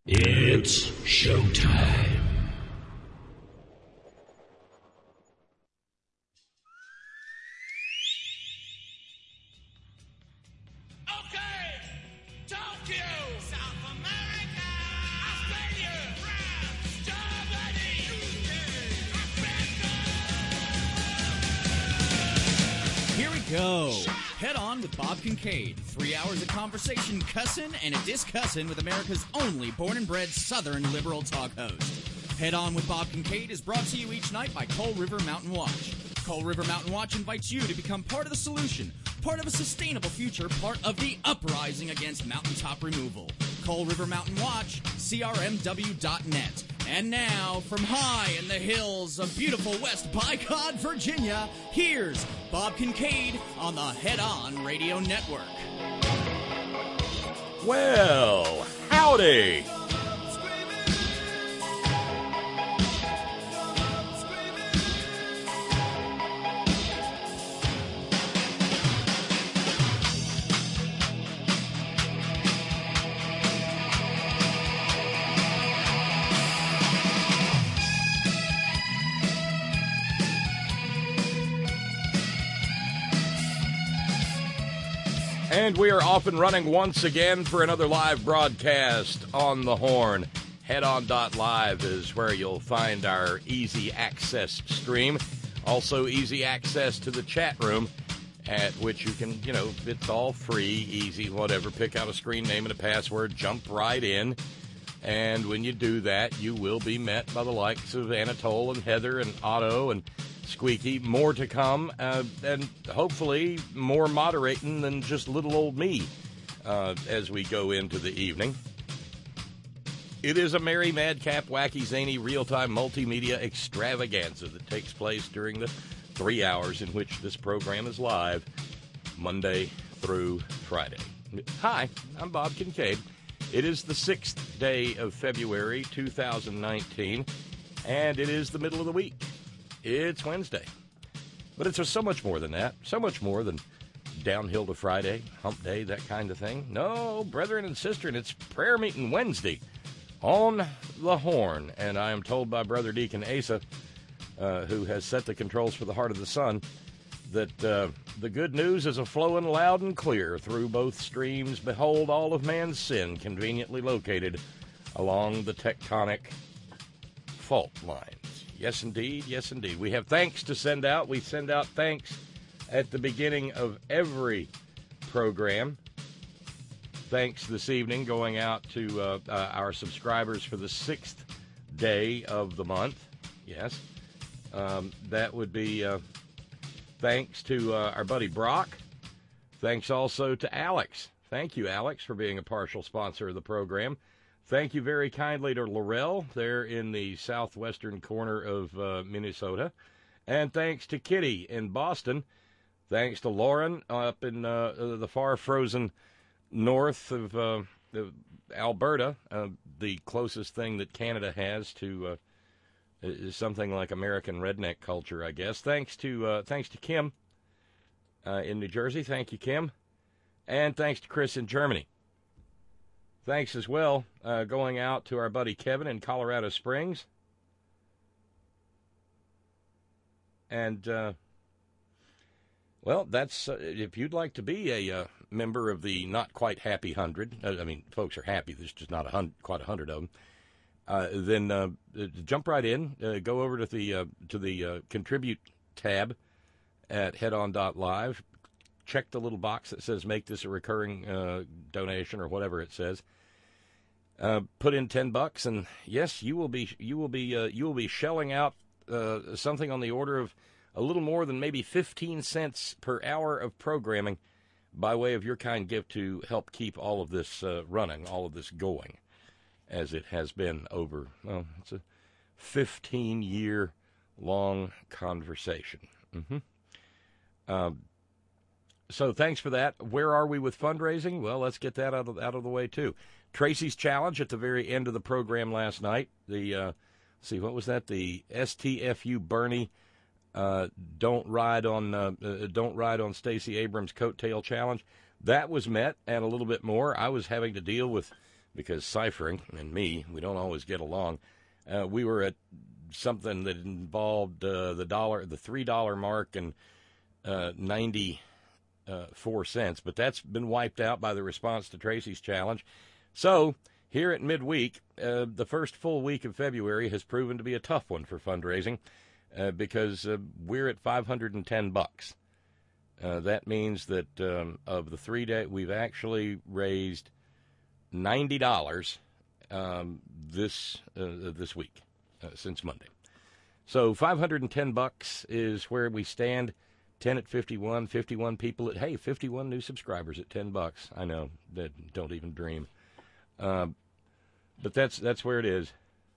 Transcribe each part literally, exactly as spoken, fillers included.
It's showtime. Go. Head on with Bob Kincaid. Three hours of conversation, cussin' and a discussin' with America's only born and bred Southern liberal talk host. Head on with Bob Kincaid is brought to you each night by Coal River Mountain Watch. Coal River Mountain Watch invites you to become part of the solution, part of a sustainable future, part of the uprising against mountaintop removal. Coal River Mountain Watch, C R M W dot net. And now, from high in the hills of beautiful West Bicod, Virginia, here's Bob Kincaid on the Head On Radio Network. Well, howdy. And we are off and running once again for another live broadcast on the Horn. head on dot live is where you'll find our easy access stream. Also easy access to the chat room, at which you can, you know, it's all free, easy, whatever. Pick out a screen name and a password, jump right in. And when you do that, you will be met by the likes of Anatole and Heather and Otto and Squeaky. More to come, uh, and hopefully more moderating than just little old me uh, as we go into the evening. It is a merry, madcap, wacky, zany, real-time multimedia extravaganza that takes place during the three hours in which this program is live, Monday through Friday. Hi, I'm Bob Kincaid. It is the sixth day of February two thousand nineteen, and it is the middle of the week. It's Wednesday. But it's so much more than that. So much more than downhill to Friday, hump day, that kind of thing. No, brethren and sisters, it's prayer meeting Wednesday on the Horn. And I am told by Brother Deacon Asa, uh, who has set the controls for the Heart of the Sun, that uh, the good news is a-flowing loud and clear through both streams. Behold, all of man's sin conveniently located along the tectonic fault lines. Yes, indeed. Yes, indeed. We have thanks to send out. We send out thanks at the beginning of every program. Thanks this evening going out to uh, uh, our subscribers for the sixth day of the month. Yes. Um, that would be uh, thanks to uh, our buddy Brock. Thanks also to Alex. Thank you, Alex, for being a partial sponsor of the program. Thank you very kindly to Laurel there in the southwestern corner of uh, Minnesota. And thanks to Kitty in Boston. Thanks to Lauren up in uh, the far frozen north of uh, Alberta, uh, the closest thing that Canada has to uh, is something like American redneck culture, I guess. Thanks to uh, thanks to Kim uh, in New Jersey. Thank you, Kim. And thanks to Chris in Germany. Thanks as well uh, going out to our buddy Kevin in Colorado Springs. And, uh, well, that's, uh, if you'd like to be a uh, member of the Not Quite Happy Hundred, uh, I mean, folks are happy, there's just not a hundred, quite a hundred of them, uh, then uh, jump right in, uh, go over to the, uh, to the uh, Contribute tab at head on dot live. Check the little box that says make this a recurring uh, donation or whatever it says. Uh, put in ten bucks, and yes, you will be you will be uh, you will be shelling out uh, something on the order of a little more than maybe fifteen cents per hour of programming by way of your kind gift to help keep all of this uh, running, all of this going, as it has been over. Well, it's a fifteen year long conversation. Mm-hmm. Um, So thanks for that. Where are we with fundraising? Well, let's get that out of, out of the way, too. Tracy's Challenge at the very end of the program last night. The, uh, let's see, what was that? The S T F U Bernie uh, Don't Ride on uh, uh, Don't Ride on Stacey Abrams Coattail Challenge. That was met and a little bit more. I was having to deal with because ciphering and me, we don't always get along. Uh, we were at something that involved uh, the dollar, the three dollar mark, and uh, ninety-four cents, but that's been wiped out by the response to Tracy's challenge. So here at midweek, uh, the first full week of February has proven to be a tough one for fundraising uh, because uh, we're at five hundred ten bucks. Uh, that means that um, of the three day, we've actually raised ninety dollars um, this uh, this week uh, since Monday. So five hundred ten bucks is where we stand. ten at fifty-one, fifty-one people at, hey, fifty-one new subscribers at ten bucks. I know, that don't even dream. Uh, but that's that's where it is.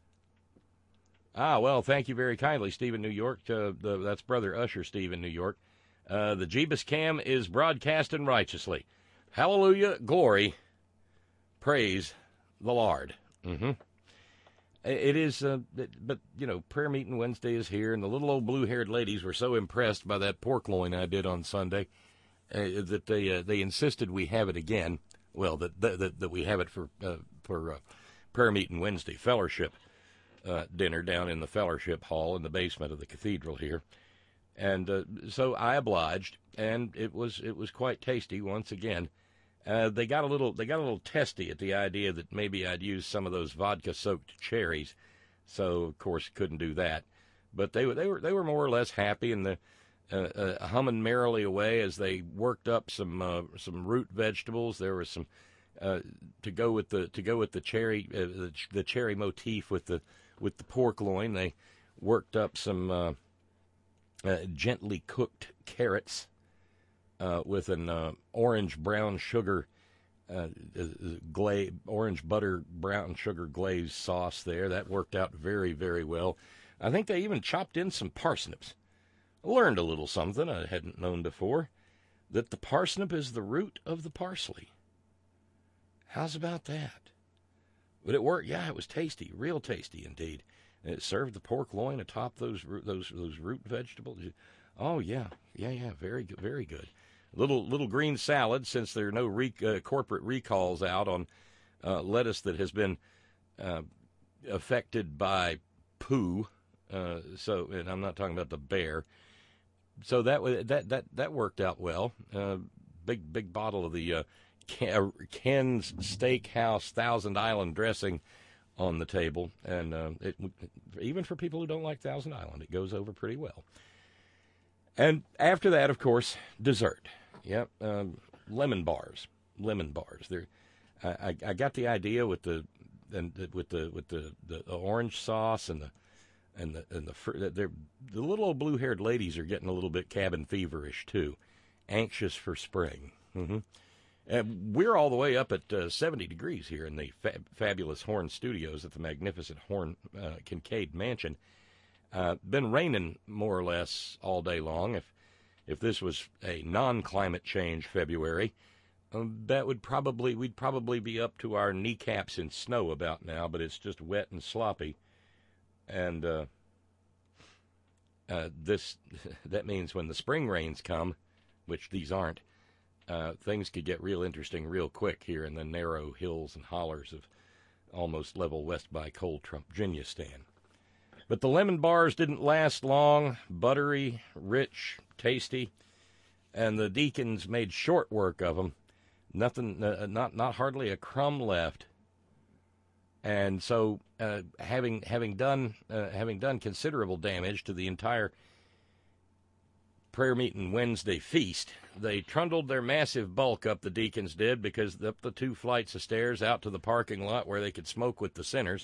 Ah, well, thank you very kindly, Steve in New York. Uh, the, that's Brother Usher, Steve in New York. Uh, the Jeebus Cam is broadcasting righteously. Hallelujah, glory, praise the Lord. Mm-hmm. It is, uh, but, you know, prayer meeting Wednesday is here, and the little old blue-haired ladies were so impressed by that pork loin I did on Sunday uh, that they uh, they insisted we have it again. Well, that that, that we have it for uh, for uh, prayer meeting Wednesday fellowship uh, dinner down in the fellowship hall in the basement of the cathedral here, and uh, so I obliged, and it was it was quite tasty once again. Uh, they got a little they got a little testy at the idea that maybe I'd use some of those vodka-soaked cherries, so of course couldn't do that. But they were they were they were more or less happy, and the uh, uh, humming merrily away as they worked up some uh, some root vegetables. There was some uh, to go with the to go with the cherry uh, the, the cherry motif with the with the pork loin. They worked up some uh, uh, gently cooked carrots. Uh, with an uh, orange brown sugar uh, gla- orange butter brown sugar glazed sauce there. That worked out very, very well. I think they even chopped in some parsnips. I learned a little something I hadn't known before, that the parsnip is the root of the parsley. How's about that? Would it work? Yeah, it was tasty, real tasty indeed. And it served the pork loin atop those those those root vegetables. Oh yeah, yeah, yeah, very good, very good. Little little green salad, since there are no re, uh, corporate recalls out on uh, lettuce that has been uh, affected by poo. Uh, so, and I'm not talking about the bear. So that that that that worked out well. Uh, big big bottle of the uh, Ken's Steakhouse Thousand Island dressing on the table, and uh, it, even for people who don't like Thousand Island, it goes over pretty well. And after that, of course, dessert. Yep, um, lemon bars. Lemon bars. They're, I, I got the idea with the and with the with the, the orange sauce and the and the and the they're, the little old blue-haired ladies are getting a little bit cabin feverish too, anxious for spring. Mm-hmm. And we're all the way up at uh, seventy degrees here in the fa- fabulous Horn Studios at the magnificent Horn uh, Kincaid Mansion. Uh, been raining more or less all day long. If if this was a non-climate change February, um, that would probably we'd probably be up to our kneecaps in snow about now. But it's just wet and sloppy, and uh, uh, this that means when the spring rains come, which these aren't, uh, things could get real interesting real quick here in the narrow hills and hollers of almost level west by Cold Trump-Virginistan. But the lemon bars didn't last long, buttery, rich, tasty, and the deacons made short work of them. Nothing, uh, not not hardly a crumb left. And so, uh, having having done uh, having done considerable damage to the entire prayer meeting Wednesday feast, they trundled their massive bulk up. The deacons did, because up the two flights of stairs out to the parking lot where they could smoke with the sinners,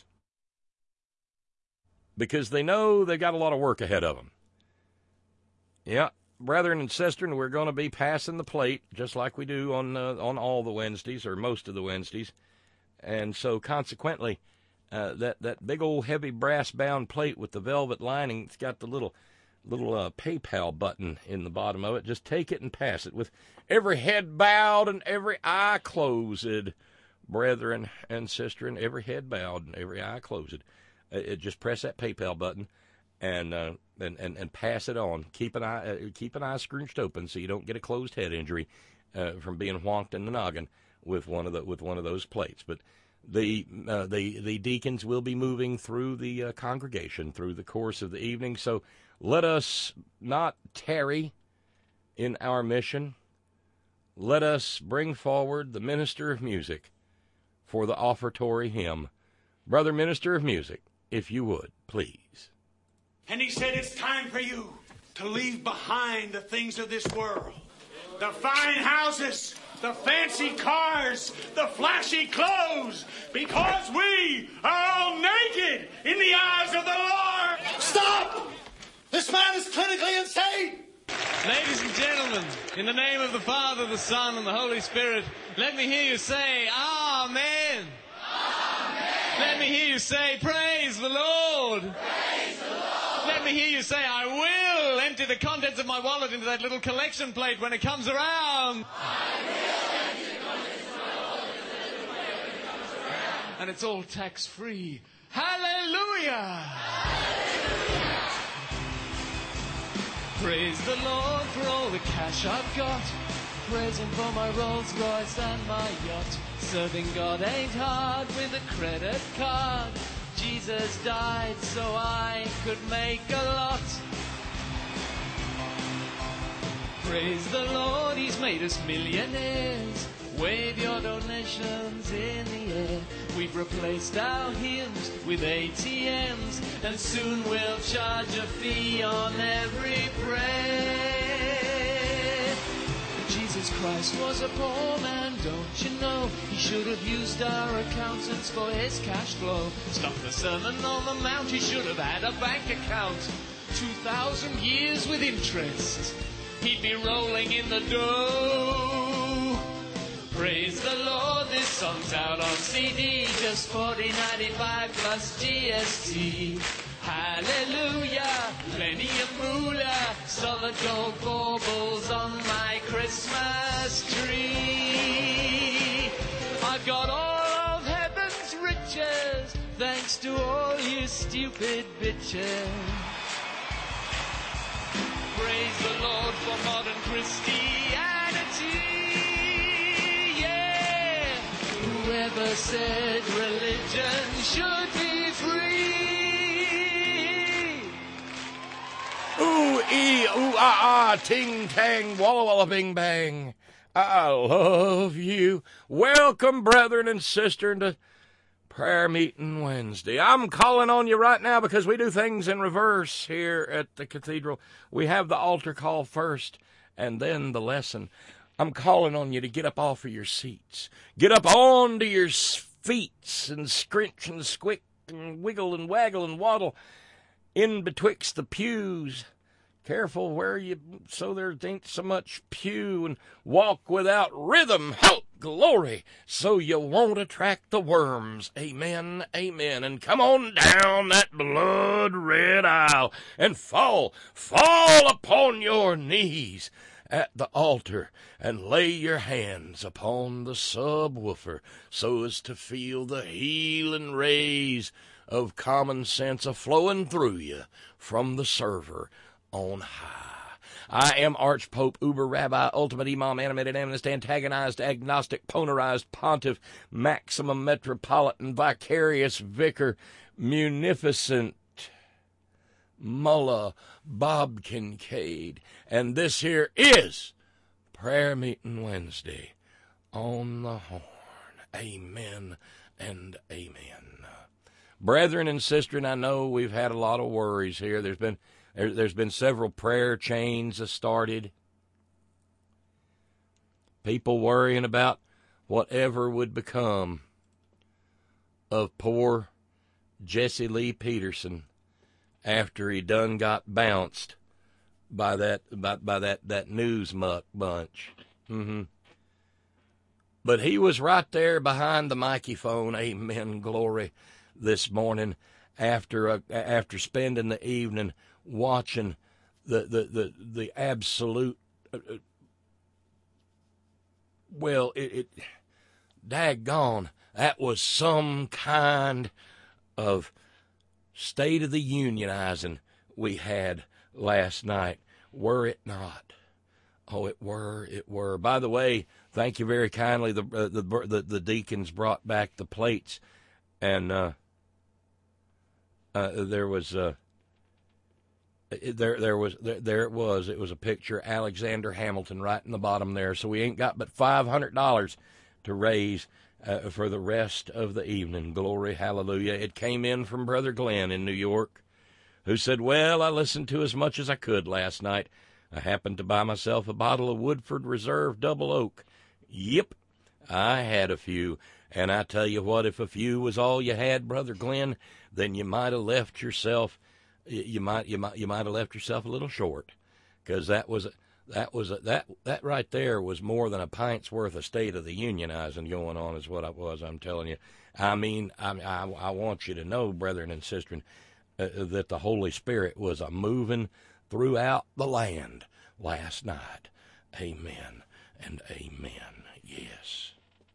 because they know they got a lot of work ahead of them. Yeah, brethren and sisters, we're going to be passing the plate, just like we do on uh, on all the Wednesdays, or most of the Wednesdays. And so, consequently, uh, that, that big old heavy brass-bound plate with the velvet lining, it's got the little little uh, PayPal button in the bottom of it. Just take it and pass it with every head bowed and every eye closed, brethren and sisters, and every head bowed and every eye closed. It, just press that PayPal button and, uh, and and and pass it on. Keep an eye uh, keep an eye scrooged open so you don't get a closed head injury uh, from being whonked in the noggin with one of the with one of those plates. But The uh, the the deacons will be moving through the uh, congregation through the course of the evening. So let us not tarry in our mission. Let us bring forward the minister of music for the offertory hymn. Brother minister of music, if you would, please. And he said, it's time for you to leave behind the things of this world. The fine houses, the fancy cars, the flashy clothes, because we are all naked in the eyes of the Lord. Stop! This man is clinically insane! Ladies and gentlemen, in the name of the Father, the Son, and the Holy Spirit, let me hear you say, Amen. Amen. Let me hear you say, Praise the Lord. Praise the Lord. Let me hear you say, I will empty the contents of my wallet into that little collection plate when it comes around. I will empty the contents of my wallet into that little plate when it comes around. And it's all tax-free. Hallelujah! Hallelujah! Praise the Lord for all the cash I've got. Praise Him for my Rolls Royce and my yacht. Serving God ain't hard with a credit card. Jesus died so I could make a lot. Praise the Lord, He's made us millionaires. Wave your donations in the air. We've replaced our hymns with A T Ms, and soon we'll charge a fee on every prayer. Jesus Christ was a poor man, don't you know? He should have used our accountants for his cash flow. Stop the Sermon on the Mount, he should have had a bank account. Two thousand years with interest, he'd be rolling in the dough. Praise the Lord, this song's out on C D, just forty ninety-five plus G S T. Hallelujah, plenty of moolah, solid gold baubles on my Christmas tree. I've got all of heaven's riches, thanks to all you stupid bitches. Praise the Lord for modern Christianity. Whoever said religion should be free? Ooh, ee, ooh, ah, ah, ting, tang, walla, walla, bing, bang. I love you. Welcome, brethren and sisters, to Prayer Meeting Wednesday. I'm calling on you right now because we do things in reverse here at the cathedral. We have the altar call first and then the lesson. I'm calling on you to get up off of your seats. Get up onto your feet and scrinch and squick and wiggle and waggle and waddle in betwixt the pews. Careful where you, so there ain't so much pew, and walk without rhythm. Help, glory, so you won't attract the worms. Amen, amen. And come on down that blood-red aisle and fall, fall upon your knees at the altar and lay your hands upon the subwoofer so as to feel the healing rays of common sense a-flowing through you from the server on high. I am Archpope, Uber Rabbi, Ultimate Imam, Animated Animist, Antagonized, Agnostic, Ponerized, Pontiff, Maximum Metropolitan, Vicarious Vicar, Munificent, Mullah, Bob Kincaid, and this here is Prayer Meeting Wednesday on the Horn. Amen and amen. Brethren and sisters, I know we've had a lot of worries here. There's been there, there's been several prayer chains that started. People worrying about whatever would become of poor Jesse Lee Peterson after he done got bounced by that by, by that, that news muck bunch. Mm-hmm. But he was right there behind the microphone, amen, glory, this morning after uh, after spending the evening watching the the the, the absolute uh, well it, it daggone, that was some kind of State of the Unionizing we had last night, were it not Oh, it were, it were. By the way, thank you very kindly. The uh, the, the the deacons brought back the plates, and uh, uh, there was uh, there there was there, there it was. It was a picture Alexander Hamilton right in the bottom there. So we ain't got but five hundred dollars to raise uh, for the rest of the evening. Glory, hallelujah! It came in from Brother Glenn in New York, who said, "Well, I listened to as much as I could last night. I happened to buy myself a bottle of Woodford Reserve Double Oak. Yep, I had a few. And I tell you what, if a few was all you had, Brother Glenn, then you might have left yourself, you might, you might, you might have left yourself a little short, because that was, that was, that, that right there was more than a pint's worth of State of the Unionizing going on, is what it was. I'm telling you. I mean, I, I, I want you to know, brethren and sisters, uh, that the Holy Spirit was a moving throughout the land last night. Amen and amen. Yes.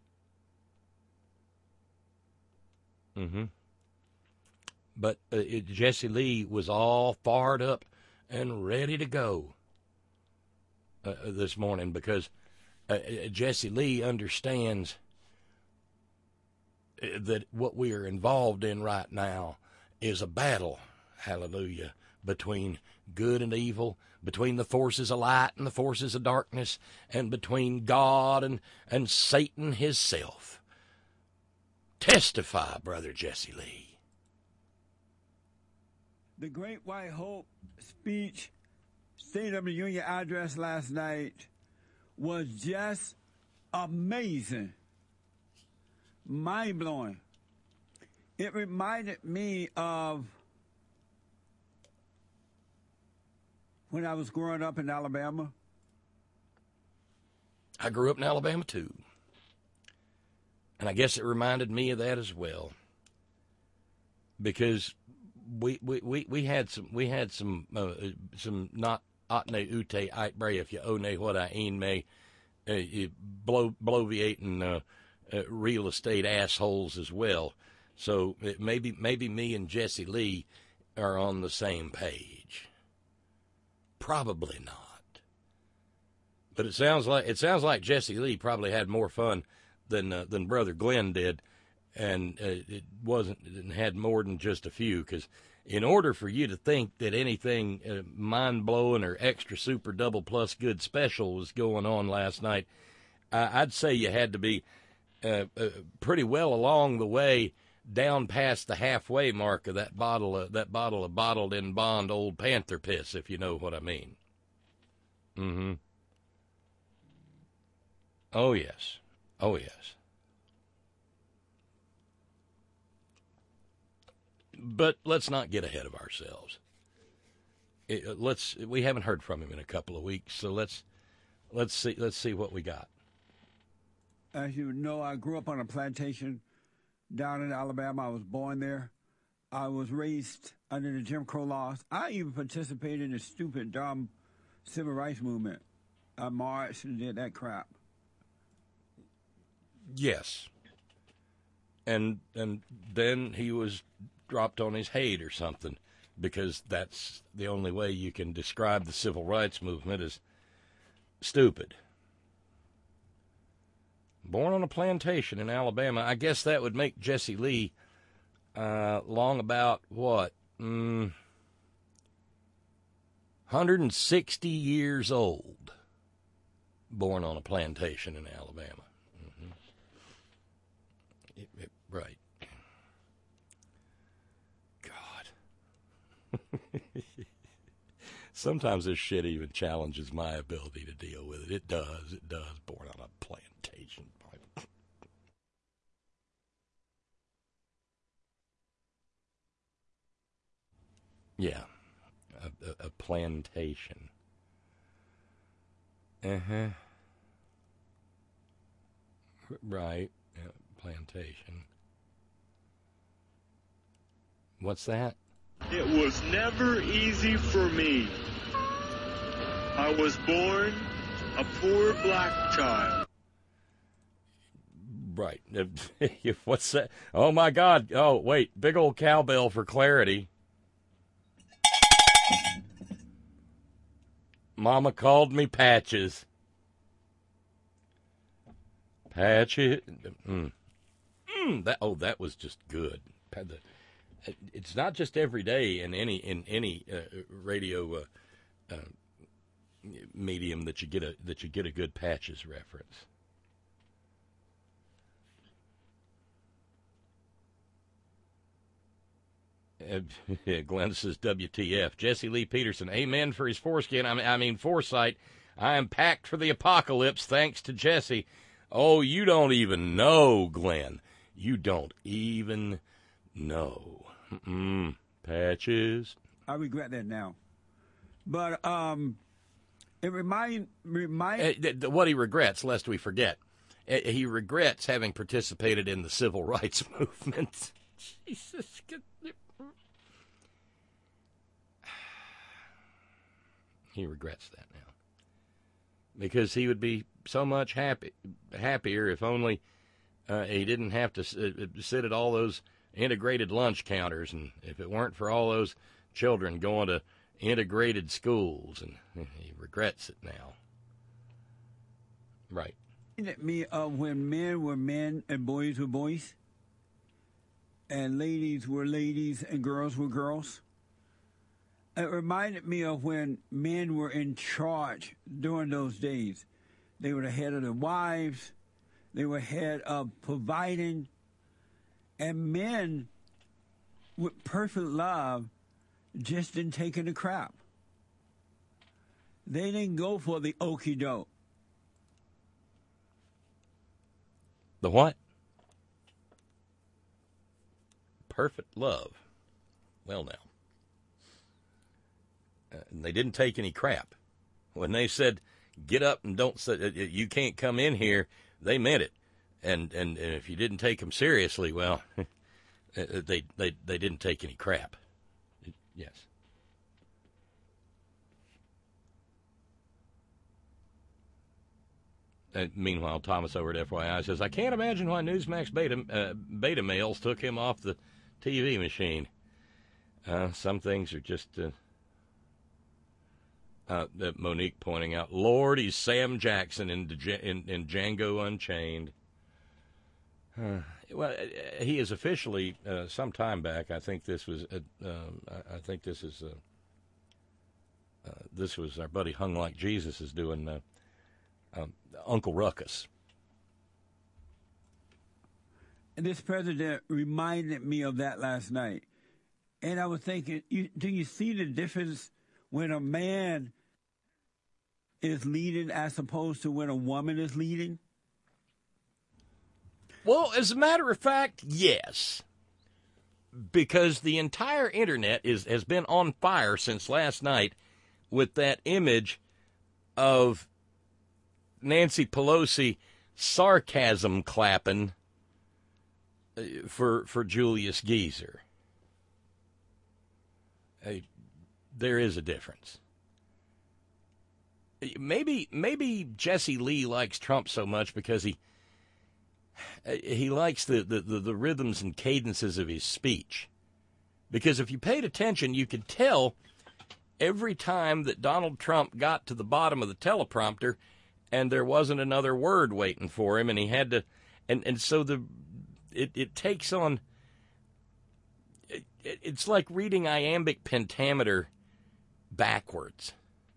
Mm-hmm. But uh, it, Jesse Lee was all fired up and ready to go uh, this morning, because uh, Jesse Lee understands that what we are involved in right now is a battle, hallelujah, between good and evil, between the forces of light and the forces of darkness, and between God and, and Satan himself. Testify, Brother Jesse Lee. The Great White Hope speech, State of the Union address last night was just amazing, mind-blowing. It reminded me of when I was growing up in Alabama. I grew up in Alabama, too. And I guess it reminded me of that as well. Because we we, we, we had some we had some uh, some not otne ute ite bray if you one what I een may uh, blow bloviating uh, uh, real estate assholes as well. So it maybe maybe me and Jesse Lee are on the same page. Probably not. But it sounds like it sounds like Jesse Lee probably had more fun than uh, than Brother Glenn did, and uh, it wasn't and had more than just a few. Because in order for you to think that anything uh, mind blowing or extra super double plus good special was going on last night, uh, I'd say you had to be uh, uh, pretty well along the way, down past the halfway mark of that bottle of that bottle of bottled in bond Old Panther piss, if you know what I mean. Mm-hmm. Oh yes. Oh yes. But let's not get ahead of ourselves. It, let's we haven't heard from him in a couple of weeks, so let's let's see let's see what we got. As you know, I grew up on a plantation down in Alabama. I was born there. I was raised under the Jim Crow laws. I even participated in the stupid, dumb civil rights movement. I marched and did that crap. Yes. And and then he was dropped on his head or something, because that's the only way you can describe the civil rights movement as stupid. Born on a plantation in Alabama. I guess that would make Jesse Lee uh, long about, what, mm, one hundred sixty years old. Born on a plantation in Alabama. Mm-hmm. It, it, right. God. Sometimes this shit even challenges my ability to deal with it. It does. It does. Born on a plantation. Yeah. A, a, a plantation. Uh-huh. Right. Yeah, plantation. What's that? It was never easy for me. I was born a poor black child. Right. What's that? Oh, my God. Oh, wait. Big old cowbell for clarity. Mama called me Patches. Patches. Mm. Mm, that, oh, that was just good. It's not just every day in any in any uh, radio uh, uh, medium that you get a that you get a good Patches reference. Uh, Glenn says, W T F. Jesse Lee Peterson, amen for his foreskin. I mean, I mean foresight. I am packed for the apocalypse thanks to Jesse. Oh, you don't even know, Glenn. You don't even know. Mm-mm. Patches. I regret that now. But um, it remind remind uh, th- th- what he regrets, lest we forget. Uh, he regrets having participated in the civil rights movement. Jesus. He regrets that now. Because he would be so much happy, happier if only uh, he didn't have to uh, sit at all those integrated lunch counters, and if it weren't for all those children going to integrated schools, and he regrets it now. Right. Reminded me of when men were men and boys were boys, and ladies were ladies and girls were girls. It reminded me of when men were in charge during those days. They were the head of their wives. They were head of providing. And men, with perfect love, just didn't take in the crap. They didn't go for the okie doke. The what? Perfect love. Well, now. Uh, and they didn't take any crap. When they said, get up and don't say, you can't come in here, they meant it. And, and, and if you didn't take them seriously, well, they, they, they didn't take any crap. Yes. Uh, meanwhile, Thomas over at F Y I says, I can't imagine why Newsmax beta, uh, beta males took him off the T V machine. Uh, some things are just... Uh, Uh, that Monique pointing out, Lord, he's Sam Jackson in, in, in Django Unchained. Uh, well, he is officially uh, some time back. I think this was. Uh, um, I, I think this is. Uh, uh, this was our buddy Hung Like Jesus is doing uh, um, Uncle Ruckus. And this president reminded me of that last night, and I was thinking, you, do you see the difference when a man is leading as opposed to when a woman is leading? Well, as a matter of fact, yes. Because the entire internet is has been on fire since last night with that image of Nancy Pelosi sarcasm clapping for, for Julius Geezer. Hey, there is a difference. Maybe maybe Jesse Lee likes Trump so much because he he likes the, the, the, the rhythms and cadences of his speech. Because if you paid attention, you could tell every time that Donald Trump got to the bottom of the teleprompter and there wasn't another word waiting for him, and he had to, and, and so the it, it takes on, it, it's like reading iambic pentameter backwards.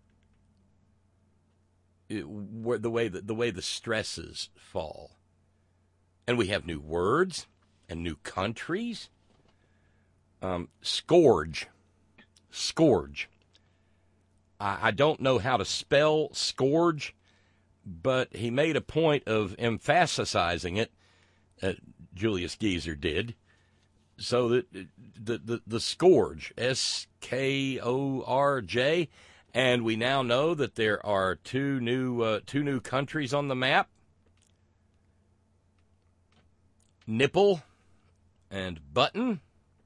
It, where the way that the way the stresses fall. And we have new words and new countries. Um, scourge. Scourge. I, I don't know how to spell scourge, but he made a point of emphasizing it, uh, Julius Geezer did, so that the, the, the scourge, S K O R J, and we now know that there are two new uh, two new countries on the map. Nipple and button.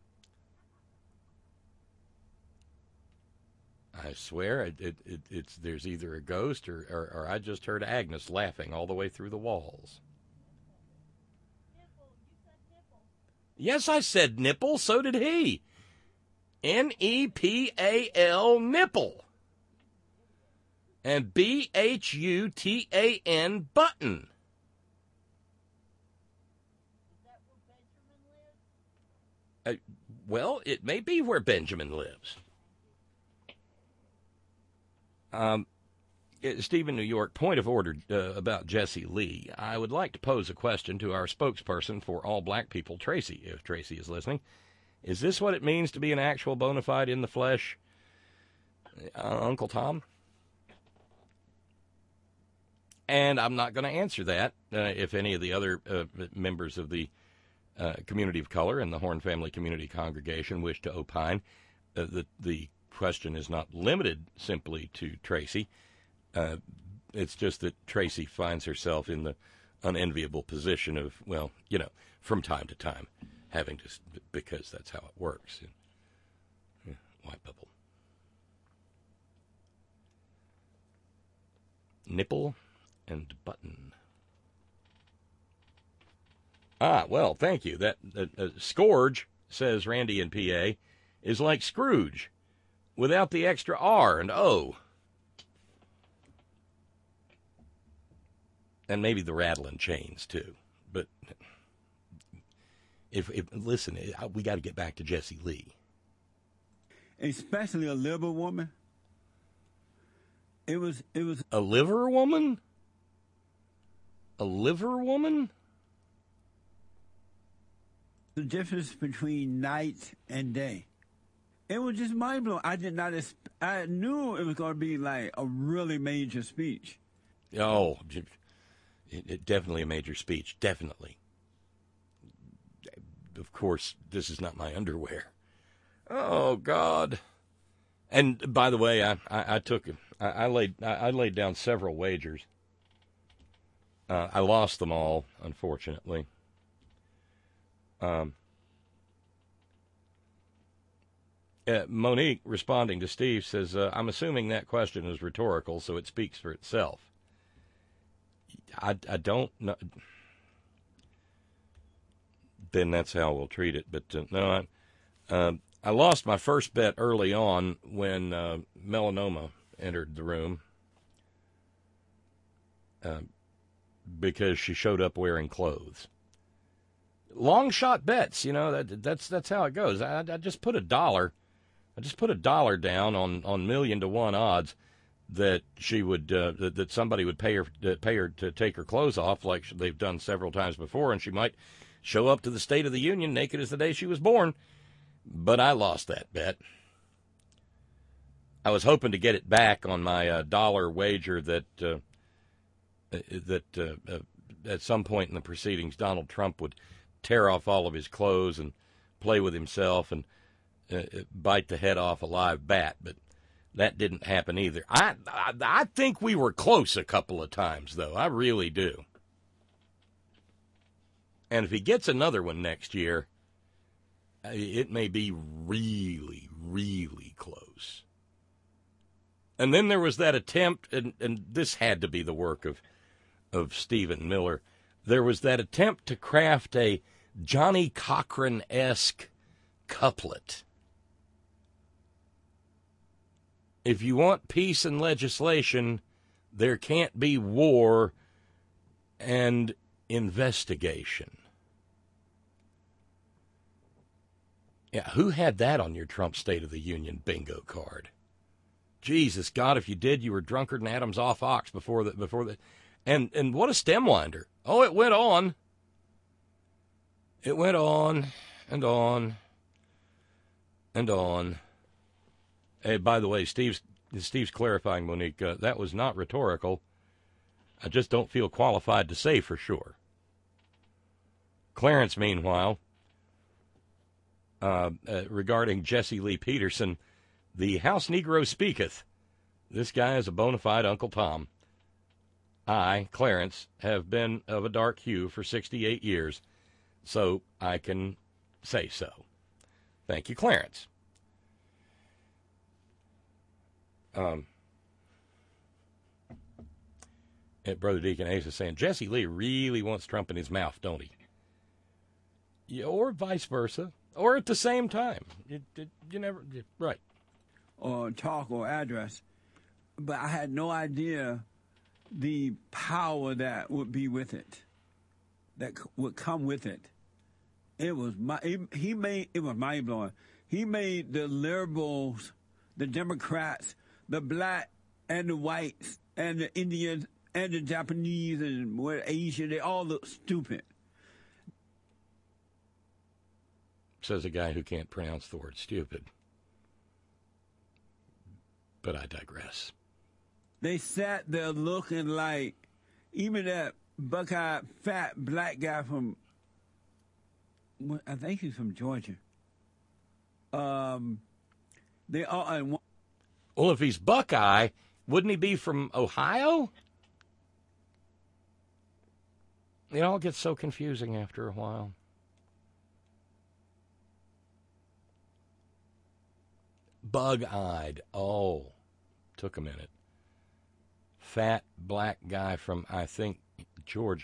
I swear, it, it, it, it's there's either a ghost or, or, or I just heard Agnes laughing all the way through the walls. Nipple. You said nipple. Yes, I said nipple. So did he. N E P A L, nipple. and B H U T A N Button. Uh, well, it may be where Benjamin lives. Um, Stephen, New York, point of order uh, about Jesse Lee. I would like to pose a question to our spokesperson for all black people, Tracy, if Tracy is listening. Is this what it means to be an actual bona fide in the flesh uh, Uncle Tom? And I'm not going to answer that uh, if any of the other uh, members of the uh, community of color and the Horn Family Community Congregation wish to opine. Uh, the, the question is not limited simply to Tracy. Uh, it's just that Tracy finds herself in the unenviable position of, well, you know, from time to time, having to, because that's how it works. Yeah, white bubble. Nipple and button. Ah, well, thank you. That uh, uh, Scourge, says Randy in P A, is like Scrooge, without the extra R and O. And maybe the rattling chains, too. But if, if listen, we got to get back to Jesse Lee. Especially a liberal woman. It was, it was... A liver woman? A liver woman? The difference between night and day. It was just mind-blowing. I did not... I knew it was going to be like a really major speech. Oh, it, it, definitely a major speech. Definitely. Of course, this is not my underwear. Oh, God. And by the way, I, I, I took... I, I laid I, I laid down several wagers. Uh, I lost them all, unfortunately. Um, uh, Monique, responding to Steve, says, uh, I'm assuming that question is rhetorical, so it speaks for itself. I, I don't know. Then that's how we'll treat it. But uh, no, I, uh, I lost my first bet early on when uh, melanoma entered the room. Uh, because she showed up wearing clothes. Long shot bets, you know, that that's that's how it goes. I, I just put a dollar, I just put a dollar down on, on million to one odds that she would uh, that, that somebody would pay her uh, pay her to take her clothes off, like they've done several times before, and she might show up to the State of the Union naked as the day she was born. But I lost that bet. I was hoping to get it back on my uh, dollar wager that. Uh, that uh, uh, at some point in the proceedings, Donald Trump would tear off all of his clothes and play with himself and uh, bite the head off a live bat. But that didn't happen either. I, I I think we were close a couple of times, though. I really do. And if he gets another one next year, it may be really, really close. And then there was that attempt, and, and this had to be the work of of Stephen Miller. There was that attempt to craft a Johnny Cochran-esque couplet. If you want peace and legislation, there can't be war and investigation. Yeah, who had that on your Trump State of the Union bingo card? Jesus, God, if you did, you were drunker than Adam's off ox before the before the and and what a stem winder. Oh, it went on. It went on and on and on. Hey, by the way, Steve's Steve's clarifying, Monique, uh, that was not rhetorical. I just don't feel qualified to say for sure. Clarence, meanwhile, uh, uh, regarding Jesse Lee Peterson, the House Negro speaketh. This guy is a bona fide Uncle Tom. I, Clarence, have been of a dark hue for sixty-eight years, so I can say so. Thank you, Clarence. Um, and Brother Deacon Ace is saying, Jesse Lee really wants Trump in his mouth, don't he? Yeah, or vice versa, or at the same time. You, you, you never, you, right. Or talk or address. but I had no idea the power that would be with it, that c- would come with it. It was my, he, he made, it was mind blowing. He made the liberals, the Democrats, the black and the whites and the Indians and the Japanese and what Asia, they all look stupid. Says a guy who can't pronounce the word stupid. But I digress. They sat there looking like, even that buck-eyed fat black guy from, I think he's from Georgia. Um, they all. And one, well, if he's Buckeye, wouldn't he be from Ohio? It all gets so confusing after a while. Bug-eyed. Oh, took a minute. Fat black guy from, I think, Georgia.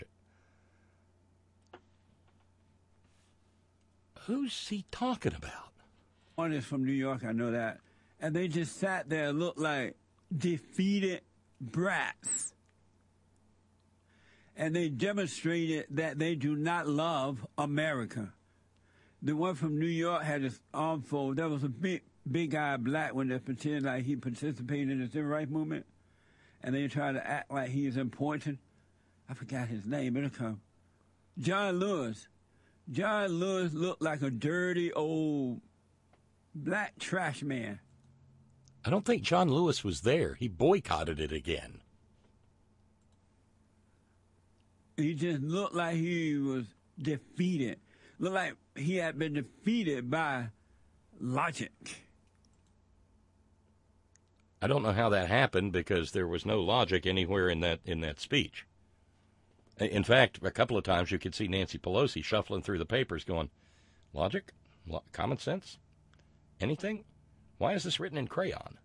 Who's he talking about? one is from New York, I know that. And they just sat there and looked like defeated brats. And they demonstrated that they do not love America. The one from New York had his arm folded. There was a big, big guy black one that pretended like he participated in the civil rights movement. And they tried to act like he is important. I forgot his name. It'll come. John Lewis. John Lewis looked like a dirty old black trash man. I don't think John Lewis was there. He boycotted it again. He just looked like he was defeated. Looked like he had been defeated by logic. I don't know how that happened because there was no logic anywhere in that in that speech. In fact, a couple of times you could see Nancy Pelosi shuffling through the papers going, logic? Lo- common sense? Anything? Why is this written in crayon?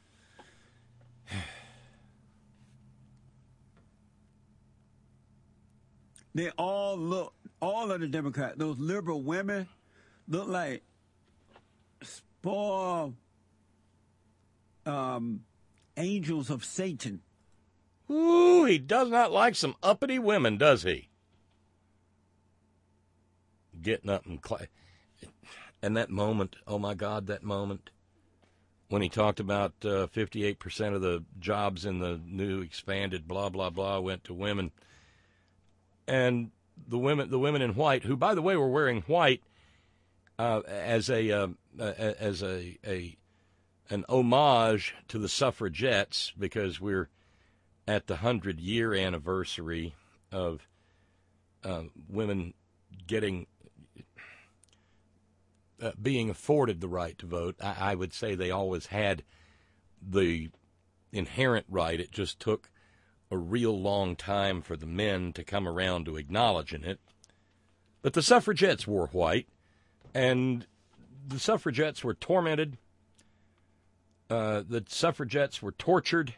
They all look, all of the Democrats, those liberal women, look like spoiled um, angels of Satan. Ooh, he does not like some uppity women, does he? Getting up and... Cl- and that moment, oh my God, that moment, when he talked about uh, fifty-eight percent of the jobs in the new expanded blah, blah, blah went to women. And the women the women in white, who, by the way, were wearing white uh, as a uh, as a, a an homage to the suffragettes, because we're at the hundred-year anniversary of uh, women getting uh, being afforded the right to vote. I, I would say they always had the inherent right. It just took a real long time for the men to come around to acknowledging it. But the suffragettes wore white, and the suffragettes were tormented. Uh, the suffragettes were tortured,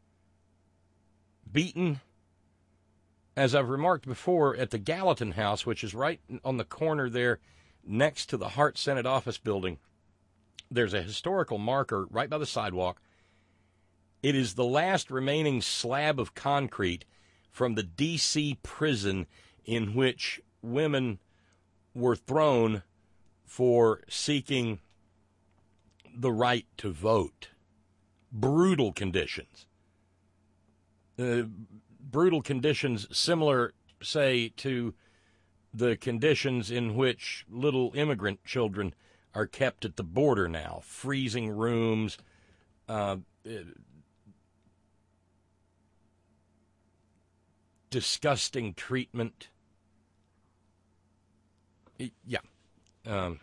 beaten. As I've remarked before, at the Gallatin House, which is right on the corner there next to the Hart Senate Office Building, there's a historical marker right by the sidewalk. It is the last remaining slab of concrete from the D C prison in which women were thrown for seeking the right to vote. Brutal conditions. Uh, brutal conditions similar, say, to the conditions in which little immigrant children are kept at the border now. Freezing rooms, uh, disgusting treatment. Yeah. Um,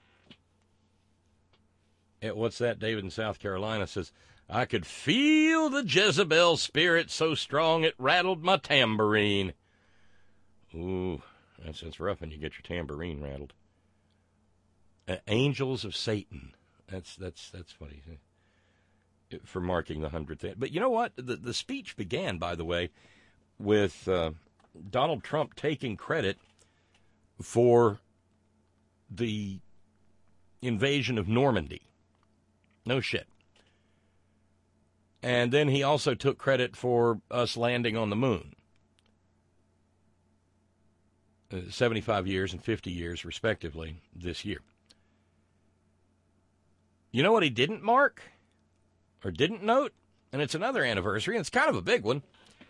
what's that? David in South Carolina says, I could feel the Jezebel spirit so strong it rattled my tambourine. Ooh, that's, that's rough when you get your tambourine rattled. Uh, angels of Satan. That's that's that's funny for marking the hundredth. But you know what? The the speech began, by the way, with uh, Donald Trump taking credit for the invasion of Normandy. No shit. And then he also took credit for us landing on the moon. Uh, seventy-five years and fifty years, respectively, this year. You know what he didn't mark? Or didn't note? And it's another anniversary, and it's kind of a big one.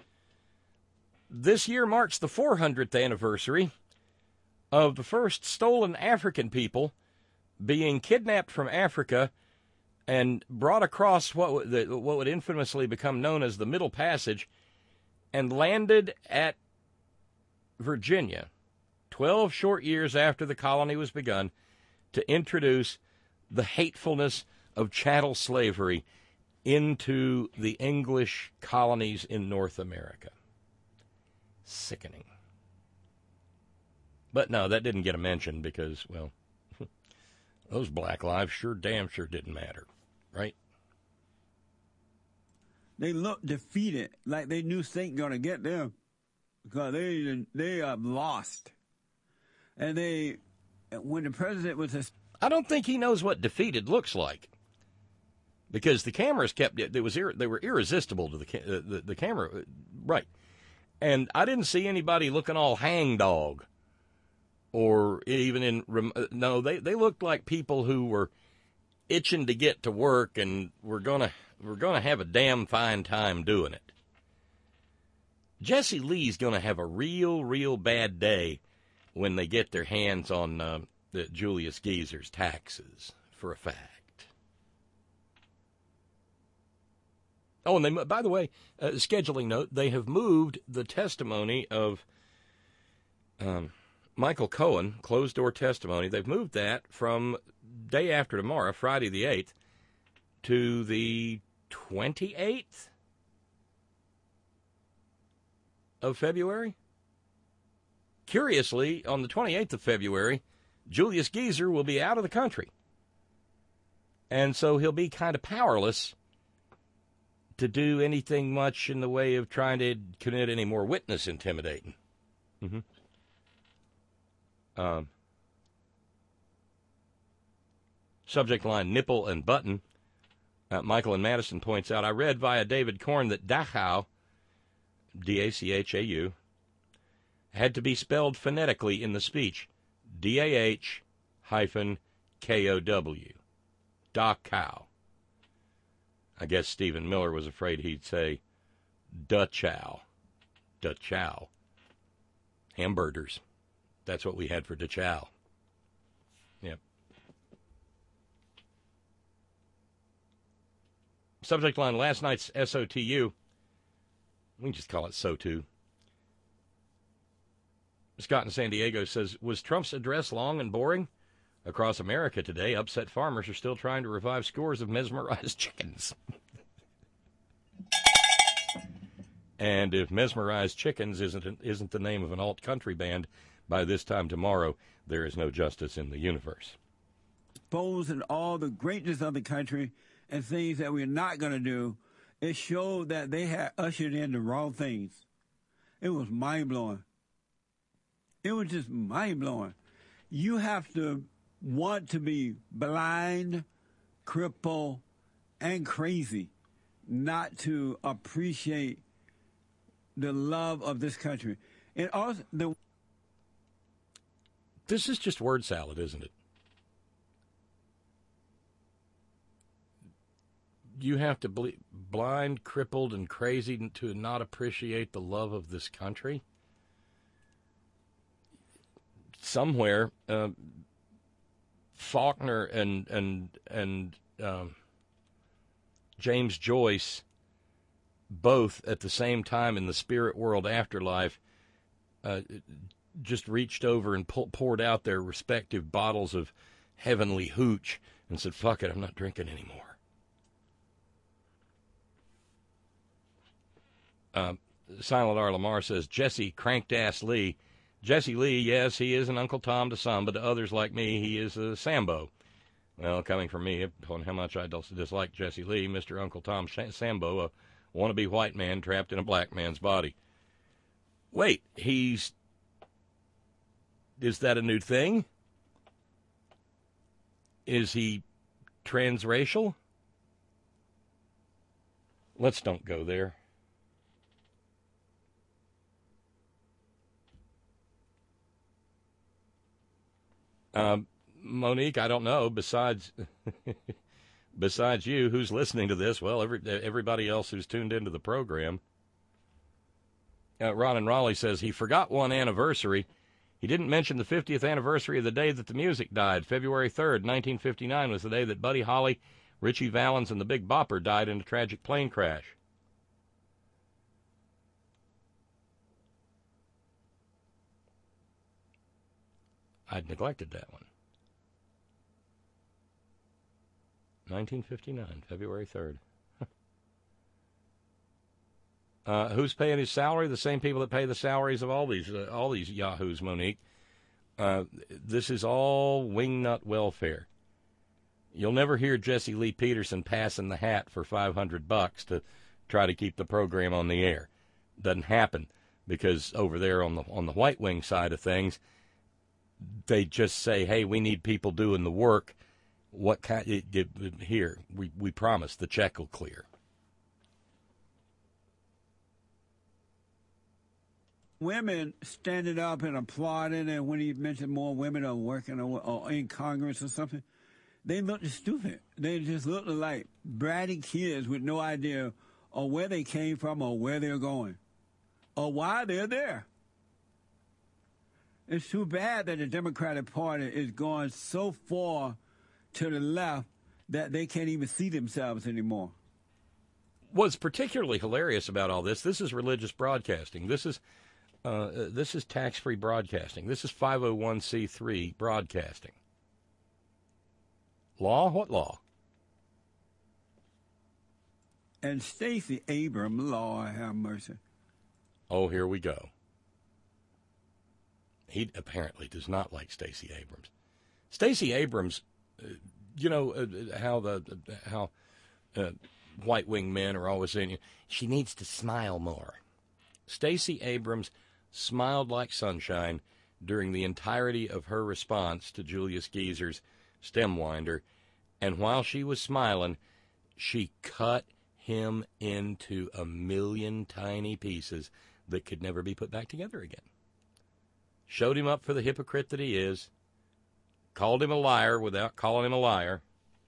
This year marks the four hundredth anniversary of the first stolen African people being kidnapped from Africa and brought across what would, the, what would infamously become known as the Middle Passage and landed at Virginia, twelve short years after the colony was begun, to introduce the hatefulness of chattel slavery into the English colonies in North America. Sickening. But no, that didn't get a mention because, well, those black lives sure damn sure didn't matter, right? They looked defeated, like they knew Satan going to get them, because they they are lost. And they, when the president was, a, I don't think he knows what defeated looks like, because the cameras kept it was they were irresistible to the uh, the, the camera, right? And I didn't see anybody looking all hangdog, or even in no, they they looked like people who were itching to get to work and we're gonna we're gonna have a damn fine time doing it. Jesse Lee's gonna have a real real bad day when they get their hands on uh, the Julius Geezer's taxes, for a fact. Oh, and they, by the way, uh, scheduling note, they have moved the testimony of um, Michael Cohen, closed-door testimony. They've moved that from day after tomorrow, Friday the eighth, to the twenty-eighth of February. Curiously, on the twenty-eighth of February, Julius Geezer will be out of the country. And so he'll be kind of powerless to do anything much in the way of trying to commit any more witness intimidating. Mm-hmm. Um, subject line, nipple and button. Uh, Michael and Madison points out, I read via David Korn that Dachau, D A C H A U, had to be spelled phonetically in the speech. D A H hyphen K O W. Dachau. I guess Stephen Miller was afraid he'd say Dachau. Dachau. Hamburgers. That's what we had for Dachau. Yep. Subject line, last night's S O T U. We can just call it S O T U. Scott in San Diego says, was Trump's address long and boring? Across America today, upset farmers are still trying to revive scores of mesmerized chickens. And if Mesmerized Chickens isn't isn't the name of an alt-country band, by this time tomorrow, there is no justice in the universe. Exposing all the greatness of the country and things that we're not going to do, it showed that they had ushered in the wrong things. It was mind-blowing. It was just mind-blowing. You have to want to be blind, crippled, and crazy not to appreciate the love of this country. And also, the this is just word salad, isn't it? You have to be blind, crippled, and crazy to not appreciate the love of this country. Somewhere, uh, Faulkner and and and um, James Joyce, both at the same time in the spirit world afterlife, uh, just reached over and pull, poured out their respective bottles of heavenly hooch and said, fuck it, I'm not drinking anymore. Uh, Silent R. Lamar says, Jesse cranked-ass Lee. Jesse Lee, yes, he is an Uncle Tom to some, but to others like me, he is a Sambo. Well, coming from me, on how much I dislike Jesse Lee, Mister Uncle Tom Sambo, a wannabe white man trapped in a black man's body. Wait, he's... Is that a new thing? Is he transracial? Let's don't go there. Um, Monique, I don't know. Besides, besides you, who's listening to this? Well, every, everybody else who's tuned into the program. Uh, Ron and Raleigh says he forgot one anniversary. He didn't mention the fiftieth anniversary of the day that the music died. February third, nineteen fifty-nine was the day that Buddy Holly, Richie Valens, and the Big Bopper died in a tragic plane crash. I'd neglected that one. nineteen fifty-nine, February third. uh, who's paying his salary? The same people that pay the salaries of all these uh, all these yahoos, Monique. Uh, this is all wingnut welfare. You'll never hear Jesse Lee Peterson passing the hat for five hundred bucks to try to keep the program on the air. Doesn't happen, because over there on the on the White Wing side of things, they just say, hey, we need people doing the work. What kind? It, it, here, we, we promise the check will clear. Women standing up and applauding, and when he mentioned more women are working or, or in Congress or something, they looked stupid. They just looked like bratty kids with no idea of where they came from or where they're going or why they're there. It's too bad that the Democratic Party is going so far to the left that they can't even see themselves anymore. What's particularly hilarious about all this, this is religious broadcasting. This is uh, this is tax-free broadcasting. This is five oh one c three broadcasting. Law? What law? And Stacey Abrams, Lord have mercy. Oh, here we go. He apparently does not like Stacey Abrams. Stacey Abrams, uh, you know uh, how the uh, how uh, white wing men are always saying she needs to smile more. Stacey Abrams smiled like sunshine during the entirety of her response to Julius Geezer's stem winder, and while she was smiling, she cut him into a million tiny pieces that could never be put back together again. Showed him up for the hypocrite that he is, called him a liar without calling him a liar.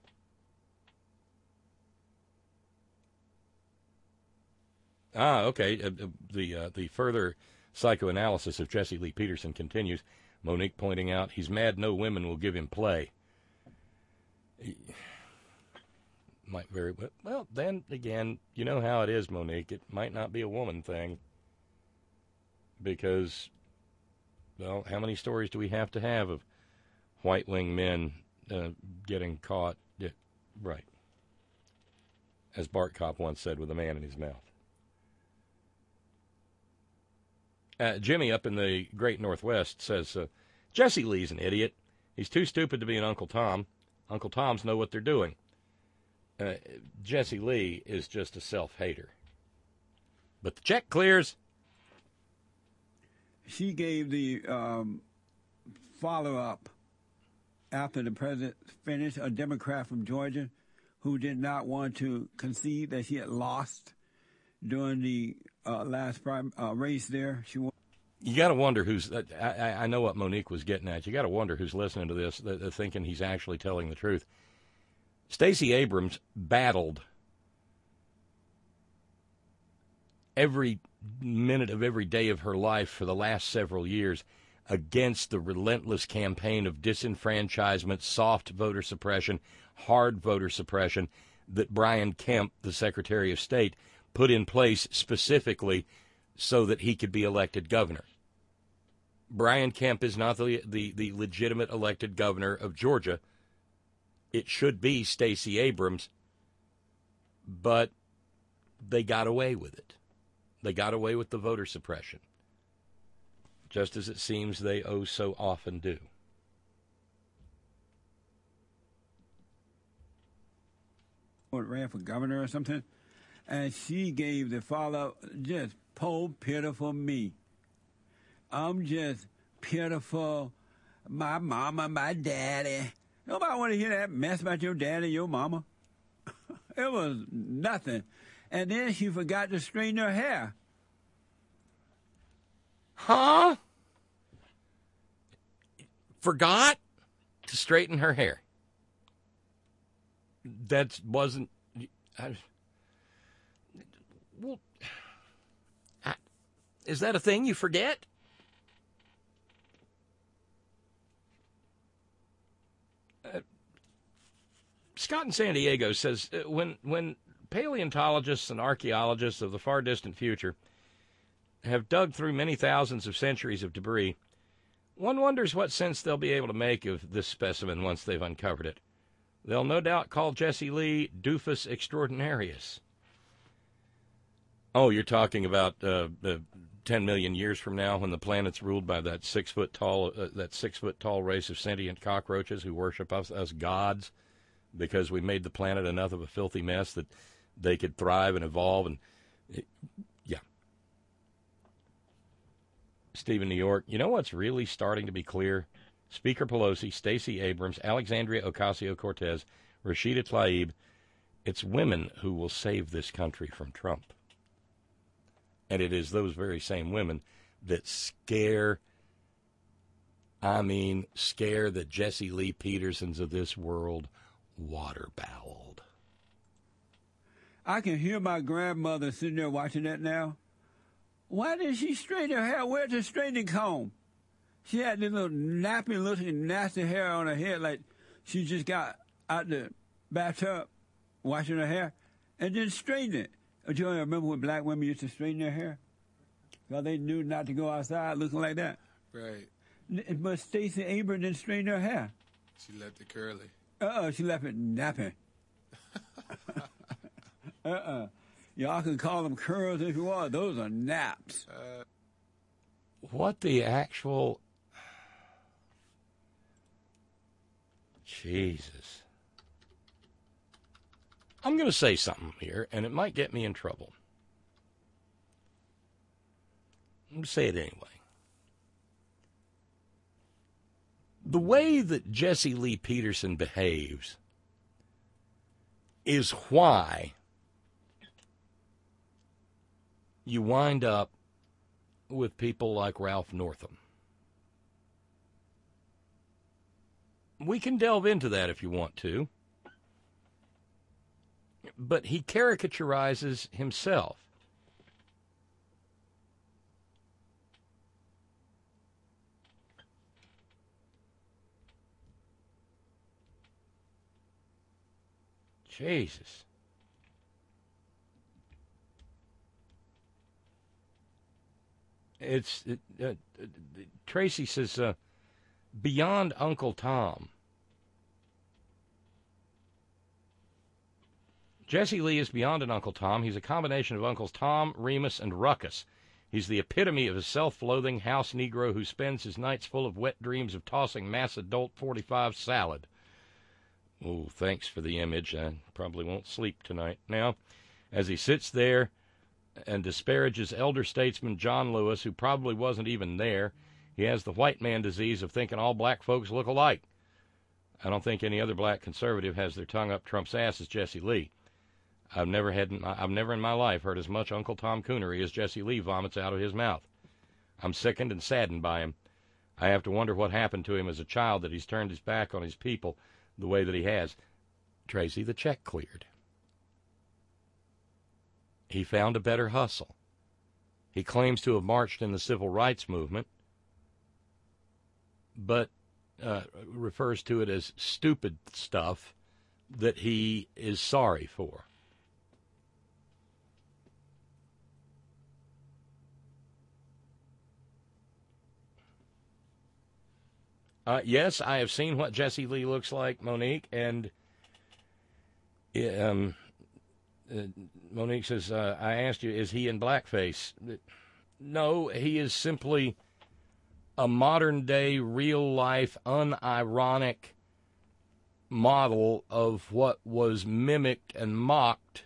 Ah, okay. Uh, the uh, the further psychoanalysis of Jesse Lee Peterson continues. Monique pointing out he's mad no women will give him play. He might very well. Well, then again, you know how it is, Monique. It might not be a woman thing because, well, how many stories do we have to have of white wing men uh, getting caught? Yeah, right. As Bart Kopp once said, with a man in his mouth. Uh, Jimmy up in the Great Northwest says, uh, Jesse Lee's an idiot. He's too stupid to be an Uncle Tom. Uncle Toms know what they're doing. Uh, Jesse Lee is just a self-hater. But the check clears. She gave the um, follow-up after the president finished, a Democrat from Georgia who did not want to concede that she had lost during the uh, last prime, uh, race there. She won. You got to wonder who's, uh, I, I know what Monique was getting at. You got to wonder who's listening to this, uh, thinking he's actually telling the truth. Stacey Abrams battled every minute of every day of her life for the last several years against the relentless campaign of disenfranchisement, soft voter suppression, hard voter suppression that Brian Kemp, the Secretary of State, put in place specifically so that he could be elected governor. Brian Kemp is not the, the, the legitimate elected governor of Georgia. It should be Stacey Abrams, but they got away with it. They got away with the voter suppression, just as it seems they oh so often do. Ran for governor or something, and she gave the follow, just poor, pitiful me. I'm just pitiful. My mama, my daddy. Nobody want to hear that mess about your daddy, your mama. It was nothing. and then she forgot to straighten her hair. Huh? Forgot to straighten her hair. That wasn't... I, well, I, is that a thing you forget? Uh, Scott in San Diego says, uh, when when paleontologists and archaeologists of the far distant future have dug through many thousands of centuries of debris, one wonders what sense they'll be able to make of this specimen once they've uncovered it. They'll no doubt call Jesse Lee Doofus Extraordinarius. Oh, you're talking about uh, uh, ten million years from now, when the planet's ruled by that six foot tall uh, that six foot tall race of sentient cockroaches who worship us as gods because we made the planet enough of a filthy mess that they could thrive and evolve. And yeah, Stephen, New York. You know what's really starting to be clear? Speaker Pelosi, Stacey Abrams, Alexandria Ocasio-Cortez, Rashida Tlaib. It's women who will save this country from Trump. And it is those very same women that scare, I mean, scare the Jesse Lee Petersons of this world water-bowled. I can hear my grandmother sitting there watching that now. Why did she straighten her hair? Where's the straightening comb? She had this little nappy looking nasty hair on her head like she just got out the bathtub washing her hair and then straightened it. Do you remember when black women used to straighten their hair? Because they knew not to go outside looking like that. Right. But Stacey Abrams didn't straighten her hair. She left it curly. Uh-uh, she left it napping. uh-uh. Y'all can call them curls if you want. Those are naps. Uh, what the actual... Jesus. I'm going to say something here, and it might get me in trouble. I'm going to say it anyway. The way that Jesse Lee Peterson behaves is why you wind up with people like Ralph Northam. We can delve into that if you want to. But he caricaturizes himself. Jesus. It's it, uh, Tracy says, uh, beyond Uncle Tom. Jesse Lee is beyond an Uncle Tom. He's a combination of Uncles Tom, Remus, and Ruckus. He's the epitome of a self-loathing house Negro who spends his nights full of wet dreams of tossing mass adult forty-five salad. Oh, thanks for the image. I probably won't sleep tonight. Now, as he sits there and disparages elder statesman John Lewis, who probably wasn't even there, he has the white man disease of thinking all black folks look alike. I don't think any other black conservative has their tongue up Trump's ass as Jesse Lee. I've never had, I've never in my life heard as much Uncle Tom coonery as Jesse Lee vomits out of his mouth. I'm sickened and saddened by him. I have to wonder what happened to him as a child that he's turned his back on his people the way that he has. Tracy, the check cleared. He found a better hustle. He claims to have marched in the civil rights movement, but uh, refers to it as stupid stuff that he is sorry for. Uh, yes, I have seen what Jesse Lee looks like, Monique, and um, uh, Monique says, uh, I asked you, is he in blackface? No, he is simply a modern-day, real-life, unironic model of what was mimicked and mocked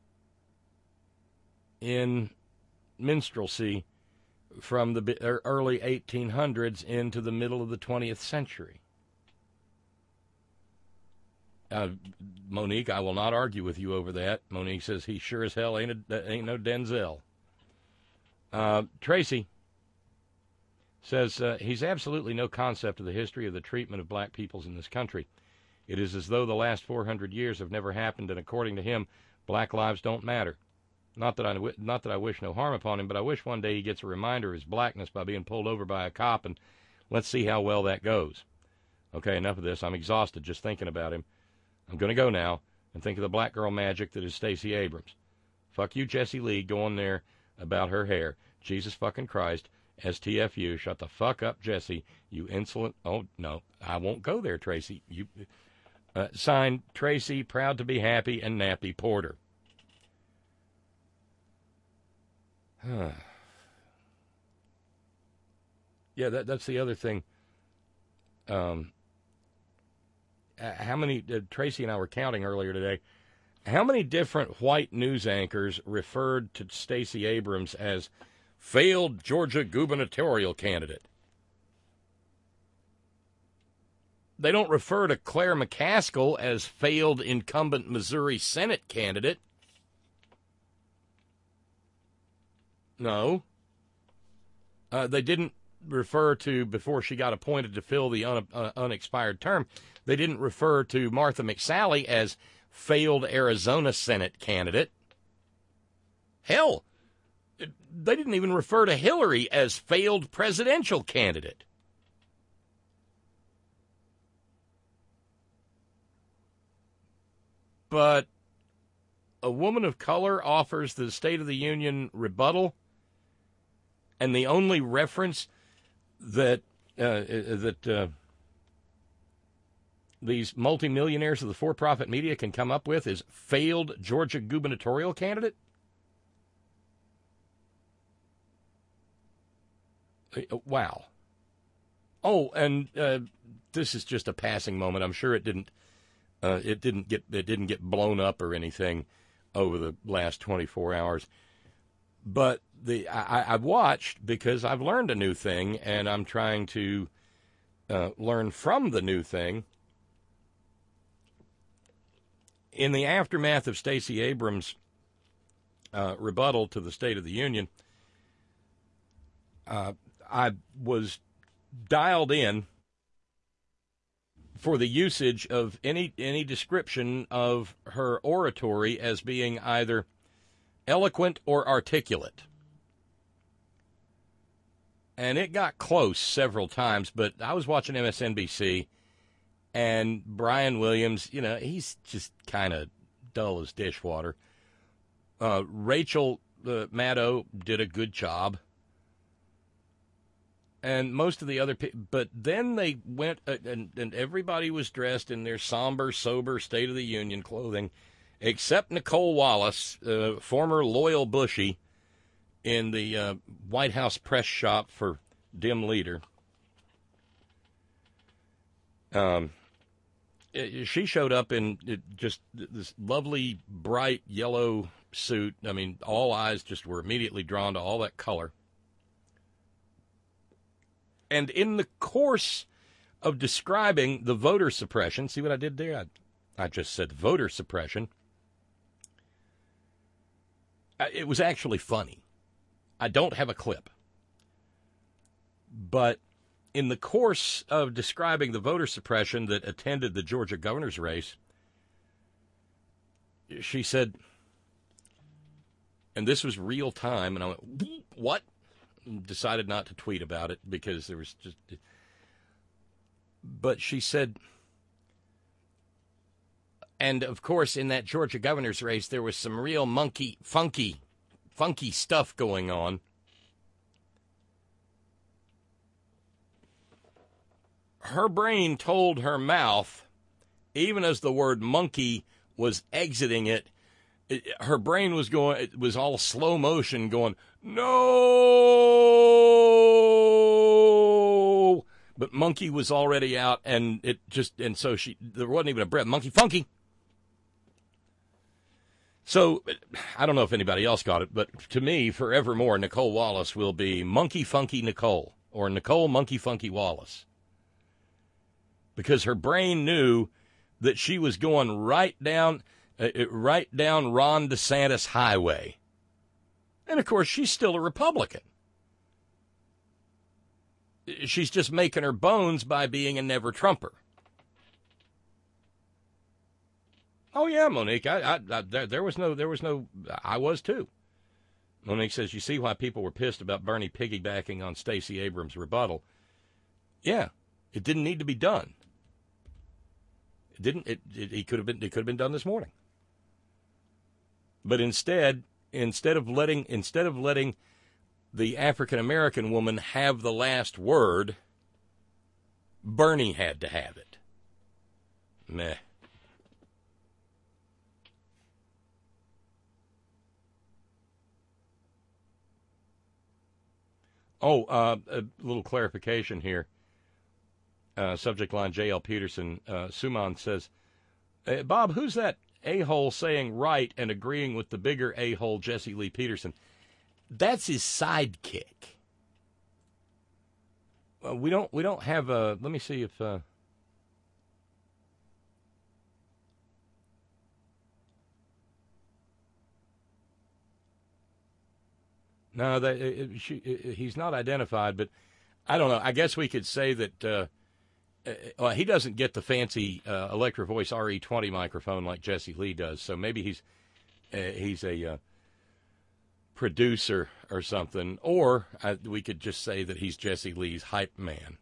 in minstrelsy from the early eighteen hundreds into the middle of the twentieth century. Uh, Monique, I will not argue with you over that. Monique says he sure as hell ain't, a, ain't no Denzel. Uh, Tracy says uh, he's absolutely no concept of the history of the treatment of black peoples in this country. It is as though the last four hundred years have never happened, and according to him, black lives don't matter. Not that I not that I wish no harm upon him, but I wish one day he gets a reminder of his blackness by being pulled over by a cop, and let's see how well that goes. Okay, enough of this. I'm exhausted just thinking about him. I'm going to go now and think of the black girl magic that is Stacey Abrams. Fuck you, Jesse Lee, going there about her hair. Jesus fucking Christ. S T F U. Shut the fuck up, Jesse. You insolent. Oh, no. I won't go there, Tracy. You. Uh, signed, Tracy, proud to be happy, and Nappy Porter. Yeah, that, that's the other thing. Um, how many, uh, Tracy and I were counting earlier today, how many different white news anchors referred to Stacey Abrams as failed Georgia gubernatorial candidate? They don't refer to Claire McCaskill as failed incumbent Missouri Senate candidate. No. Uh, they didn't refer to, before she got appointed to fill the un, uh, unexpired term, they didn't refer to Martha McSally as failed Arizona Senate candidate. Hell, they didn't even refer to Hillary as failed presidential candidate. But a woman of color offers the State of the Union rebuttal, and the only reference that uh, that uh, these multimillionaires of the for-profit media can come up with is failed Georgia gubernatorial candidate? Wow. Oh, and uh, this is just a passing moment. I'm sure it didn't uh, it didn't get it didn't get blown up or anything over the last twenty-four hours. But the I, I've watched because I've learned a new thing, and I'm trying to uh, learn from the new thing. In the aftermath of Stacey Abrams' uh, rebuttal to the State of the Union, uh, I was dialed in for the usage of any any description of her oratory as being either eloquent or articulate. And it got close several times, but I was watching M S N B C, and Brian Williams, you know, he's just kind of dull as dishwater. Uh, Rachel uh, Maddow did a good job. And most of the other people, but then they went, uh, and, and everybody was dressed in their somber, sober State of the Union clothing, except Nicole Wallace, uh, former loyal Bushy, in the uh, White House press shop for Dim Leader. Um, it, she showed up in it, just this lovely, bright yellow suit. I mean, all eyes just were immediately drawn to all that color. And in the course of describing the voter suppression, see what I did there? I, I just said voter suppression. It was actually funny. I don't have a clip. But in the course of describing the voter suppression that attended the Georgia governor's race, she said, and this was real time, and I went, what? Decided not to tweet about it because there was just, but she said, and of course in that Georgia governor's race there was some real monkey, funky, funky stuff going on. Her brain told her mouth, even as the word monkey was exiting it, it her brain was going, it was all slow motion going, no, but monkey was already out, and it just, and so she, there wasn't even a breath, monkey funky. So, I don't know if anybody else got it, but to me, forevermore, Nicole Wallace will be Monkey Funky Nicole, or Nicole Monkey Funky Wallace. Because her brain knew that she was going right down, uh, right down Ron DeSantis highway. And, of course, she's still a Republican. She's just making her bones by being a never-Trumper. Oh, yeah, Monique, I, I, I, there, there was no, there was no, I was too. Monique says, you see why people were pissed about Bernie piggybacking on Stacey Abrams' rebuttal. Yeah, it didn't need to be done. It didn't, it, it, it could have been, it could have been done this morning. But instead, instead of letting, instead of letting the African-American woman have the last word, Bernie had to have it. Meh. Oh, uh, a little clarification here. Uh, subject line J L Peterson. Uh, Suman says, uh, Bob, who's that a-hole saying right and agreeing with the bigger a-hole Jesse Lee Peterson? That's his sidekick. Uh, we don't we don't have a, let me see if, uh, no, that, it, she, it, he's not identified, but I don't know. I guess we could say that uh, uh, well, he doesn't get the fancy uh, Electro Voice R E twenty microphone like Jesse Lee does, so maybe he's uh, he's a uh, producer or something, or uh, we could just say that he's Jesse Lee's hype man.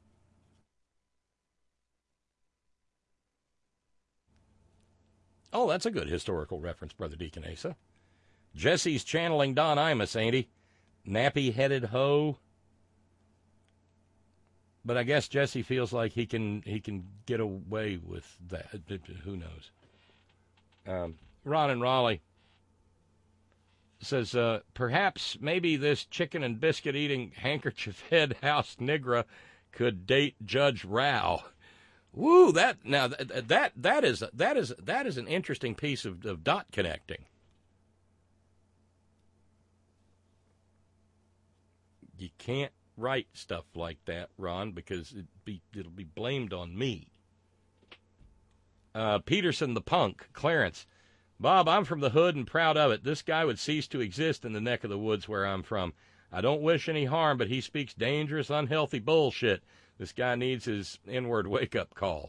Oh, that's a good historical reference, Brother Deacon Asa. Jesse's channeling Don Imus, ain't he? Nappy-headed hoe. But I guess Jesse feels like he can he can get away with that. Who knows? Um, Ron and Raleigh says, uh, perhaps maybe this chicken and biscuit eating handkerchief head house nigra could date Judge Rao. Woo! That now that that that is that is that is an interesting piece of, of dot connecting. You can't write stuff like that, Ron, because it be it'll be blamed on me. Uh, Peterson the punk, Clarence. Bob, I'm from the hood and proud of it. This guy would cease to exist in the neck of the woods where I'm from. I don't wish any harm, but he speaks dangerous, unhealthy bullshit. This guy needs his N-word wake-up call.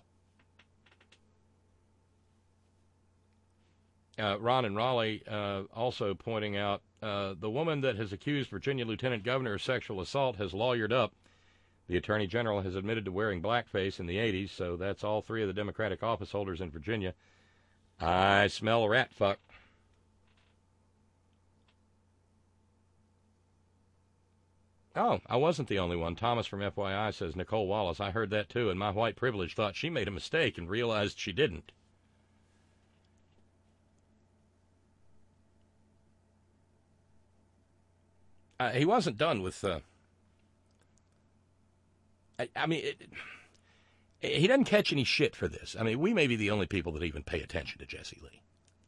Uh, Ron and Raleigh uh, also pointing out, uh, the woman that has accused Virginia Lieutenant Governor of sexual assault has lawyered up. The Attorney General has admitted to wearing blackface in the eighties, so that's all three of the Democratic office holders in Virginia. I smell a rat fuck. Oh, I wasn't the only one. Thomas from F Y I says, Nicole Wallace, I heard that too, and my white privilege thought she made a mistake and realized she didn't. Uh, he wasn't done with, uh, I, I mean, it, he doesn't catch any shit for this. I mean, we may be the only people that even pay attention to Jesse Lee.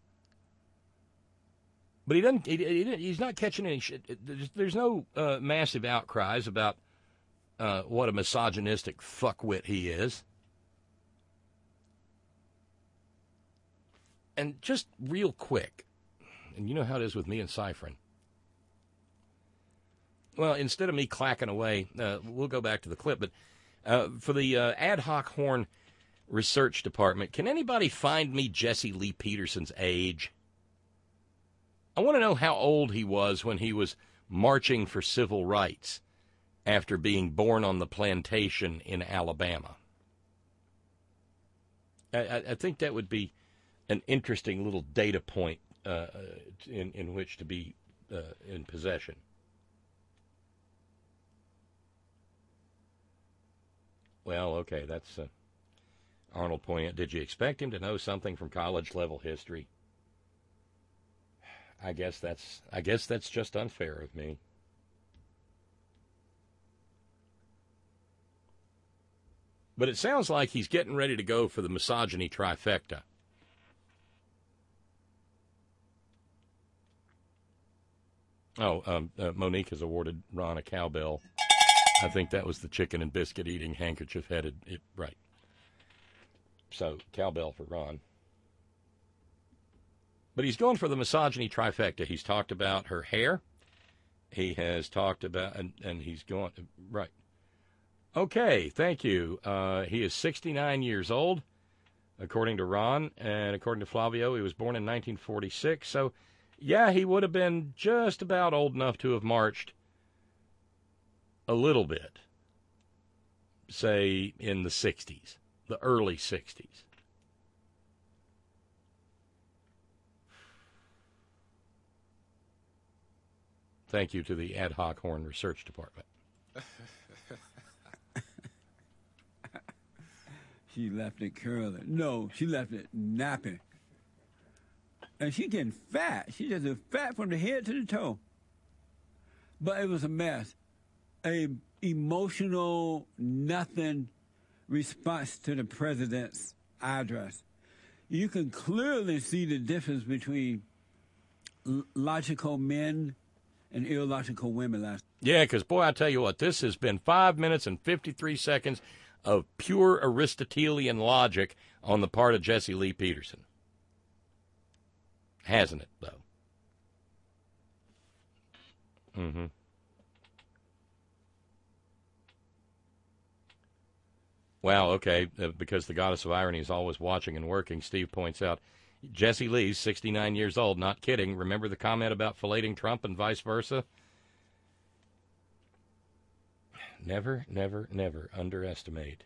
But he doesn't, he, he, he's not catching any shit. There's, there's no uh, massive outcries about uh, what a misogynistic fuckwit he is. And just real quick, and you know how it is with me and Cyphrin. Well, instead of me clacking away, uh, we'll go back to the clip, but uh, for the uh, Ad Hoc Horn Research Department, can anybody find me Jesse Lee Peterson's age? I want to know how old he was when he was marching for civil rights after being born on the plantation in Alabama. I, I think that would be an interesting little data point uh, in, in which to be uh, in possession. Well, okay, that's uh, Arnold pointing out. Did you expect him to know something from college-level history? I guess that's I guess that's just unfair of me. But it sounds like he's getting ready to go for the misogyny trifecta. Oh, um, uh, Monique has awarded Ron a cowbell. I think that was the chicken and biscuit eating handkerchief headed. It, right. So, cowbell for Ron. But he's going for the misogyny trifecta. He's talked about her hair. He has talked about, and, and he's going, right. Okay, thank you. Uh, he is sixty-nine years old, according to Ron, and according to Flavio, he was born in nineteen forty-six. So, yeah, he would have been just about old enough to have marched a little bit, say, in the sixties, the early sixties. Thank you to the Ad Hoc Horn Research Department. She left it curling. No, she left it napping. And she getting fat. She just is fat from the head to the toe. But it was a mess. A emotional nothing response to the president's address. You can clearly see the difference between l- logical men and illogical women last. Yeah, because, boy, I tell you what, this has been five minutes and fifty-three seconds of pure Aristotelian logic on the part of Jesse Lee Peterson. Hasn't it, though? Mm-hmm. Wow, okay, uh, because the goddess of irony is always watching and working, Steve points out, Jesse Lee's sixty-nine years old, not kidding. Remember the comment about filleting Trump and vice versa? Never, never, never underestimate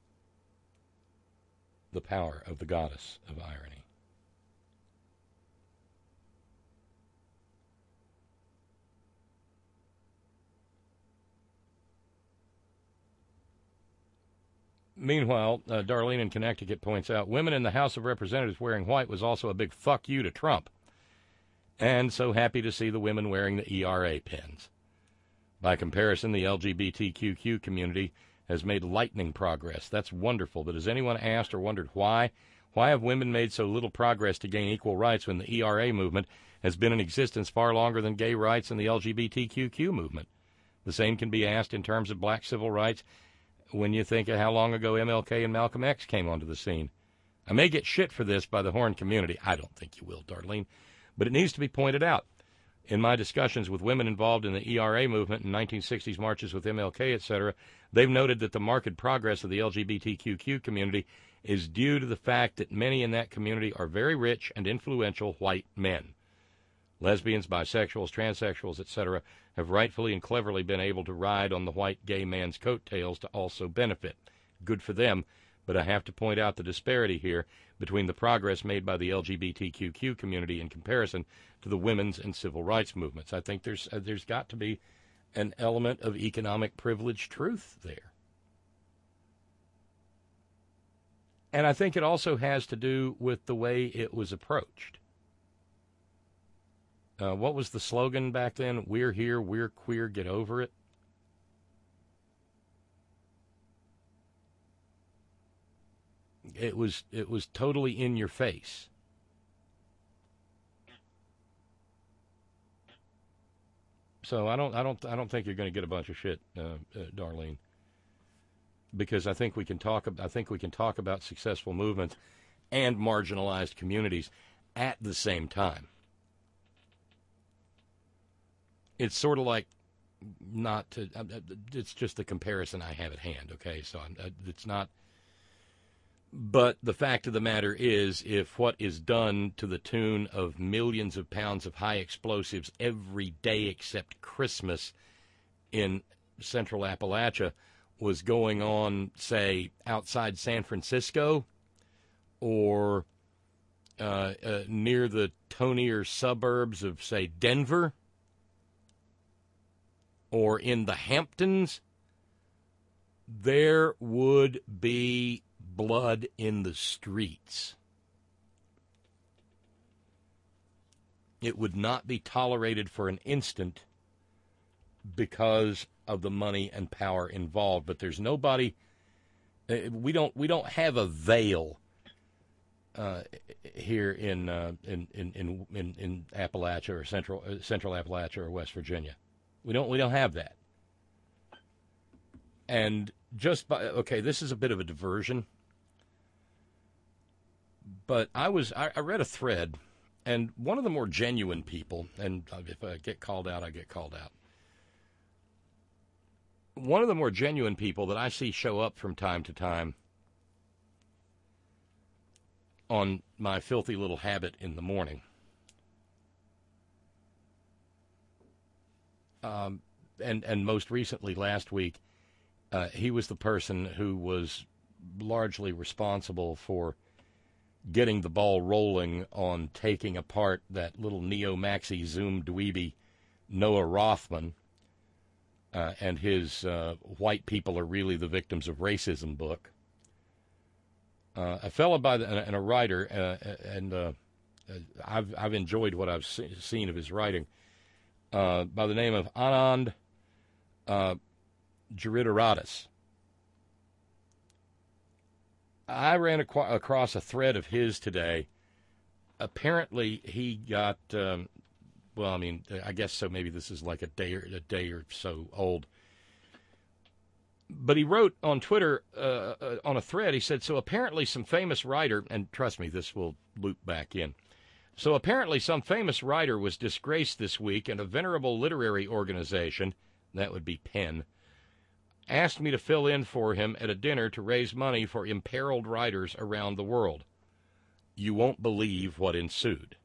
the power of the goddess of irony. Meanwhile, uh, Darlene in Connecticut points out, women in the House of Representatives wearing white was also a big fuck you to Trump. And so happy to see the women wearing the E R A pins. By comparison, the L G B T Q community has made lightning progress. That's wonderful. But has anyone asked or wondered why? Why have women made so little progress to gain equal rights when the E R A movement has been in existence far longer than gay rights and the L G B T Q movement? The same can be asked in terms of black civil rights when you think of how long ago M L K and Malcolm X came onto the scene. I may get shit for this by the Horn community. I don't think you will, Darlene. But it needs to be pointed out. In my discussions with women involved in the E R A movement and nineteen sixties marches with M L K, et cetera, they've noted that the marked progress of the L G B T Q community is due to the fact that many in that community are very rich and influential white men. Lesbians, bisexuals, transsexuals, et cetera, have rightfully and cleverly been able to ride on the white gay man's coattails to also benefit. Good for them, but I have to point out the disparity here between the progress made by the L G B T Q community in comparison to the women's and civil rights movements. I think there's uh, there's got to be an element of economic privilege truth there. And I think it also has to do with the way it was approached. Uh, what was the slogan back then? We're here, we're queer, get over it. It was it was totally in your face. So I don't I don't I don't think you're going to get a bunch of shit, uh, uh, Darlene, because I think we can talk I think we can talk about successful movements and marginalized communities at the same time. It's sort of like not to. It's just the comparison I have at hand. Okay, so I'm, it's not. But the fact of the matter is, if what is done to the tune of millions of pounds of high explosives every day except Christmas in central Appalachia was going on, say, outside San Francisco or uh, uh, near the tonier suburbs of, say, Denver or in the Hamptons, there would be blood in the streets. It would not be tolerated for an instant because of the money and power involved. But there's nobody. We don't. We don't have a veil uh, here in, uh, in, in in in in Appalachia or central uh, Central Appalachia or West Virginia. We don't. We don't have that. And just by okay, this is a bit of a diversion. But I was I, I read a thread, and one of the more genuine people, and if I get called out, I get called out. One of the more genuine people that I see show up from time to time on my filthy little habit in the morning. Um, and, and most recently last week, uh, he was the person who was largely responsible for getting the ball rolling on taking apart that little neo-maxi Zoom dweeby Noah Rothman uh, and his uh, White People Are Really the Victims of Racism book. Uh, a fellow by the, and a writer, uh, and uh, I've I've enjoyed what I've se- seen of his writing, uh, by the name of Anand uh, Giridharadas. I ran aqu- across a thread of his today. Apparently, he got um, well. I mean, I guess so. Maybe this is like a day or a day or so old. But he wrote on Twitter, uh, uh, on a thread, he said, so apparently some famous writer, and trust me, this will loop back in. So apparently some famous writer was disgraced this week, and a venerable literary organization, that would be Penn, asked me to fill in for him at a dinner to raise money for imperiled writers around the world. You won't believe what ensued.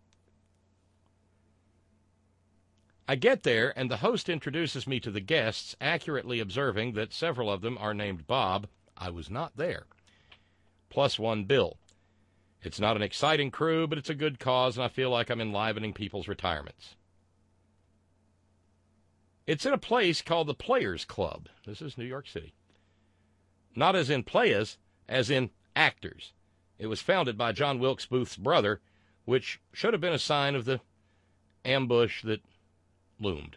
I get there, and the host introduces me to the guests, accurately observing that several of them are named Bob. I was not there. Plus one Bill. It's not an exciting crew, but it's a good cause, and I feel like I'm enlivening people's retirements. It's in a place called the Players Club. This is New York City. Not as in players, as in actors. It was founded by John Wilkes Booth's brother, which should have been a sign of the ambush that loomed.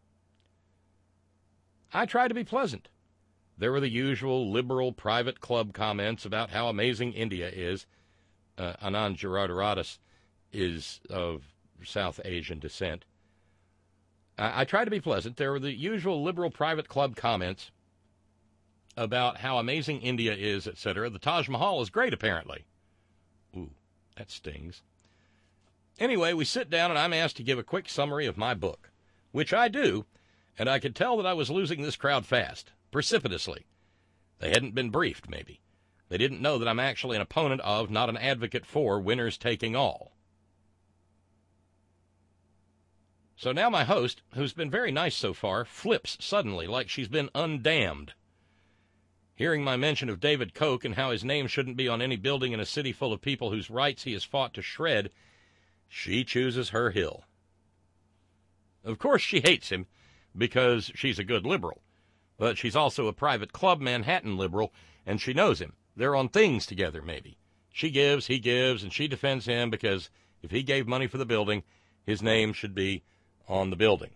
I tried to be pleasant. There were the usual liberal private club comments about how amazing India is. Uh, Anand Giridharadas is of South Asian descent. I, I tried to be pleasant. There were the usual liberal private club comments about how amazing India is, et cetera. The Taj Mahal is great, apparently. Ooh, that stings. Anyway, we sit down, and I'm asked to give a quick summary of my book, which I do, and I could tell that I was losing this crowd fast, precipitously. They hadn't been briefed, maybe. They didn't know that I'm actually an opponent of, not an advocate for, winners taking all. So now my host, who's been very nice so far, flips suddenly like she's been undamned. Hearing my mention of David Koch and how his name shouldn't be on any building in a city full of people whose rights he has fought to shred, she chooses her hill. Of course she hates him because she's a good liberal, but she's also a private club Manhattan liberal, and she knows him. They're on things together, maybe. She gives, he gives, and she defends him because if he gave money for the building, his name should be on the building.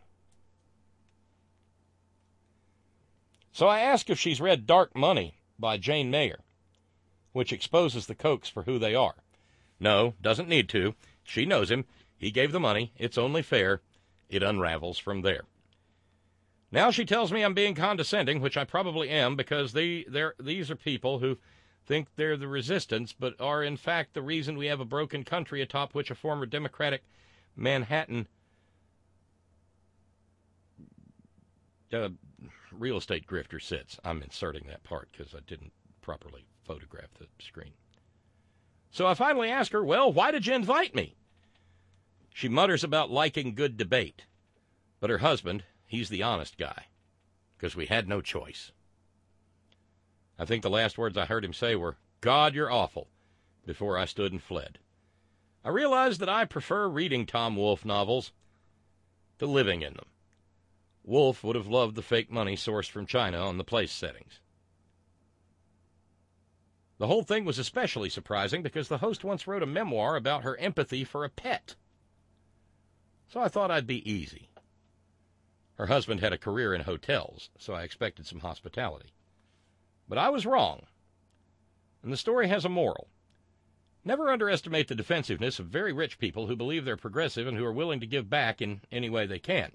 So I ask if she's read Dark Money by Jane Mayer, which exposes the Kochs for who they are. No, doesn't need to. She knows him. He gave the money. It's only fair. It unravels from there. Now she tells me I'm being condescending, which I probably am, because they, these are people who think they're the resistance, but are in fact the reason we have a broken country atop which a former Democratic Manhattan uh, real estate grifter sits. I'm inserting that part because I didn't properly photograph the screen. So I finally ask her, well, why did you invite me? She mutters about liking good debate. But her husband, he's the honest guy, because we had no choice. I think the last words I heard him say were, God, you're awful, before I stood and fled. I realized that I prefer reading Tom Wolfe novels to living in them. Wolfe would have loved the fake money sourced from China on the place settings. The whole thing was especially surprising because the host once wrote a memoir about her empathy for a pet. So I thought I'd be easy. Her husband had a career in hotels, so I expected some hospitality. But I was wrong. And the story has a moral. Never underestimate the defensiveness of very rich people who believe they're progressive and who are willing to give back in any way they can.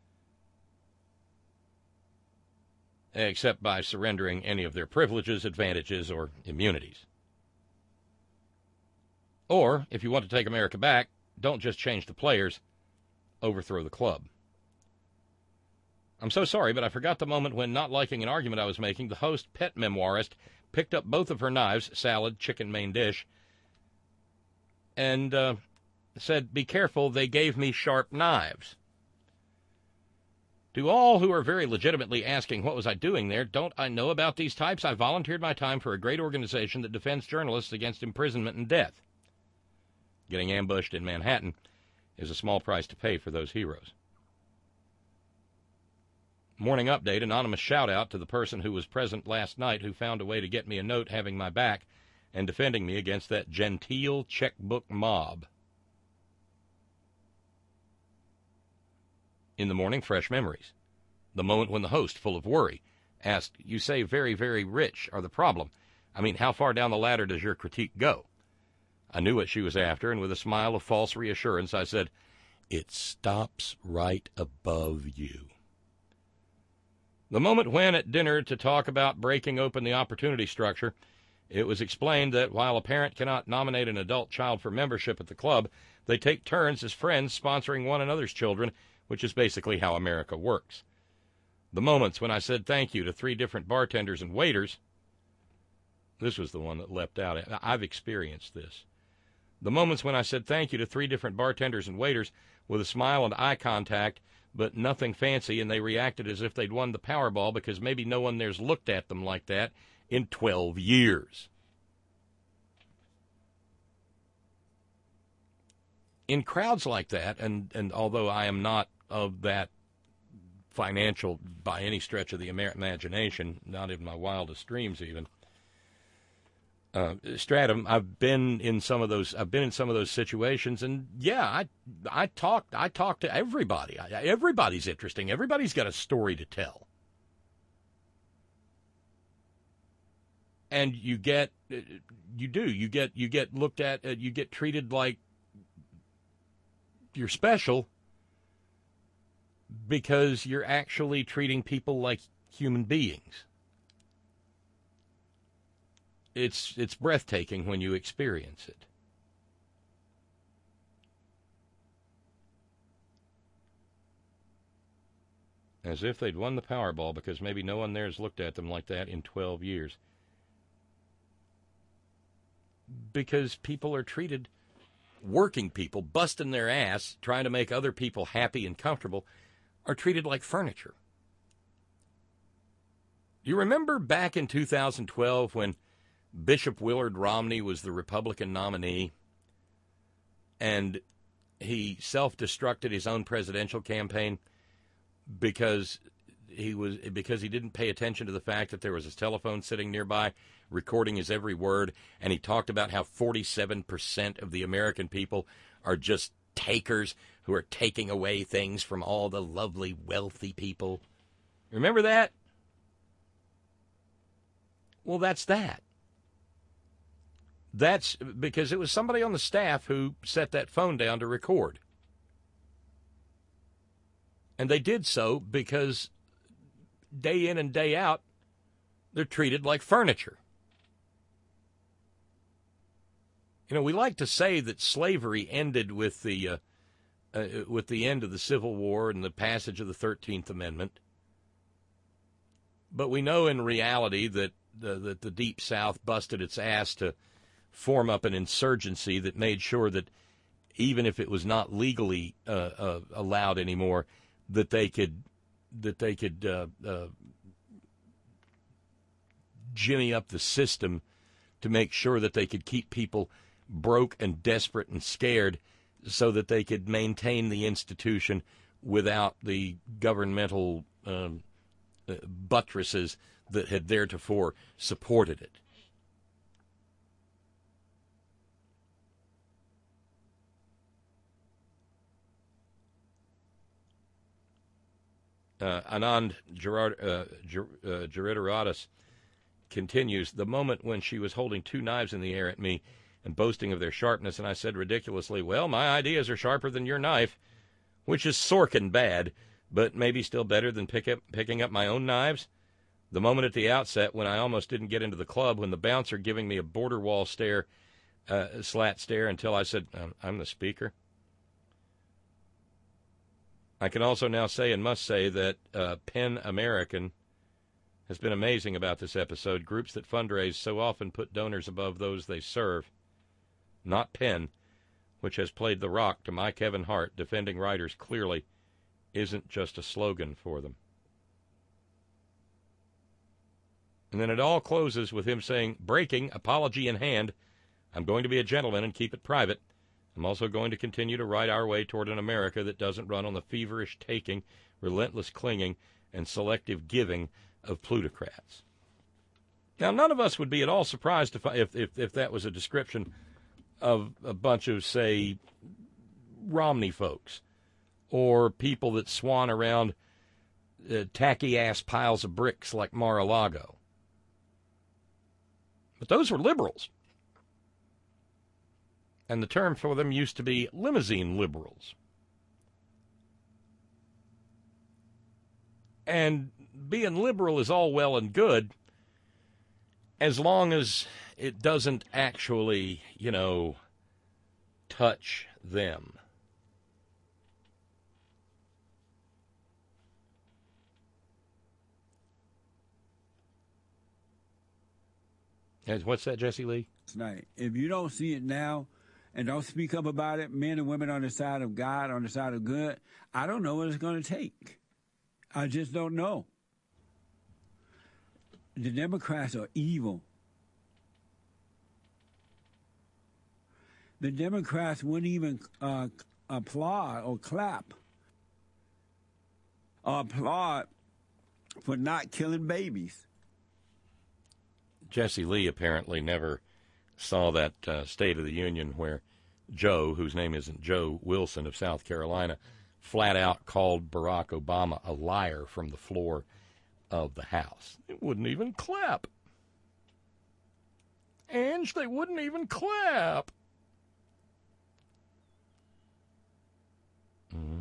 Except by surrendering any of their privileges, advantages, or immunities. Or, if you want to take America back, don't just change the players, overthrow the club. I'm so sorry, but I forgot the moment when, not liking an argument I was making, the host, pet memoirist, picked up both of her knives, salad, chicken main dish, and uh, said, "Be careful, they gave me sharp knives." To all who are very legitimately asking what was I doing there, don't I know about these types? I volunteered my time for a great organization that defends journalists against imprisonment and death. Getting ambushed in Manhattan is a small price to pay for those heroes. Morning update, anonymous shout-out to the person who was present last night who found a way to get me a note having my back and defending me against that genteel checkbook mob. In the morning, fresh memories. The moment when the host, full of worry, asked, "You say very, very rich are the problem. I mean, how far down the ladder does your critique go?" I knew what she was after, and with a smile of false reassurance, I said, "It stops right above you." The moment when, at dinner, to talk about breaking open the opportunity structure, it was explained that while a parent cannot nominate an adult child for membership at the club, they take turns as friends sponsoring one another's children, which is basically how America works. The moments when I said thank you to three different bartenders and waiters, this was the one that leapt out. I've experienced this. The moments when I said thank you to three different bartenders and waiters with a smile and eye contact, but nothing fancy, and they reacted as if they'd won the Powerball because maybe no one there's looked at them like that in twelve years. In crowds like that, and, and although I am not of that financial by any stretch of the imagination, not in my wildest dreams even, uh, Stratum, I've been in some of those. I've been in some of those situations, and yeah, I I talked I talked to everybody. I, everybody's interesting. Everybody's got a story to tell, and you get you do you get you get looked at. Uh, you get treated like you're special because you're actually treating people like human beings. It's it's breathtaking when you experience it. As if they'd won the Powerball because maybe no one there has looked at them like that in twelve years. Because people are treated, working people, busting their ass, trying to make other people happy and comfortable, are treated like furniture. You remember back in two thousand twelve when Bishop Willard Romney was the Republican nominee, and he self-destructed his own presidential campaign because he was because he didn't pay attention to the fact that there was his telephone sitting nearby recording his every word, and he talked about how forty-seven percent of the American people are just takers who are taking away things from all the lovely, wealthy people. Remember that? Well, that's that. That's because it was somebody on the staff who set that phone down to record. And they did so because day in and day out, they're treated like furniture. You know, we like to say that slavery ended with the uh, uh, with the end of the Civil War and the passage of the thirteenth Amendment. But we know in reality that the, that the Deep South busted its ass to form up an insurgency that made sure that even if it was not legally uh, uh, allowed anymore, that they could that they could uh, uh, jimmy up the system to make sure that they could keep people broke and desperate and scared so that they could maintain the institution without the governmental um, uh, buttresses that had theretofore supported it. Uh, Anand Gerard, uh, Ger, uh, Geriteratus continues, the moment when she was holding two knives in the air at me and boasting of their sharpness, and I said ridiculously, well, my ideas are sharper than your knife, which is sorkin' bad, but maybe still better than pick up, picking up my own knives. The moment at the outset when I almost didn't get into the club, when the bouncer giving me a border wall stare uh, slat stare until I said, I'm, I'm the speaker. I can also now say and must say that uh, Penn American has been amazing about this episode. Groups that fundraise so often put donors above those they serve. Not Penn, which has played the rock to my Kevin Hart, defending writers clearly isn't just a slogan for them. And then it all closes with him saying, breaking, apology in hand, I'm going to be a gentleman and keep it private. I'm also going to continue to write our way toward an America that doesn't run on the feverish taking, relentless clinging, and selective giving of plutocrats. Now, none of us would be at all surprised if, if, if, if that was a description of a bunch of, say, Romney folks or people that swan around uh, tacky-ass piles of bricks like Mar-a-Lago. But those were liberals. And the term for them used to be limousine liberals. And being liberal is all well and good as long as it doesn't actually, you know, touch them. What's that, Jesse Lee? Tonight. If you don't see it now and don't speak up about it, men and women on the side of God, on the side of good, I don't know what it's going to take. I just don't know. The Democrats are evil. The Democrats wouldn't even uh, applaud or clap or applaud for not killing babies. Jesse Lee apparently never saw that uh, State of the Union where Joe, whose name isn't Joe Wilson of South Carolina, flat out called Barack Obama a liar from the floor of the House. It wouldn't even clap. Ange, they wouldn't even clap. Mm-hmm.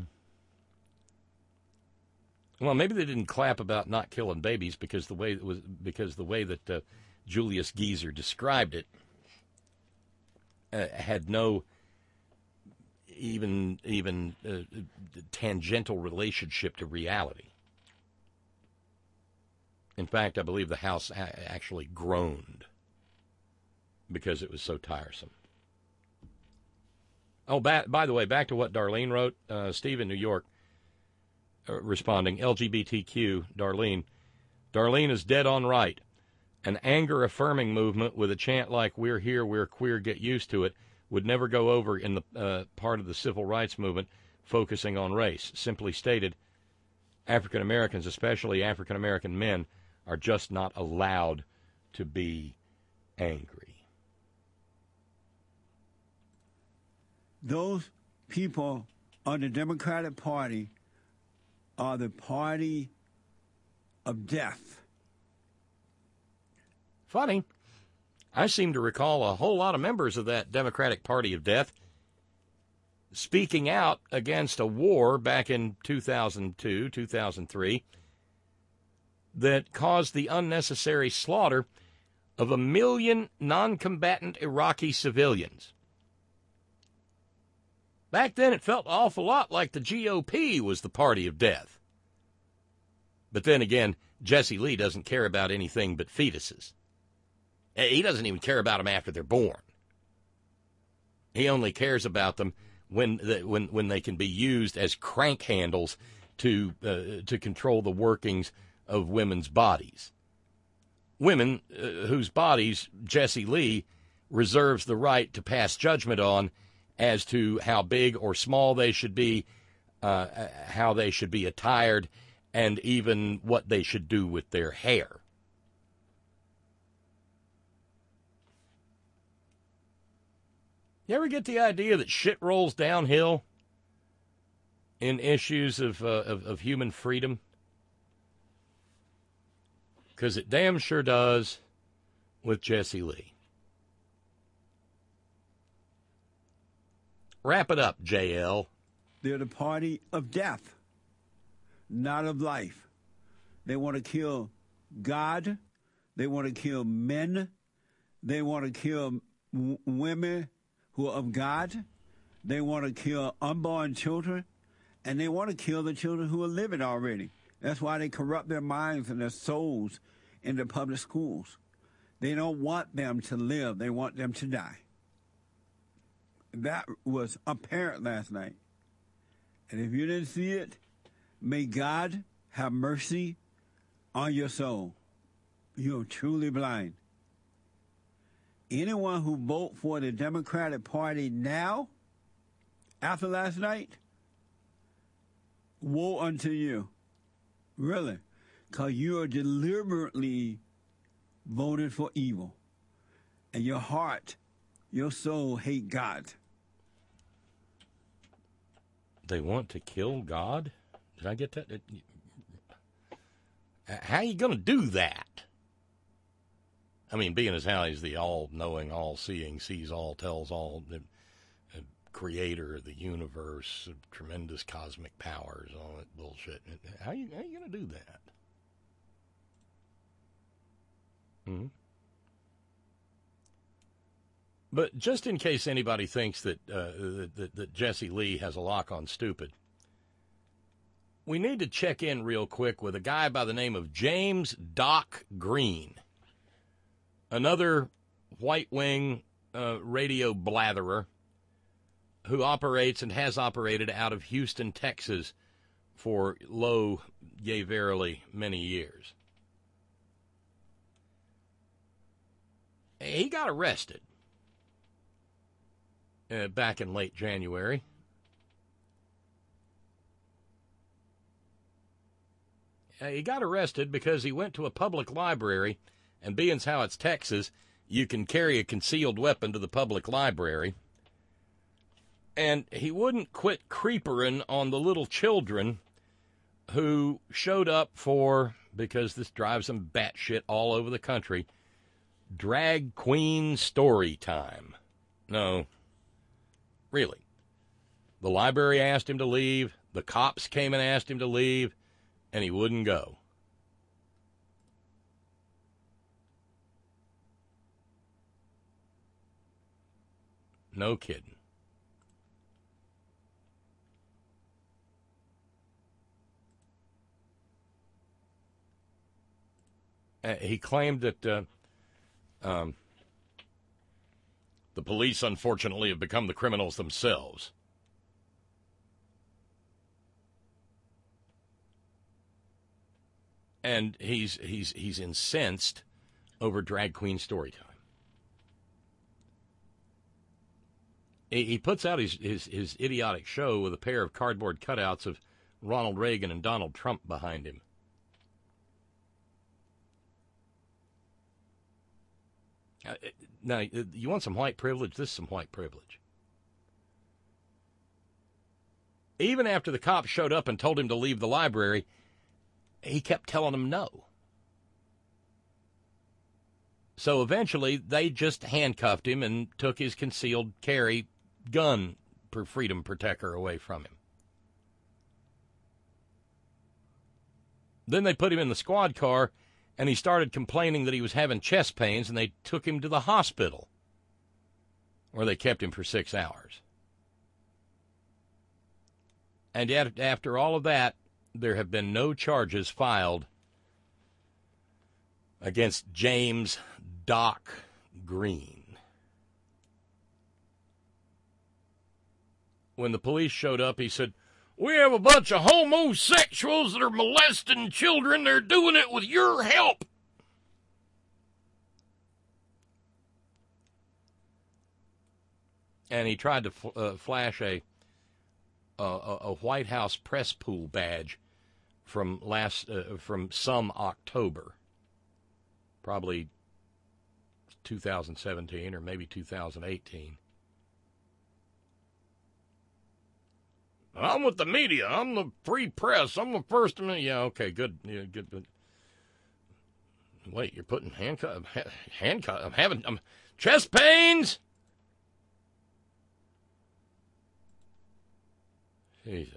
Well, maybe they didn't clap about not killing babies because the way it was because the way that uh, Julius Geezer described it uh, had no even even uh, tangential relationship to reality. In fact, I believe the House a- actually groaned because it was so tiresome. Oh, ba- by the way, back to what Darlene wrote. Uh, Steve in New York uh, responding, L G B T Q, Darlene. Darlene is dead on right. An anger-affirming movement with a chant like, we're here, we're queer, get used to it, would never go over in the uh, part of the civil rights movement focusing on race. Simply stated, African Americans, especially African American men, are just not allowed to be angry. Those people on the Democratic Party are the party of death. Funny. I seem to recall a whole lot of members of that Democratic Party of Death speaking out against a war back in two thousand two, two thousand three that caused the unnecessary slaughter of a million non-combatant Iraqi civilians. Back then it felt an awful lot like the G O P was the party of death. But then again, Jesse Lee doesn't care about anything but fetuses. He doesn't even care about them after they're born. He only cares about them when the, when when they can be used as crank handles to uh, to control the workings of women's bodies. Women uh, whose bodies Jesse Lee reserves the right to pass judgment on as to how big or small they should be, uh, how they should be attired, and even what they should do with their hair. You ever get the idea that shit rolls downhill in issues of, uh, of, of human freedom? Because it damn sure does with Jesse Lee. Wrap it up, J L. They're the party of death, not of life. They want to kill God. They want to kill men. They want to kill w- women who are of God. They want to kill unborn children, and they want to kill the children who are living already. That's why they corrupt their minds and their souls in the public schools. They don't want them to live. They want them to die. That was apparent last night. And if you didn't see it, may God have mercy on your soul. You're truly blind. Anyone who vote for the Democratic Party now, after last night, woe unto you. Really. Because you are deliberately voted for evil. And your heart, your soul hate God. They want to kill God? Did I get that? How are you going to do that? I mean, being as how he's the all-knowing, all-seeing, sees all, tells all, the uh, creator of the universe, of tremendous cosmic powers, all that bullshit. How are you, how are you going to do that? Hmm. But just in case anybody thinks that, uh, that that Jesse Lee has a lock on stupid, we need to check in real quick with a guy by the name of James Doc Green, another white-wing uh, radio blatherer who operates and has operated out of Houston, Texas for, lo, yea, verily, many years. He got arrested uh, back in late January. Uh, he got arrested because he went to a public library, and being how it's Texas, you can carry a concealed weapon to the public library. And he wouldn't quit creepering on the little children who showed up for, because this drives them batshit all over the country, drag queen story time. No, really. The library asked him to leave, the cops came and asked him to leave, and he wouldn't go. No kidding. Uh, he claimed that uh, um, the police, unfortunately, have become the criminals themselves. And he's he's he's incensed over drag queen story time. He, he puts out his, his his idiotic show with a pair of cardboard cutouts of Ronald Reagan and Donald Trump behind him. Uh, now, you want some white privilege? This is some white privilege. Even after the cops showed up and told him to leave the library, he kept telling them no. So eventually, they just handcuffed him and took his concealed carry gun for freedom protector away from him. Then they put him in the squad car, and he started complaining that he was having chest pains, and they took him to the hospital, where they kept him for six hours. And yet, after all of that, there have been no charges filed against James Doc Green. When the police showed up, he said, "We have a bunch of homosexuals that are molesting children. They're doing it with your help." And he tried to uh, flash a, a a White House press pool badge from last uh, from some October, probably two thousand seventeen or maybe two thousand eighteen. I'm with the media. I'm the free press. I'm the first. Yeah, okay, good. Yeah, good. But wait, you're putting handcuff, handcuff. I'm having I'm, chest pains. Jesus.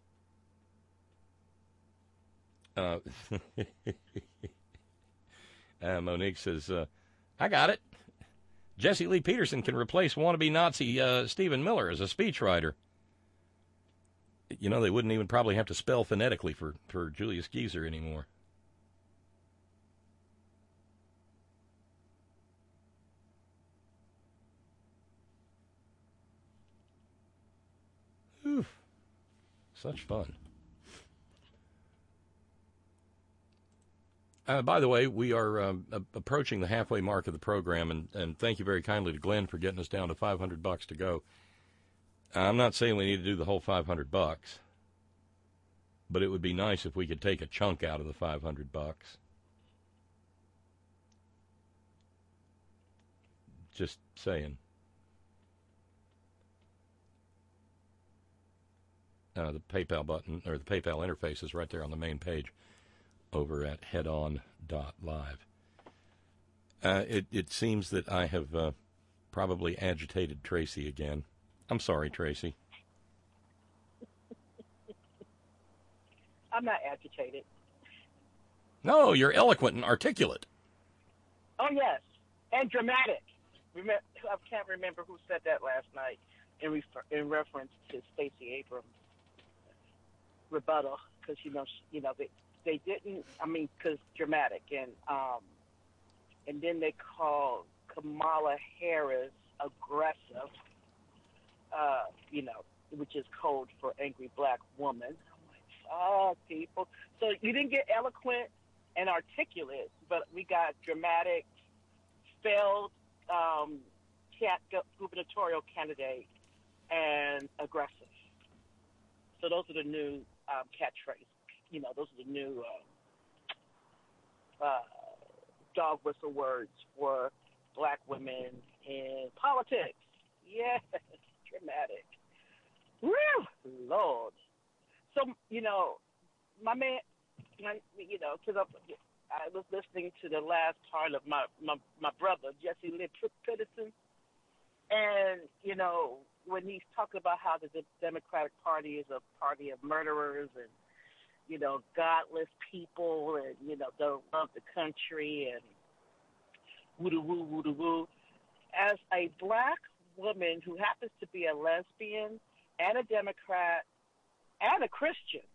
Uh, Uh, Monique says, uh, I got it. Jesse Lee Peterson can replace wannabe Nazi uh, Stephen Miller as a speechwriter. You know, they wouldn't even probably have to spell phonetically for, for Julius Caesar anymore. Whew. Such fun. Uh, by the way, we are uh, approaching the halfway mark of the program, and, and thank you very kindly to Glenn for getting us down to five hundred bucks to go. I'm not saying we need to do the whole five hundred bucks, but it would be nice if we could take a chunk out of the five hundred bucks. Just saying. Uh, the PayPal button, or the PayPal interface is right there on the main page over at headon dot live. Uh, it, it seems that I have uh, probably agitated Tracy again. I'm sorry, Tracy. I'm not agitated. No, you're eloquent and articulate. Oh, yes, and dramatic. Remember, I can't remember who said that last night in, refer, in reference to Stacey Abrams' rebuttal, because, you know, she, you know, they, they didn't, I mean, because dramatic, and um, and then they called Kamala Harris aggressive, uh, you know, which is code for angry black woman. I'm like, oh, people. So you didn't get eloquent and articulate, but we got dramatic, failed um, cat, gubernatorial candidate, and aggressive. So those are the new um, catchphrases. You know, those are the new uh, uh, dog whistle words for black women in politics. Yes, dramatic. Woo, Lord. So, you know, my man, my, you know, because I was listening to the last part of my, my, my brother, Jesse Lee Peterson, and, you know, when he's talking about how the Democratic Party is a party of murderers and, you know, godless people and, you know, don't love the country and woo-doo-woo, woo-doo-woo. As a black woman who happens to be a lesbian and a Democrat and a Christian,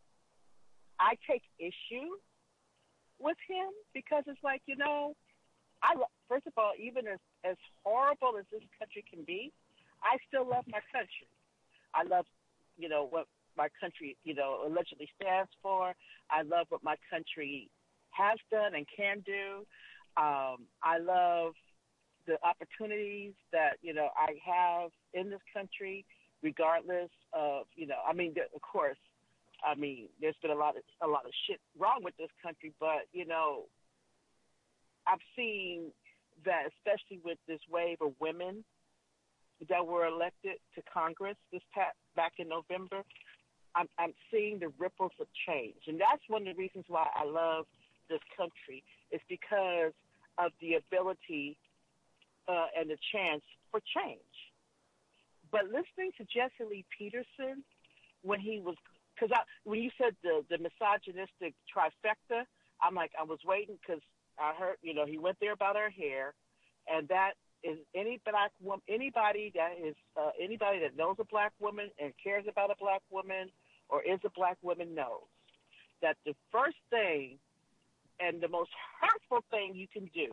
I take issue with him because it's like, you know, I first of all, even as, as horrible as this country can be, I still love my country. I love, you know, what my country, you know, allegedly stands for. I love what my country has done and can do. Um, I love the opportunities that, you know, I have in this country, regardless of, you know, I mean, of course, I mean, there's been a lot of a lot of shit wrong with this country, but, you know, I've seen that, especially with this wave of women that were elected to Congress this past, back in November, I'm, I'm seeing the ripples of change. And that's one of the reasons why I love this country, is because of the ability uh, and the chance for change. But listening to Jesse Lee Peterson, when he was, because when you said the, the misogynistic trifecta, I'm like, I was waiting because I heard, you know, he went there about her hair, and that is any black woman, anybody that is uh, anybody that knows a black woman and cares about a black woman or is a black woman knows that the first thing and the most hurtful thing you can do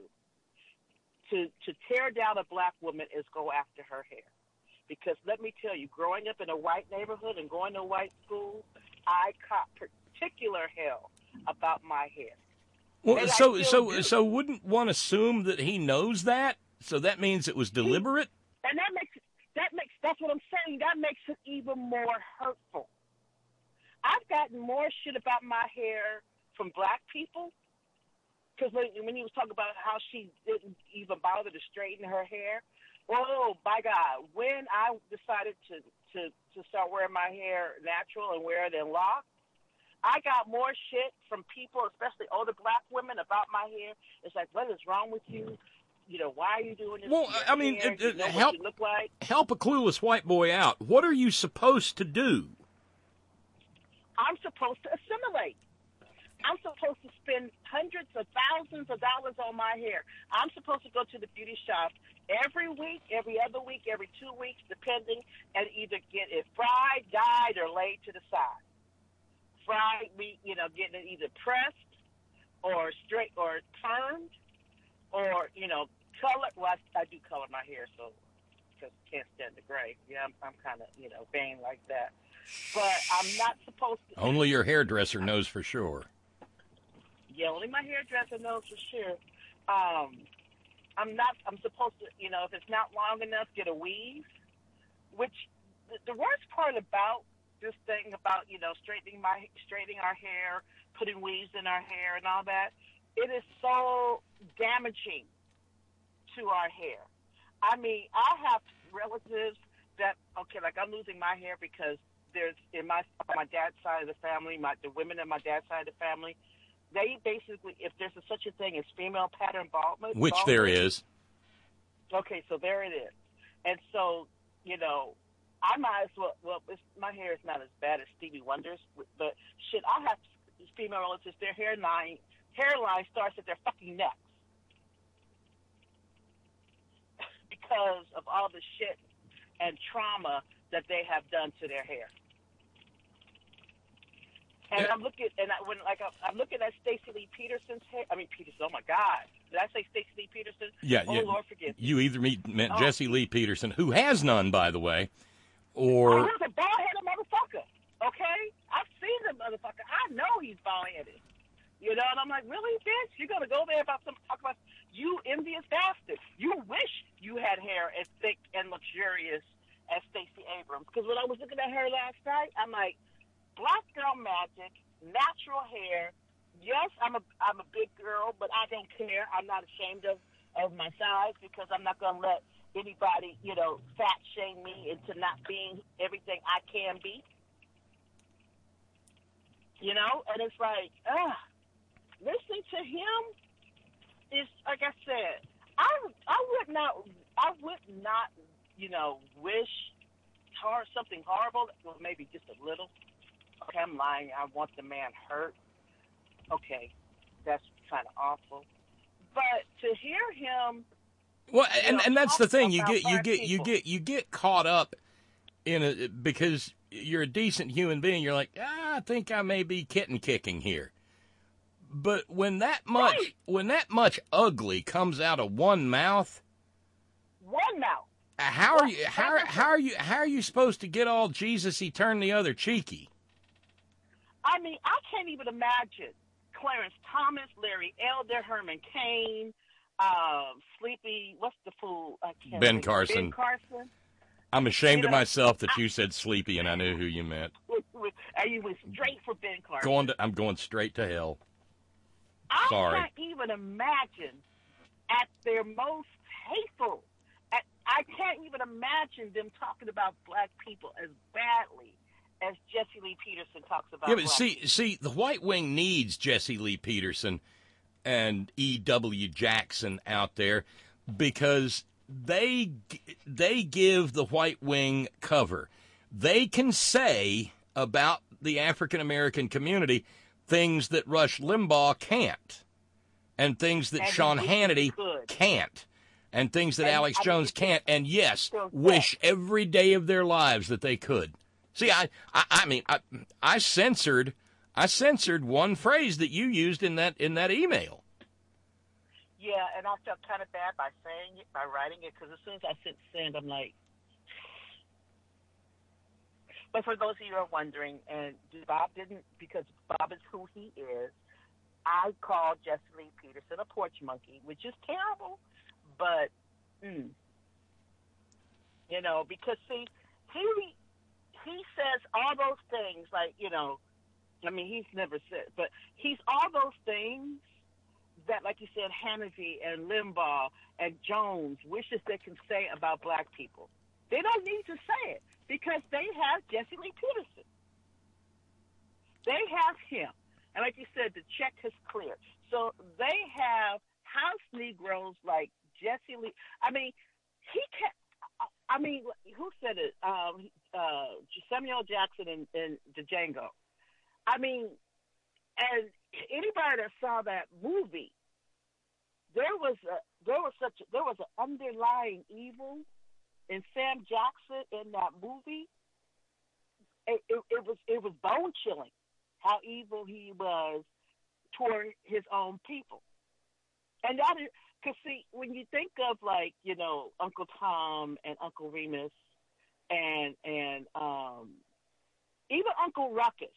to to tear down a black woman is go after her hair. Because let me tell you, growing up in a white neighborhood and going to white schools, I caught particular hell about my hair. Well, so so do. so wouldn't one assume that he knows that? So that means it was deliberate? He, and that makes that makes that's what I'm saying. That makes it even more hurtful. I've gotten more shit about my hair from black people, because when, when he was talking about how she didn't even bother to straighten her hair. Oh, my God. When I decided to, to, to start wearing my hair natural and wear it in locks, I got more shit from people, especially older black women, about my hair. It's like, what is wrong with you? You know, why are you doing this? Well, I mean, hair? it, it, you know help, what you look like? help a clueless white boy out. What are you supposed to do? I'm supposed to assimilate. I'm supposed to spend hundreds of thousands of dollars on my hair. I'm supposed to go to the beauty shop every week, every other week, every two weeks, depending, and either get it fried, dyed, or laid to the side. Fried, we, you know, getting it either pressed or straight or permed or, you know, colored. Well, I, I do color my hair, so because I can't stand the gray. Yeah, I'm, I'm kind of, you know, vain like that. But I'm not supposed to. Only your hairdresser knows for sure. Yeah, only my hairdresser knows for sure. Um, I'm not. I'm supposed to. You know, if it's not long enough, get a weave. Which the, the worst part about this thing about you know straightening my straightening our hair, putting weaves in our hair, and all that, it is so damaging to our hair. I mean, I have relatives that okay, like I'm losing my hair because there's in my my dad's side of the family, my the women in my dad's side of the family, they basically, if there's a, such a thing as female pattern baldness, which baldness, there is. Okay, so there it is, and so you know, I might as well. Well, it's, my hair is not as bad as Stevie Wonder's, but shit, I have female relatives. Their hairline hairline starts at their fucking necks because of all the shit and trauma that they have done to their hair. And I'm looking, and I, when like I'm, I'm looking at Stacey Lee Peterson's hair. I mean Peterson. Oh my God, did I say Stacey Lee Peterson? Yeah, oh yeah. Lord, forgive me. You either meet, meant Oh. Jesse Lee Peterson, who has none, by the way, Oh, or he's a bald-headed motherfucker. Okay, I've seen the motherfucker. I know he's bald-headed. You know, and I'm like, really, bitch? You're gonna go there about some talk about you envious bastard? You wish you had hair as thick and luxurious as Stacey Abrams. Because when I was looking at her last night, I'm like, black girl magic, natural hair. Yes, I'm a I'm a big girl, but I don't care. I'm not ashamed of, of my size because I'm not gonna let anybody, you know, fat shame me into not being everything I can be. You know, and it's like, ah, listening to him is like I said. I I would not I would not you know wish hor- something horrible. Well, maybe just a little. Okay, I'm lying. I want the man hurt. Okay, that's kind of awful. But to hear him, well, you and know, and that's the talk thing. You about get you black get you people. get you get caught up in a because you're a decent human being. You're like, ah, I think I may be kitten kicking here. But when that much Right. when that much ugly comes out of one mouth, one mouth. how are you Well, how that's- how are you how are you supposed to get all Jesus-y turn the other cheeky? I mean, I can't even imagine Clarence Thomas, Larry Elder, Herman Cain, um, Sleepy, what's the fool? I can't Ben think. Carson. Ben Carson. I'm ashamed You of know, myself that you said sleepy and I knew who you meant. And you went straight for Ben Carson. Going to, I'm going straight to hell. I sorry. can't even imagine at their most hateful. At, I can't even imagine them talking about black people as badly as Jesse Lee Peterson talks about. Yeah, but black see, people. see, the White Wing needs Jesse Lee Peterson and E W. Jackson out there because they they give the White Wing cover. They can say about the African American community things that Rush Limbaugh can't, and things that And he Sean wishes he Hannity could. can't, and things that And, Alex I mean, Jones it's- can't. And yes, so wish every day of their lives that they could. See, I, I, I mean, I, I censored, I censored one phrase that you used in that in that email. Yeah, and I felt kind of bad by saying it, by writing it, because as soon as I hit send, I'm like. But for those of you who are wondering, and Bob didn't, because Bob is who he is, I called Jesse Lee Peterson a porch monkey, which is terrible, but, mm, you know, because, see, he he says all those things, like, you know, I mean, he's never said, but he's all those things that, like you said, Hannity and Limbaugh and Jones wishes they can say about black people. They don't need to say it because they have Jesse Lee Peterson. They have him. And like you said, the check has cleared. So they have house Negroes like Jesse Lee. I mean, he can't. I mean, who said it? Um, uh, Samuel Jackson and, and Django. I mean, and anybody that saw that movie, there was a there was such there was an underlying evil in Sam Jackson in that movie. It, it, it was it was bone chilling how evil he was toward his own people, and that is because see when you think of like you know Uncle Tom and Uncle Remus and and um, even Uncle Ruckus,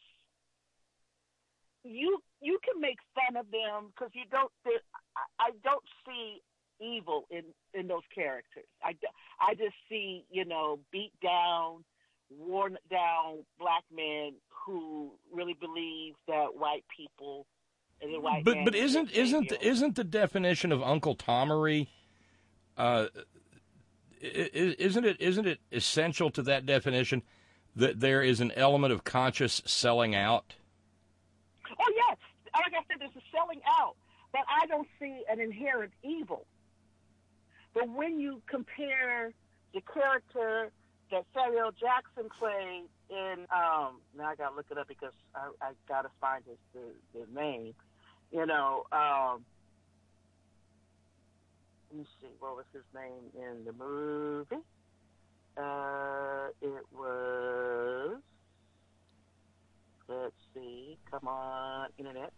you you can make fun of them because you don't. I, I don't see evil in, in those characters. I, I just see you know beat down, worn down black men who really believe that white people and the white but man but is isn't their isn't savior. isn't the definition of Uncle Tomery uh isn't it isn't it essential to that definition that there is an element of conscious selling out? Oh yes, like I said, there's a selling out, but I don't see an inherent evil. But when you compare the character that Samuel Jackson played in, um, now I gotta look it up because I, I gotta find his the, the name. You know, um, let me see, what was his name in the movie? Uh, it was. Let's see. Come on, internet.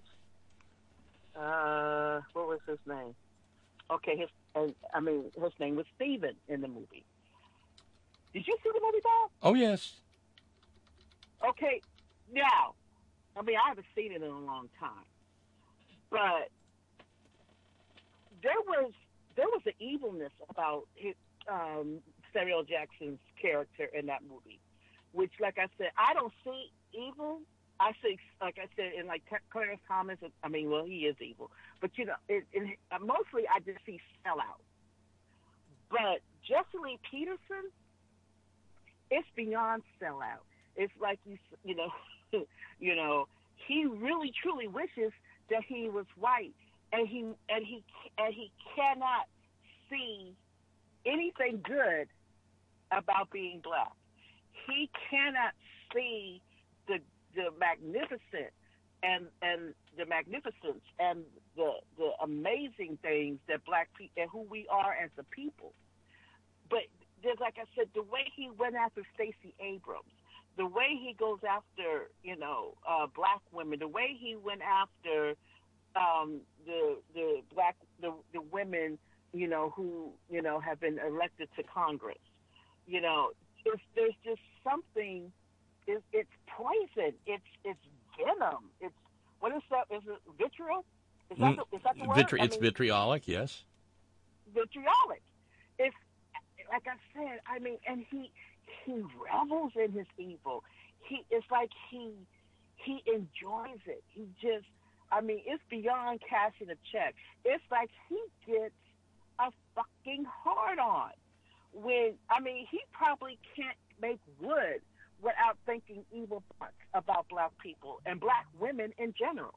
Uh, what was his name? Okay, his and I mean his name was Steven in the movie. Did you see the movie, Bob? Oh yes. Okay, now, I mean I haven't seen it in a long time, but there was there was an evilness about his, um, Samuel Jackson's character in that movie, which, like I said, I don't see evil. I see, like I said, in like Clarence Thomas. I mean, well, he is evil, but you know, it, it, mostly I just see sellout. But Jesse Lee Peterson, it's beyond sellout. It's like you, you know, you know, he really truly wishes that he was white, and he and he and he cannot see anything good about being black. He cannot see the the magnificent and and the magnificence and the the amazing things that black people and who we are as a people. But there's, like I said, the way he went after Stacey Abrams, the way he goes after you know uh, black women, the way he went after um, the the black the the women you know who you know have been elected to Congress, you know, it's, there's just something. It's, it's poison. It's it's venom. It's what is that? Is it vitriol? Is that the, is that the word? Vitri- I it's mean, vitriolic, yes. Vitriolic. It's like I said. I mean, and he he revels in his evil. He it's like he he enjoys it. He just. I mean, it's beyond cashing a check. It's like he gets a fucking hard on. When I mean, he probably can't make wood without thinking evil thoughts about black people and black women in general.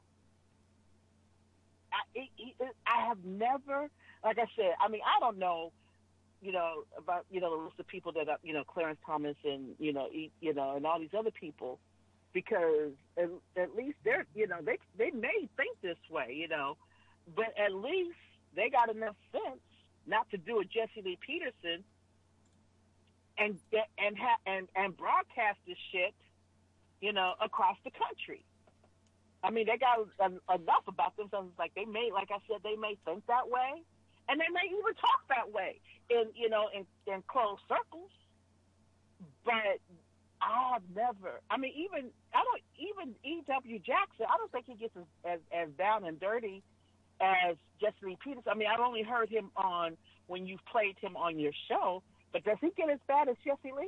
I, it, it, I have never, like I said, I mean, I don't know, you know, about, you know, the list of people that, are, you know, Clarence Thomas and, you know, you know, and all these other people, because at, at least they're, you know, they, they may think this way, you know, but at least they got enough sense not to do a Jesse Lee Peterson and get and ha- and and broadcast this shit, you know, across the country. I mean, they got en- enough about themselves. Like they may, like I said, they may think that way, and they may even talk that way in you know in, in closed circles. But I have never. I mean, even I don't even E W Jackson. I don't think he gets as, as as down and dirty as Jesse Lee Peterson. I mean, I've only heard him on when you've played him on your show. But does he get as bad as Jesse Lee?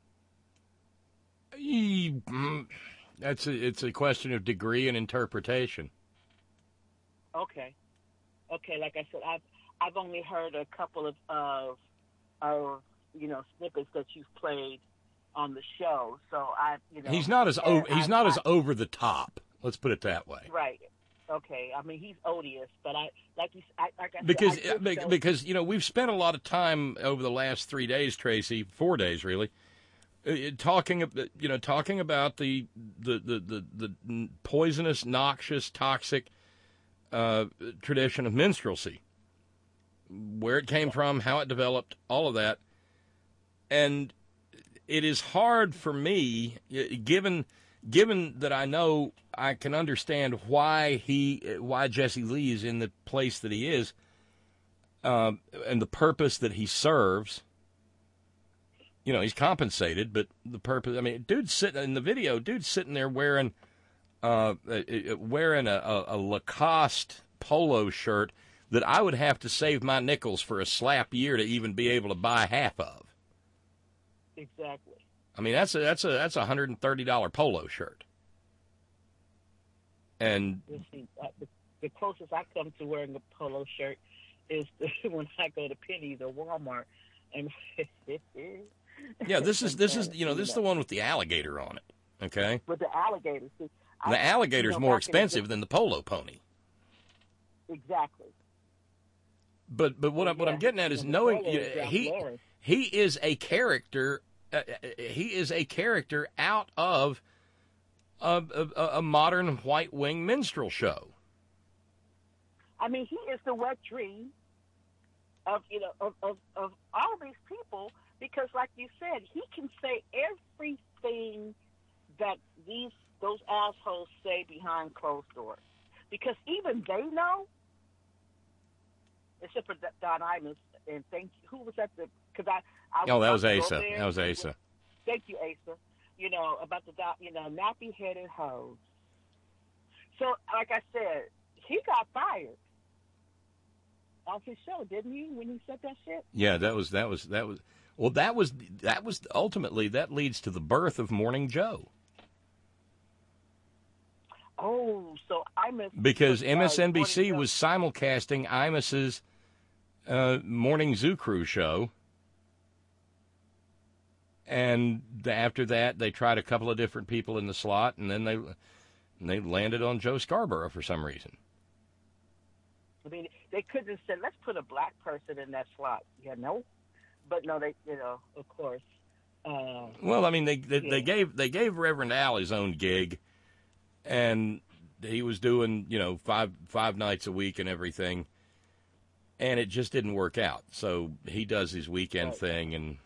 He, that's a, it's a question of degree and interpretation. Okay, okay. Like I said, I've I've only heard a couple of of, of you know snippets that you've played on the show. So I, you know, he's not as o- he's I, not I, as over the top. Let's put it that way. Right. Okay. I mean, he's odious, but I like you. I, like I Because said, I because you know we've spent a lot of time over the last three days, Tracy, four days really, Uh, talking, ab- you know, talking about the the the the, the poisonous, noxious, toxic uh, tradition of minstrelsy, where it came from, how it developed, all of that, and it is hard for me, given given that I know I can understand why he, why Jesse Lee is in the place that he is, uh, and the purpose that he serves. You know, he's compensated, but the purpose, I mean, dude's sitting in the video, dude's sitting there wearing uh, wearing a, a, a Lacoste polo shirt that I would have to save my nickels for a slap year to even be able to buy half of. Exactly. I mean, that's a, that's a, that's a one hundred thirty dollars polo shirt. And You see, uh, the, the closest I come to wearing a polo shirt is when I go to Penny's or Walmart. And yeah, this is this is you know this is the one with the alligator on it. Okay, with the alligator. See, and the I, alligator's you know, more back in the expensive day- than the polo pony. Exactly. But but what I, what I'm Yeah, getting at is the knowing polo you is know, Ralph he Lauren. he is a character. Uh, he is a character out of a, a, a modern white wing minstrel show. I mean, he is the wet dream of you know of, of, of all these people because, like you said, he can say everything that these those assholes say behind closed doors because even they know. Except for Don Imus, and thank you. Who was at the? Because I, I Oh, that was about to go Asa. there. That was Asa. Thank you, Asa. You know about the doc- you know nappy-headed hoes. So, like I said, he got fired off his show, didn't he? When he said that shit. Yeah, that was that was that was well that was that was ultimately that leads to the birth of Morning Joe. Oh, so Imus Because was, uh, M S N B C Morning Joe. was simulcasting Imus's uh, Morning Zoo Crew show. And the, after that, they tried a couple of different people in the slot, and then they and they landed on Joe Scarborough for some reason. I mean, they could have said, let's put a black person in that slot. Yeah, no. But no, they, you know, of course. Uh, Well, I mean, they they, yeah. they gave they gave Reverend Al his own gig, and he was doing you know five five nights a week and everything, and it just didn't work out. So he does his weekend Right. thing, and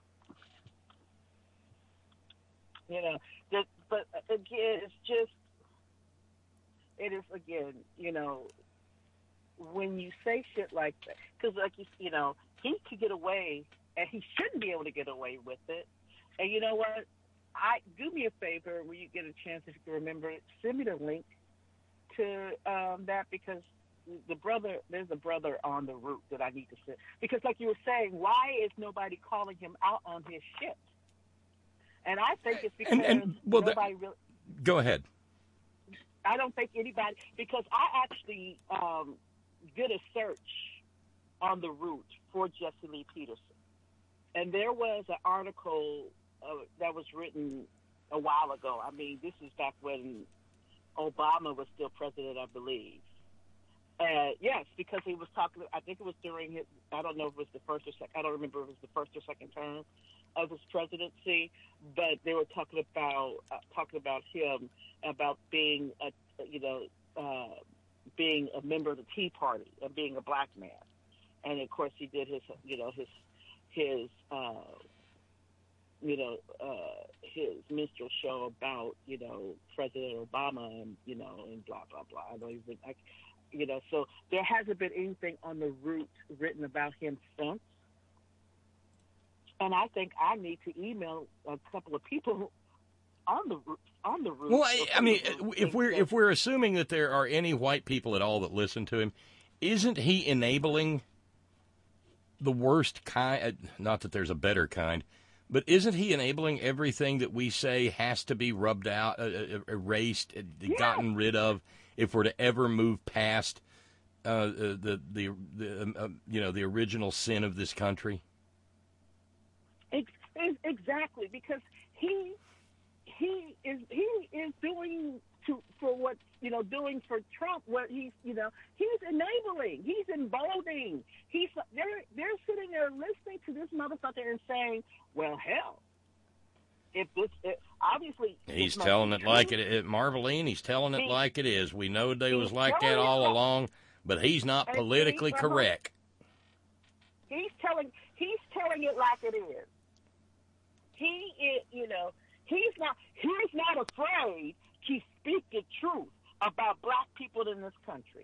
You know, that, but again, it's just, it is, again, you know, when you say shit like that, because, like, you, you know, he could get away, and he shouldn't be able to get away with it. And you know what? I do me a favor when you get a chance, if you can remember it, send me the link to um, that, because the brother, there's a brother on the route that I need to send. Because, like you were saying, why is nobody calling him out on his shit? And I think it's because And- and, well, the- nobody really. go ahead. I don't think anybody, because I actually um, did a search on the route for Jesse Lee Peterson, and there was an article uh, that was written a while ago. I mean, this is back when Obama was still president, I believe. Uh, yes, because he was talking. I think it was during his. I don't know if it was the first or second. I don't remember if it was the first or second term of his presidency, but they were talking about uh, talking about him about being a you know uh, being a member of the Tea Party and being a black man, and of course he did his you know his his uh, you know uh, his minstrel show about you know President Obama and you know and blah blah blah. I don't even I, you know so there hasn't been anything on the route written about him since. And I think I need to email a couple of people on the on the route. Well, I, I mean, if we're if we're assuming that there are any white people at all that listen to him, isn't he enabling the worst kind? Not that there's a better kind, but isn't he enabling everything that we say has to be rubbed out, uh, erased, uh, Yeah. gotten rid of, if we're to ever move past uh, the the the um, uh, you know the original sin of this country? Ex- ex- Exactly, because he he is he is doing to for what you know doing for Trump what he's you know he's enabling, he's emboldening, he's they're they're sitting there listening to this motherfucker and saying, well, hell, if this, it, obviously, he's this telling must it be like true. it, it. Marveline, he's telling it He- like it is. We know they was he's like that telling it all like- along, but he's not And politically see, uh-huh. correct. He's telling he's telling it like it is. He is, you know, he's not he's not afraid to speak the truth about black people in this country.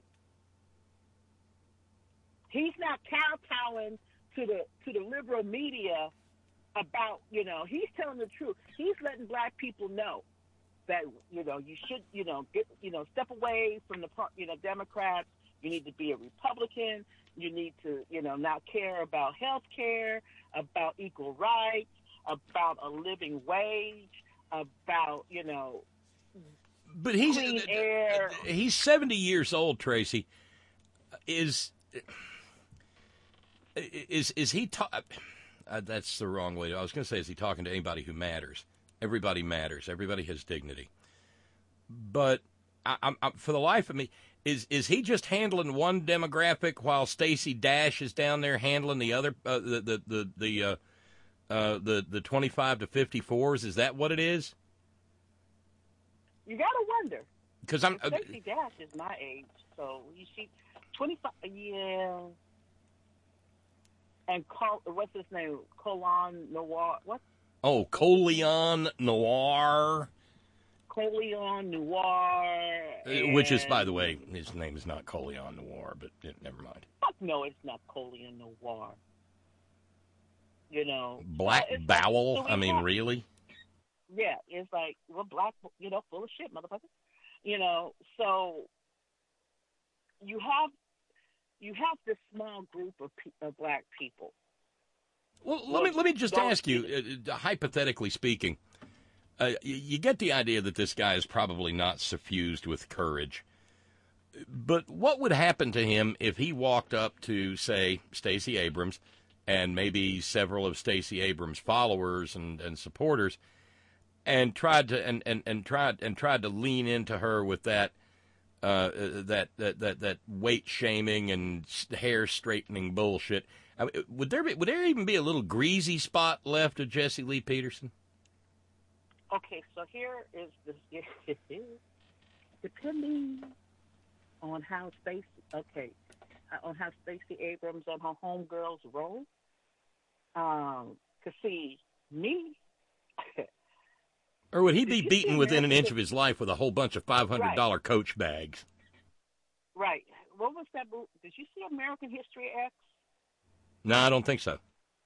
He's not kowtowing to the to the liberal media about, you know, he's telling the truth. He's letting black people know that, you know, you should, you know, get, you know, step away from the, you know, Democrats. You need to be a Republican. You need to, you know, not care about health care, about equal rights, about a living wage, about, you know, But he's clean air. he's seventy years old, Tracy. Is is is he? Ta- uh, that's the wrong way. I was going to say, is he talking to anybody who matters? Everybody matters. Everybody has dignity. But I, I'm, I'm, for the life of me, is is he just handling one demographic while Stacey Dash is down there handling the other, uh, the the the the, uh, uh, the the twenty-five to fifty-fours? Is that what it is? You gotta wonder. Because I'm. Uh, Stacey Dash is my age, so you see, twenty-five. Yeah. And Col- what's his name? Colon Noir. What? Oh, Coleon Noir. Coleon Noir. Uh, Which is, by and- the way, his name is not Coleon Noir, but eh, never mind. Fuck no, it's not Coleon Noir. You know. Black so it's Bowel? like, so we I mean, have- really? Yeah, it's like, we're black, you know, full of shit, motherfucker. You know, so you have you have this small group of, pe- of black people. Well, let me let me just Don't- ask you, uh, hypothetically speaking, uh, you, you get the idea that this guy is probably not suffused with courage. But what would happen to him if he walked up to, say, Stacey Abrams and maybe several of Stacey Abrams' followers and, and supporters, and tried to and, and, and tried and tried to lean into her with that uh, that, that that that weight shaming and hair straightening bullshit? I mean, would there be, would there even be a little greasy spot left of Jesse Lee Peterson? Okay, so here is the depending on how Stacey okay on how Stacey Abrams and her homegirls roll. Um, to see me. Or would he be Did you beaten see within an American inch of his life with a whole bunch of five hundred dollars Right. Coach bags? Right. What was that? mo- Did you see American History X? No, I don't think so.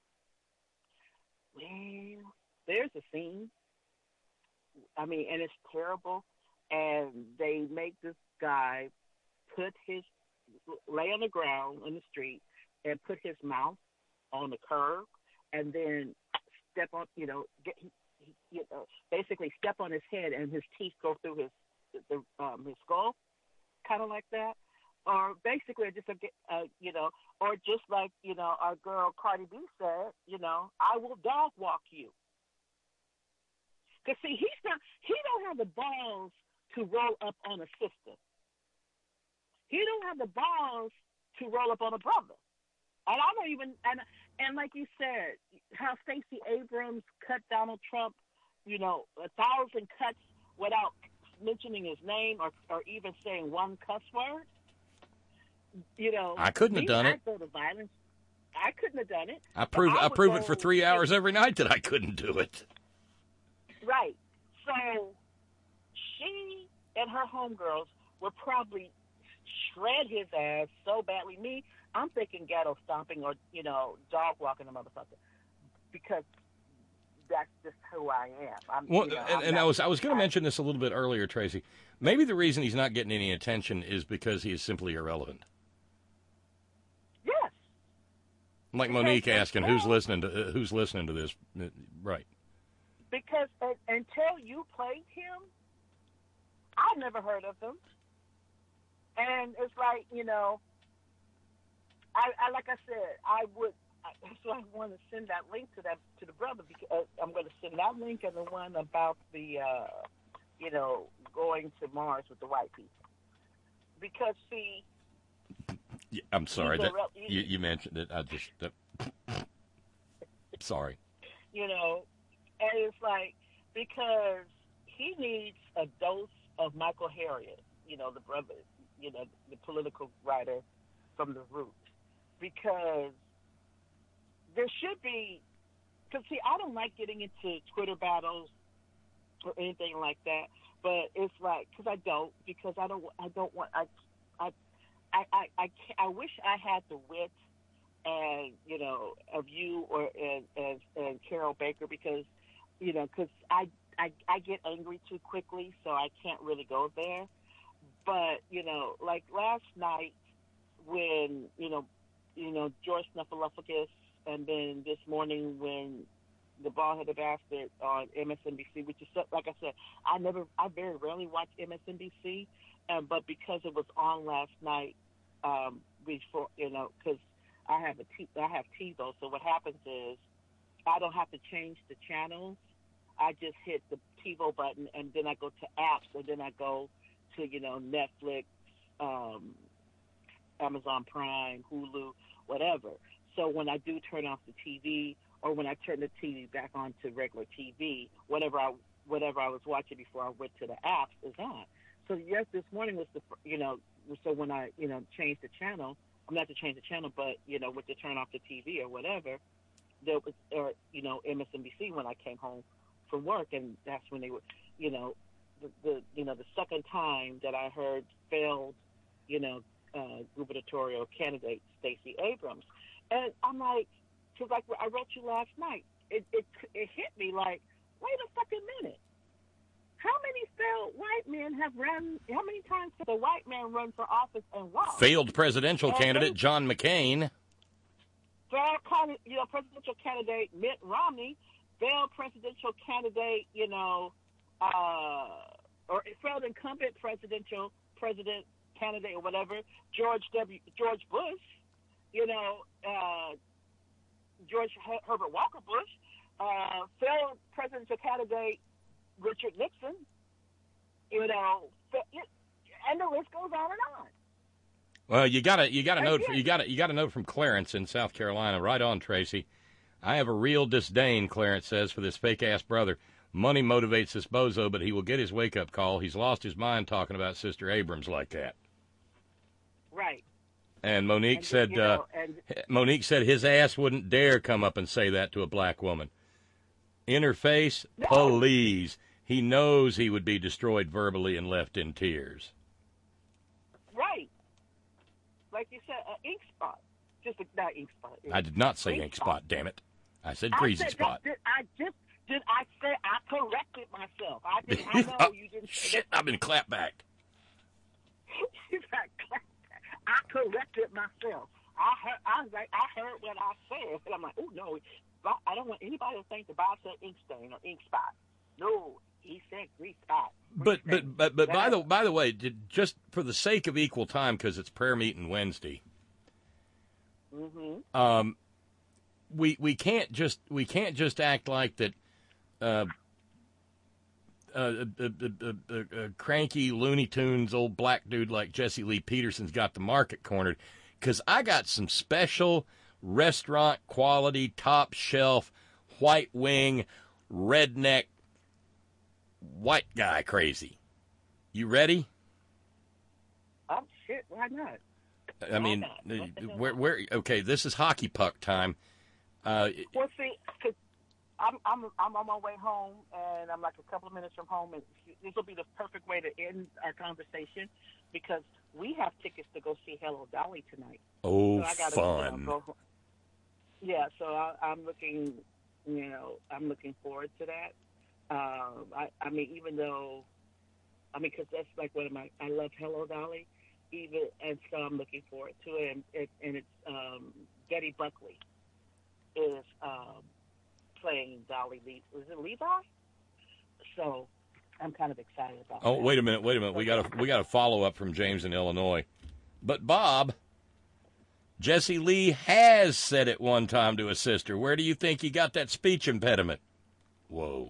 Well, there's a scene. I mean, and it's terrible. And they make this guy put his lay on the ground in the street and put his mouth on the curb, and then step on, you know, get, you know, basically step on his head, and his teeth go through his the, um, his skull, kind of like that. Or basically just a, uh, you know, or just like, you know, our girl Cardi B said, you know, I will dog walk you. Because see, he's not, he don't have the balls to roll up on a sister. He don't have the balls to roll up on a brother. And I don't even, and and like you said, how Stacey Abrams cut Donald Trump, you know, a thousand cuts without mentioning his name or, or even saying one cuss word. You know, I couldn't have me, done it. I'd go to violence. I couldn't have done it. I prove But I would prove go- it for three hours every night that I couldn't do it. Right. So she and her homegirls would probably shred his ass so badly. Me, I'm thinking ghetto stomping or, you know, dog walking a motherfucker. Because that's just who I am. I'm, Well, you know, and, I'm and not- I was I was going to mention this a little bit earlier, Tracy. Maybe the reason he's not getting any attention is because he is simply irrelevant. Yes. Like Because Monique asking, who's until- listening to uh, who's listening to this? Uh, Right. Because uh, until you played him, I never heard of him. And it's like, you know, I, I like I said, I would. I, so I want to send that link to that to the brother because uh, I'm going to send that link and the one about the, uh, you know, going to Mars with the white people. Because see, Yeah, I'm sorry He's a that rel- you, you mentioned it. I just. Uh, sorry. you know, and it's like because he needs a dose of Michael Harriot, you know, the brother, you know, the political writer from The Root, because there should be, because see, I don't like getting into Twitter battles or anything like that, but it's like, because I don't, because I don't, I don't want, I, I, I, I, I, can't, I wish I had the wit and, you know, of you or and, and, and Carol Baker, because, you know, because I, I, I get angry too quickly, so I can't really go there. But, you know, like last night when, you know, you know, George Snuffleupagus, and then this morning when the Bald-Headed Bastard on M S N B C, which is, like I said, I never, I very rarely watch M S N B C, um, but because it was on last night, um, before, you know, because I have a T, I have TiVo, so what happens is I don't have to change the channels. I just hit the TiVo button, and then I go to apps, and then I go to, you know, Netflix, um, Amazon Prime, Hulu, whatever. So when I do turn off the T V, or when I turn the T V back on to regular T V, whatever I whatever I was watching before I went to the apps is on. So yes, this morning was the, you know, so when I, you know, changed the channel, I'm not to change the channel, but, you know, with to turn off the T V or whatever, there was, or, you know, M S N B C when I came home from work, and that's when they were, you know, the, the you know, the second time that I heard failed, you know, uh, gubernatorial candidate Stacey Abrams. And I'm like, because like I wrote you last night, it, it it hit me like, wait a fucking minute. How many failed white men have run, how many times did a white man run for office and lost? Failed presidential and candidate they, John McCain. Failed, you know, presidential candidate Mitt Romney. Failed presidential candidate, you know, uh, or failed incumbent presidential president candidate or whatever, George W. George Bush. You know, uh, George Her- Herbert Walker Bush, uh, failed presidential candidate Richard Nixon, you know, and the list goes on and on. Well, you got to you got a note you got you got a note from Clarence in South Carolina. Right on, Tracy. I have a real disdain, Clarence says, for this fake ass brother. Money motivates this bozo, but he will get his wake up call. He's lost his mind talking about Sister Abrams like that. Right. And Monique and, said, you know, uh, and, Monique said his ass wouldn't dare come up and say that to a black woman. In her face, no. Please. He knows he would be destroyed verbally and left in tears. Right. Like you said, an ink spot. Just a, not ink spot. I did not say ink, ink spot, spot, damn it. I said greasy I said, spot. Did, I just, did I say, I corrected myself. I did, I know oh, you didn't. Shit, I've been clapped back. You got clapped. I corrected myself. I heard. I was like, I heard what I said, and I'm like, oh no, I don't want anybody to think the Bob said ink stain or ink spot. No, he said grease spot. But but but but by the by the way, just for the sake of equal time, because it's prayer meeting Wednesday. Mm-hmm. Um, we we can't just we can't just act like that. Uh, Uh, a, a, a, a cranky Looney Tunes old black dude like Jesse Lee Peterson's got the market cornered, because I got some special restaurant quality, top shelf, white wing, redneck, white guy crazy. You ready? Oh shit! Why not? I why mean, not? where where? Okay, this is hockey puck time. Uh, well, see, cause I'm I'm I'm on my way home, and I'm like a couple of minutes from home, and this will be the perfect way to end our conversation, because we have tickets to go see Hello Dolly tonight. Oh, so I gotta, fun! You know, go, yeah, so I, I'm looking, you know, I'm looking forward to that. Um, I, I mean, even though, I mean, because that's like one of my, I love Hello Dolly, even, and so I'm looking forward to it, and, it, and it's um, Betty Buckley is. Um, playing Dolly Lee. Was it Levi? So I'm kind of excited about oh, that. Oh, wait a minute, wait a minute. We got a we got a follow up from James in Illinois. But Bob, Jesse Lee has said it one time to his sister. Where do you think he got that speech impediment? Whoa.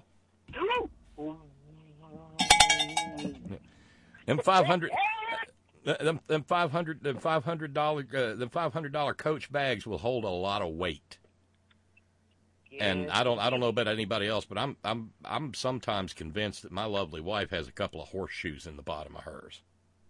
Them five hundred them, them five hundred them five hundred dollar uh, the five hundred dollar Coach bags will hold a lot of weight. And I don't I don't know about anybody else, but I'm I'm I'm sometimes convinced that my lovely wife has a couple of horseshoes in the bottom of hers.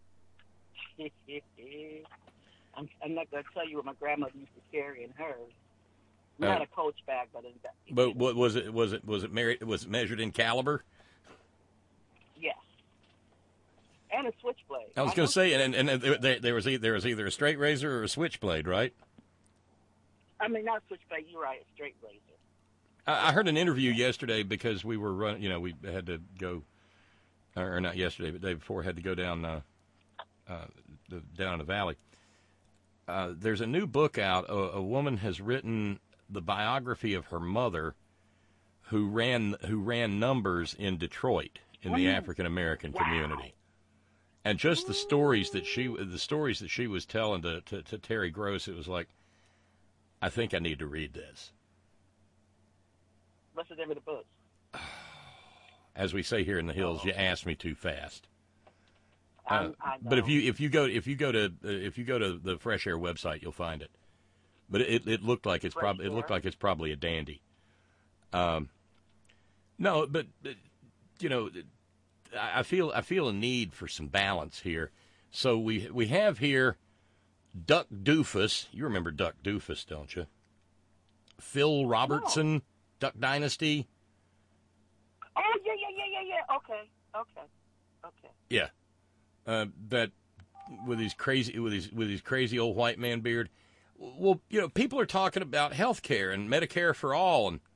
I'm, I'm not going to tell you what my grandmother used to carry in hers. Not Uh, a Coach bag, but in that. But what was it? Was it was it married? Was it measured in caliber? Yes. And a switchblade. I was going to say, and and, and there, there was either, there was either a straight razor or a switchblade, right? I mean, not switchblade. You're right. A straight razor. I, I heard an interview yesterday because we were running. You know, we had to go, or not yesterday, but the day before, had to go down uh, uh, the, down in the valley. Uh, there's a new book out. A, a woman has written the biography of her mother, who ran who ran numbers in Detroit in the African American Wow. community, and just the stories that she the stories that she was telling to, to, to Terry Gross, it was like, I think I need to read this. What's the name of the book? As we say here in the hills, you asked me too fast. Uh, I'm- I know. but if you if you go if you go to uh, if you go to the Fresh Air website, you'll find it. But it it looked like it's Fresh probably it looked Air? like it's probably a dandy. Um, no, but uh, you know, I I feel I feel a need for some balance here. So we we have here Duck Doofus. You remember Duck Doofus, don't you? Phil Robertson, Duck Dynasty. Oh, yeah, yeah, yeah, yeah, yeah. Okay, okay, okay. Yeah, uh, that with his crazy with his with his crazy old white man beard. Well, you know, people are talking about health care and Medicare for all, and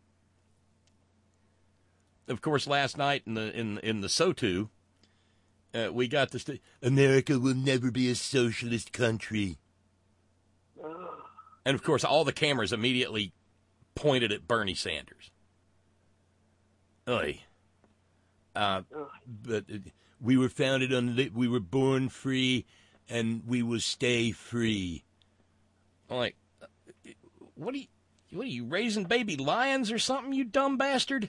of course, last night in the in in the SOTU, uh, we got this. St- America will never be a socialist country, and of course, all the cameras immediately pointed at Bernie Sanders. Oy. Uh, but uh, we were founded on, li- we were born free, and we will stay free. I'm like, uh, what are you, what are you, raising baby lions or something, you dumb bastard?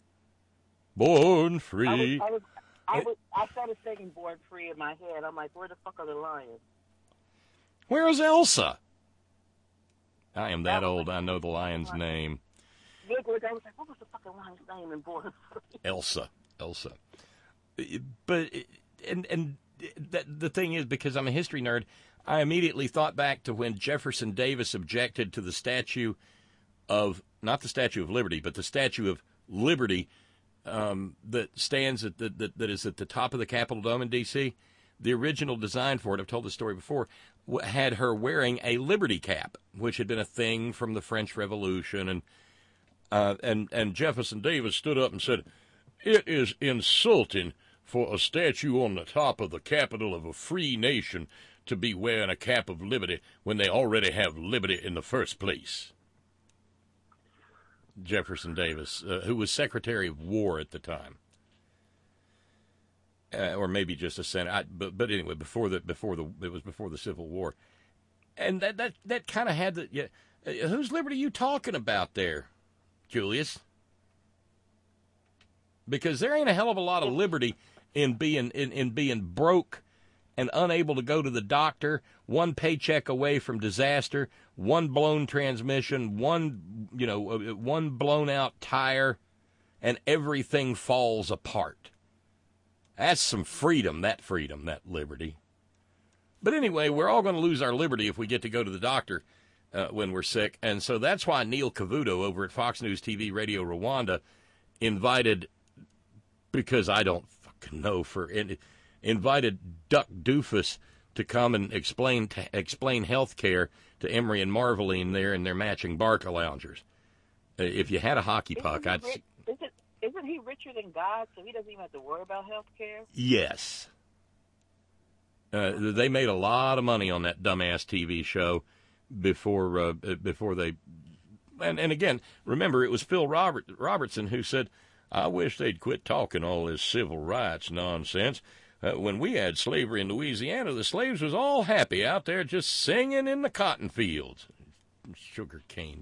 Born free. I was, I was, I was, I started singing "Born Free" in my head. I'm like, where the fuck are the lions? Where's Elsa? I am that old, I know the lion's name. Look, look, I was like, what was the fucking lion's name in Born Free? Elsa. Elsa. But, and, and that, the thing is, because I'm a history nerd, I immediately thought back to when Jefferson Davis objected to the statue of, not the Statue of Liberty, but the Statue of Liberty um, that stands at the, that, that is at the top of the Capitol Dome in D C The original design for it, I've told the story before, had her wearing a Liberty cap, which had been a thing from the French Revolution, and uh, and and Jefferson Davis stood up and said, "It is insulting for a statue on the top of the capital of a free nation to be wearing a cap of liberty when they already have liberty in the first place." Jefferson Davis, uh, who was Secretary of War at the time, uh, or maybe just a senator. I, but but anyway, before the before the it was before the Civil War, and that that that kind of had the. Yeah, uh, whose liberty are you talking about there, Julius? Because there ain't a hell of a lot of liberty in being in, in being broke and unable to go to the doctor, one paycheck away from disaster, one blown transmission, one you know one blown out tire, and everything falls apart. That's some freedom, that freedom, that liberty. But anyway, we're all going to lose our liberty if we get to go to the doctor uh, when we're sick, and so that's why Neil Cavuto over at Fox News T V Radio Rwanda invited, because I don't fucking know, for in, invited Duck Doofus to come and explain to, explain health care to Emery and Marveline there in their matching Barca loungers. Uh, if you had a hockey puck, I'd... Isn't, isn't, isn't he richer than God, so he doesn't even have to worry about health care? Yes. Uh, they made a lot of money on that dumbass T V show before uh, before they... And, and again, remember, it was Phil Robert, Robertson who said, "I wish they'd quit talking all this civil rights nonsense. Uh, when we had slavery in Louisiana, the slaves was all happy out there just singing in the cotton fields." Sugar cane.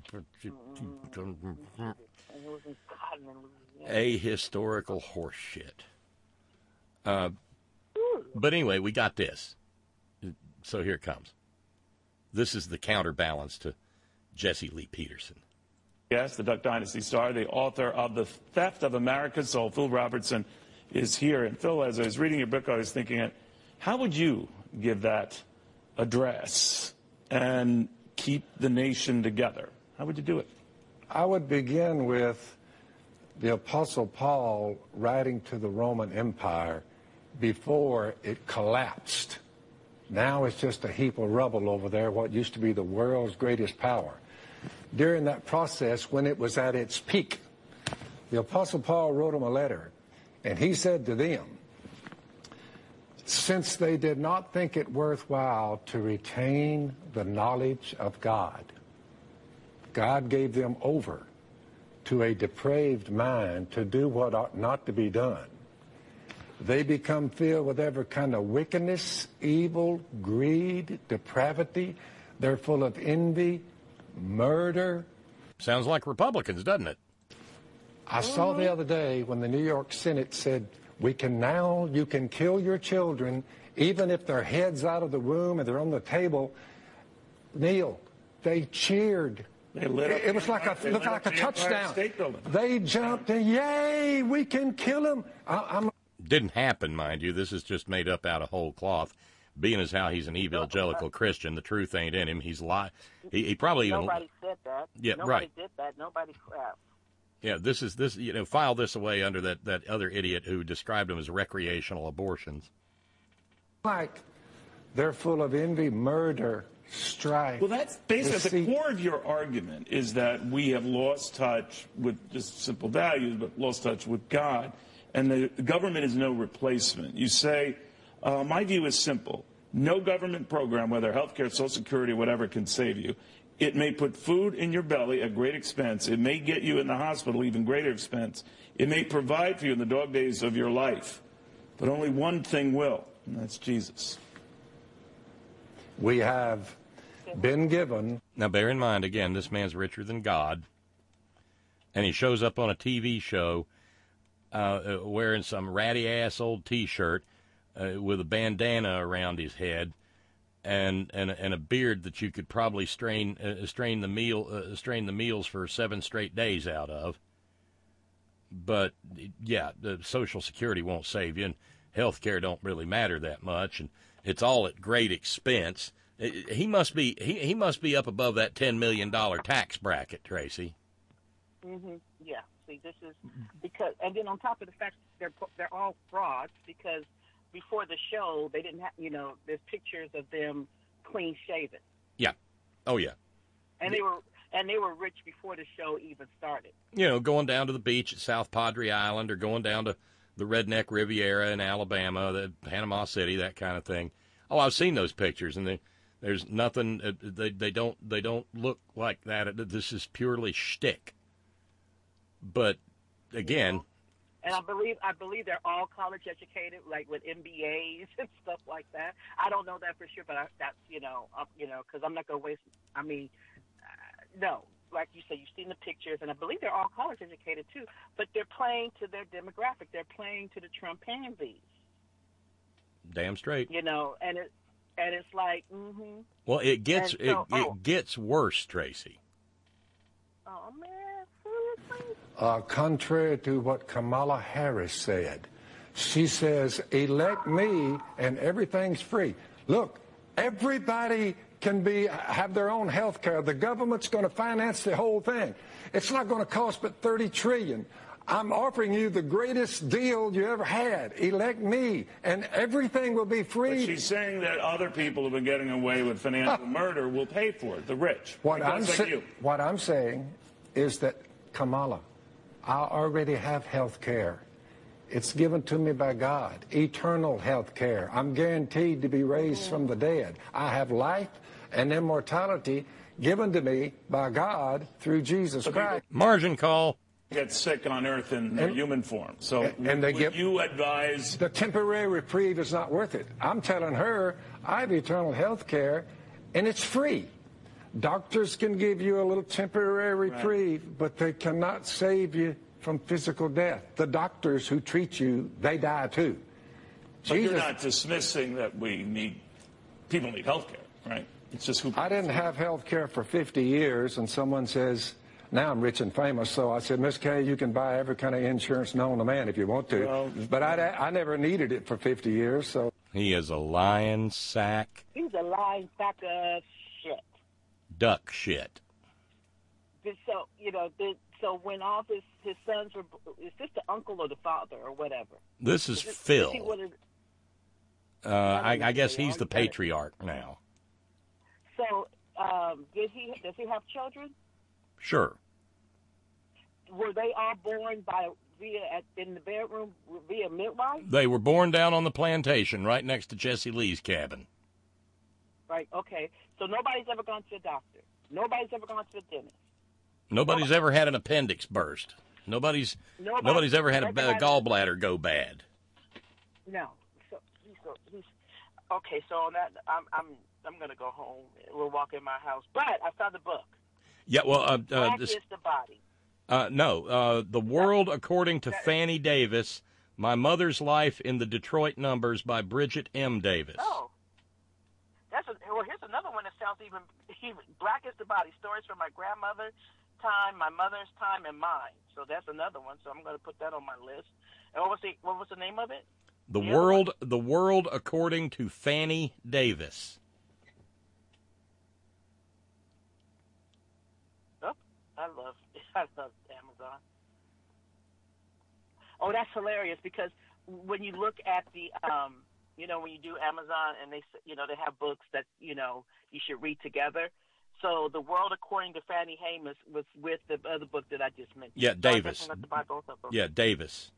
A historical horse shit. Uh, but anyway, we got this. So here it comes. This is the counterbalance to Jesse Lee Peterson. Yes, the Duck Dynasty star, the author of The Theft of America's Soul, Phil Robertson, is here. And Phil, as I was reading your book, I was thinking, how would you give that address and keep the nation together? How would you do it? I would begin with the Apostle Paul writing to the Roman Empire before it collapsed. Now it's just a heap of rubble over there, what used to be the world's greatest power. During that process, when it was at its peak, the Apostle Paul wrote them a letter, and he said to them, since they did not think it worthwhile to retain the knowledge of God, God gave them over to a depraved mind to do what ought not to be done. They become filled with every kind of wickedness, evil, greed, depravity. They're full of envy, murder. Sounds like Republicans, doesn't it? I saw the other day when the New York Senate said, we can now, you can kill your children, even if their head's out of the womb and they're on the table. Neil, they cheered. They lit up it, it was like a, they looked lit like up a the Empire touchdown. State Building. They jumped and, yay, we can kill them. I, I'm Didn't happen, mind you. This is just made up out of whole cloth. Being as how he's an evangelical Christian, the truth ain't in him. He's li- he, he probably even. Nobody said that. Yeah, Nobody right. did that. Nobody crap. Yeah, this is this. You know, file this away under that that other idiot who described them as recreational abortions. like they're full of envy, murder, strife. Well, that's basically deceit. at the core of your argument is that we have lost touch with just simple values, but lost touch with God, and the government is no replacement. You say, uh, my view is simple. No government program, whether health care, Social Security, whatever, can save you. It may put food in your belly at great expense. It may get you in the hospital, even greater expense. It may provide for you in the dog days of your life. But only one thing will, and that's Jesus. We have been given. Now, bear in mind, again, this man's richer than God, and he shows up on a T V show uh, wearing some ratty-ass old T-shirt uh, with a bandana around his head and and, and a beard that you could probably strain uh, strain the meal uh, strain the meals for seven straight days out of. But yeah, the Social Security won't save you, and health care don't really matter that much, and it's all at great expense. He must be he, he must be up above that ten million dollar tax bracket, Tracy. Mhm. Yeah. See, this is because, and then on top of the fact they're they're all frauds because before the show they didn't have, you know, there's pictures of them clean shaven. Yeah. Oh yeah. And they were and they were rich before the show even started. You know, going down to the beach at South Padre Island or going down to the Redneck Riviera in Alabama, the Panama City, that kind of thing. Oh, I've seen those pictures, and they, there's nothing. Uh, they they don't they don't look like that. This is purely shtick. But again, and I believe I believe they're all college educated, like with M B As and stuff like that. I don't know that for sure, but I, that's you know, uh, you know, because I'm not gonna waste. I mean, uh, no. Like you said, you've seen the pictures, and I believe they're all college educated too. But they're playing to their demographic. They're playing to the Trump pansies. Damn straight. You know, and it and it's like, mm-hmm. Well, it gets so, it, oh. it gets worse, Tracy. Oh man, seriously? Uh, contrary to what Kamala Harris said, she says, "Elect me, and everything's free." Look, everybody can be have their own health care. The government's going to finance the whole thing. It's not going to cost but thirty trillion dollars. I'm offering you the greatest deal you ever had. Elect me, and everything will be free. But she's saying that other people who've been getting away with financial murder will pay for it, the rich. What like I'm, like sa- you. what I'm saying is that, Kamala, I already have health care. It's given to me by God, eternal health care. I'm guaranteed to be raised from the dead. I have life and immortality given to me by God through Jesus Christ. Margin call. Get sick on Earth in and, human form. So and, and they would get, you advise... The temporary reprieve is not worth it. I'm telling her I have eternal health care, and it's free. Doctors can give you a little temporary reprieve, right, but they cannot save you from physical death. The doctors who treat you, they die too. But Jesus, you're not dismissing that we need... People need health care, right? It's just who... I didn't have health care for fifty years, and someone says... now I'm rich and famous. So I said, Miss Kay, you can buy every kind of insurance known to man if you want to. Well, but I, I never needed it for fifty years. So He is a lying sack, He's a lying sack of shit. duck shit. So, you know, the, so when all this, his sons were, is this the uncle or the father or whatever? This is Is it- Phil. is he one of- Uh, I, I guess he's the patriarch now. So, um, did he? Does he have children? Sure. Were they all born by via at, in the bedroom via midwife? They were born down on the plantation right next to Jesse Lee's cabin. Right. Okay. So nobody's ever gone to a doctor. Nobody's ever gone to the dentist. Nobody's ever had an appendix burst. Nobody's Nobody- nobody's ever had a, a nobody- gallbladder go bad. No. So he's, so he's okay. So on that, I'm I'm I'm gonna go home. We'll walk in my house. But I found the book. Yeah, well, uh, uh, Black this, is the body. uh, no, uh, The World According to Fannie Davis, My Mother's Life in the Detroit Numbers by Bridget M. Davis. Oh. That's a, well. Here's another one that sounds even, even Black is the Body: Stories from My Grandmother's Time, My Mother's Time, and Mine. So that's another one. So I'm going to put that on my list. And what was the what was the name of it? The The World, The World According to Fannie Davis. Oh, I love I love Amazon. Oh, that's hilarious because when you look at the um, you know, when you do Amazon and they s- you know they have books that you know you should read together. So The World According to Fannie Hamus was with the other book that I just mentioned. Yeah, So I Davis. definitely have to buy both of them. Yeah, Davis.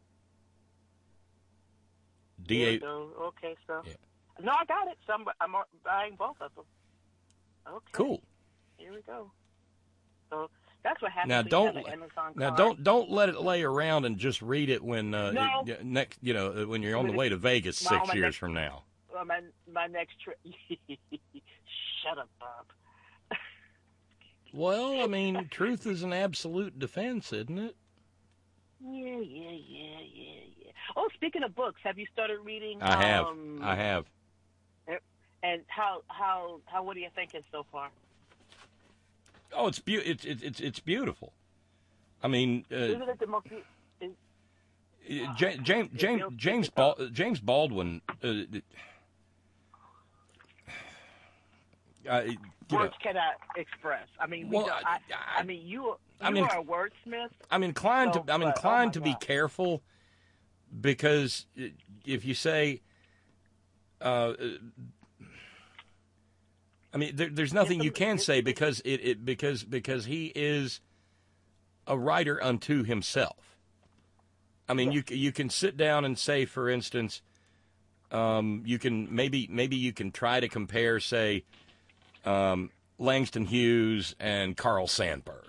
D Yeah, A. so, okay, so Yeah. no, I got it. So I'm, I'm buying both of them. Okay, Cool. Here we go. So that's what happens. Now when you don't have an Amazon now card. don't don't let it lay around and just read it when uh, No. it- next you know when you're on the way to Vegas No, six my years next- from now. Uh, my my next trip. Shut up, Bob. Well, I mean, truth is an absolute defense, isn't it? Yeah, yeah, yeah, yeah, yeah. Oh, speaking of books, have you started reading? I have. Um, I have. And how how how what are you thinking so far? Oh, it's beau- it's it's it's it's beautiful. I mean, uh, Isn't it the most? Is, Uh, Ja- James James James Bal- James Baldwin. Uh, uh, you know, words cannot express. I mean, we Well, don't, I, I, mean, you you I mean, are a wordsmith. I'm inclined So, to I'm but, oh inclined my to be God. careful because if you say, uh, I mean, there, there's nothing you can say because it, it because because he is a writer unto himself. I mean, you you can sit down and say, for instance, um, you can maybe maybe you can try to compare, say, um, Langston Hughes and Carl Sandburg.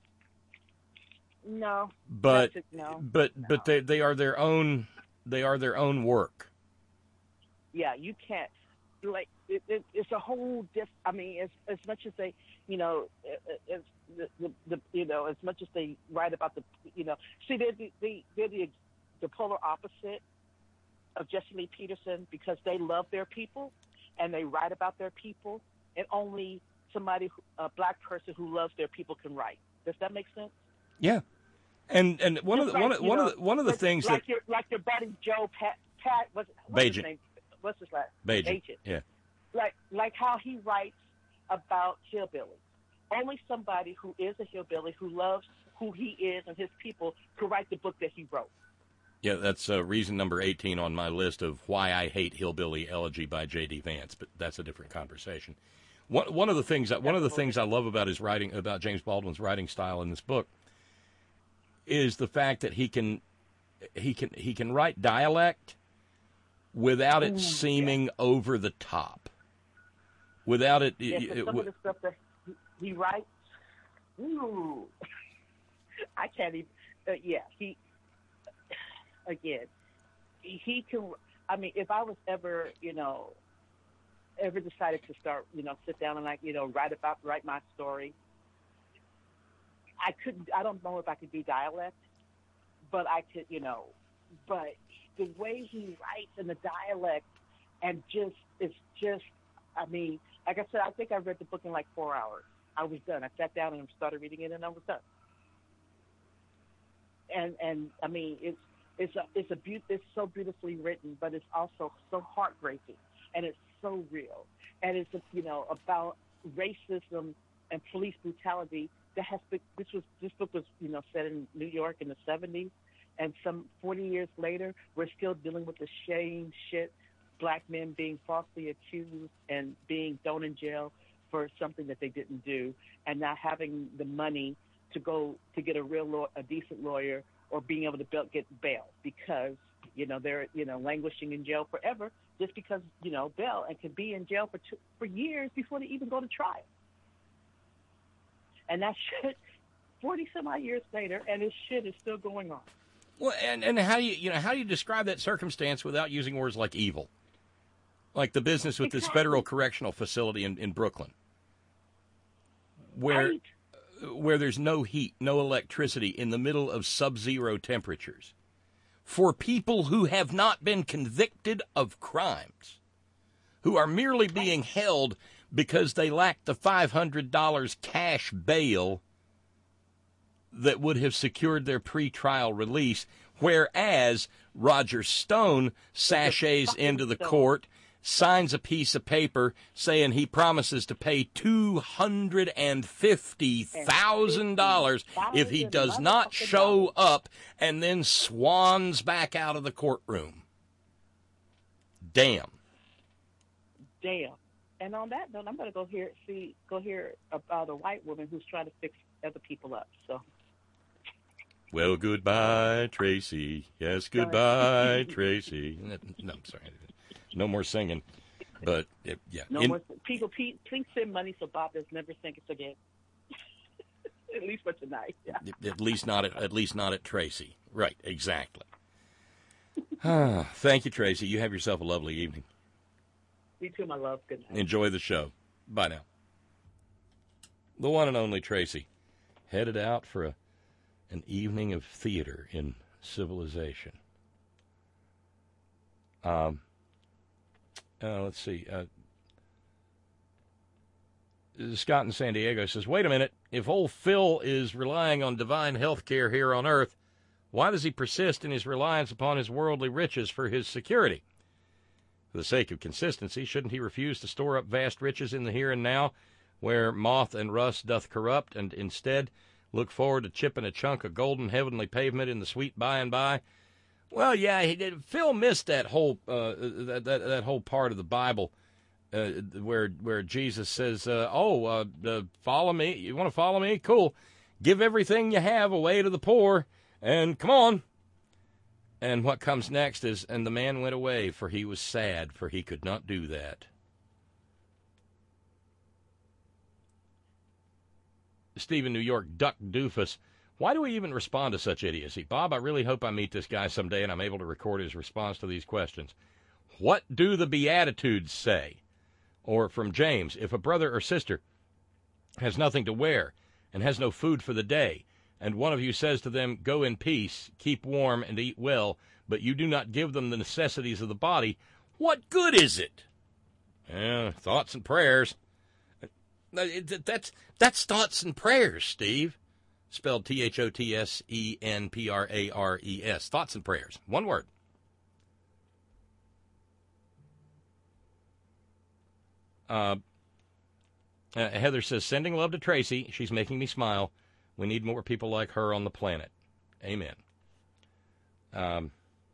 No, But that's a- no, but no. but they they are their own they are their own work. yeah, you can't. Like it, it, it's a whole diff. I mean, as as much as they, you know, as the, the, the you know, as much as they write about the, you know, see, they're the they, they're the the polar opposite of Jesse Lee Peterson because they love their people and they write about their people, and only somebody, who, a black person who loves their people, can write. Does that make sense? Yeah, and and one of Just the one like, of you one know, of the one of the like- things like that your like your buddy Joe Pat Pat what's, what's his Bajan. name? What's his last? Bajan, yeah. Like like how he writes about hillbillies. Only somebody who is a hillbilly who loves who he is and his people could write the book that he wrote. Yeah, that's uh, reason number eighteen on my list of why I hate Hillbilly Elegy by J D. Vance, but that's a different conversation. One one of the things that, one of the things I love about his writing, about James Baldwin's writing style in this book, is the fact that he can he can he can write dialect without it Ooh, seeming yeah. over the top, without it. Yeah, it, it some of the stuff that he, he writes, ooh, I can't even. Uh, yeah, he. Again, he can. I mean, if I was ever, you know, ever decided to start, you know, sit down and like, you know, write about, write my story, I couldn't. I don't know if I could do dialect, but I could, you know, but the way he writes in the dialect and just, it's just, I mean, like I said, I think I read the book in like four hours. I was done. I sat down and started reading it and I was done. and and I mean it's it's a it's a be- it's so beautifully written, but it's also so heartbreaking, and it's so real, and it's you know about racism and police brutality that has been. This was this book was you know set in New York in the seventies, and some forty years later, we're still dealing with the shame shit. Black men being falsely accused and being thrown in jail for something that they didn't do, and not having the money to go to get a real law, a decent lawyer, or being able to bail, get bail because you know they're you know languishing in jail forever just because you know bail and can be in jail for two, for years before they even go to trial. And that shit, forty some odd years later, and this shit is still going on. Well, and and how do you you know how do you describe that circumstance without using words like evil? Like the business with Exactly. this federal correctional facility in, in Brooklyn, where Right. where there's no heat, no electricity, in the middle of sub-zero temperatures, for people who have not been convicted of crimes, who are merely being held because they lack the five hundred dollars cash bail that would have secured their pretrial release, whereas Roger Stone sachets into the court, signs a piece of paper saying he promises to pay two hundred fifty thousand dollars if he does not show up, and then swans back out of the courtroom. Damn. Damn. And on that note, I'm going to go hear see go hear about a white woman who's trying to fix other people up. So. Well, goodbye, Tracy. Yes, goodbye, Tracy. No, I'm sorry. No more singing. But, it, yeah. No In, more. People, please, please send money so Bob does never think it's again. At least for tonight. Yeah. At least not at, at least not at Tracy. Right, exactly. Thank you, Tracy. You have yourself a lovely evening. You too, my love. Good night. Enjoy the show. Bye now. The one and only Tracy, headed out for a an evening of theater in civilization. Um, uh, let's see. Uh, Scott in San Diego says, wait a minute. If old Phil is relying on divine health care here on earth, why does he persist in his reliance upon his worldly riches for his security? For the sake of consistency, shouldn't he refuse to store up vast riches in the here and now, where moth and rust doth corrupt, and instead look forward to chipping a chunk of golden heavenly pavement in the sweet by and by? Well, yeah, he did. Phil missed that whole uh, that, that that whole part of the Bible uh, where where Jesus says, uh, "Oh, uh, uh, follow me. You want to follow me? Cool. Give everything you have away to the poor, and come on." And what comes next is, and the man went away, for he was sad, for he could not do that. Steve in New York, Duck Doofus. Why do we even respond to such idiocy? Bob, I really hope I meet this guy someday and I'm able to record his response to these questions. What do the Beatitudes say? Or from James, if a brother or sister has nothing to wear and has no food for the day, and one of you says to them, go in peace, keep warm, and eat well, but you do not give them the necessities of the body, what good is it? Eh, thoughts and prayers. That's, that's thoughts and prayers, Steve. Spelled T H O T S E N P R A R E S. Thoughts and prayers. One word. Uh, uh, Heather says, sending love to Tracy. She's making me smile. We need more people like her on the planet. Amen. Um,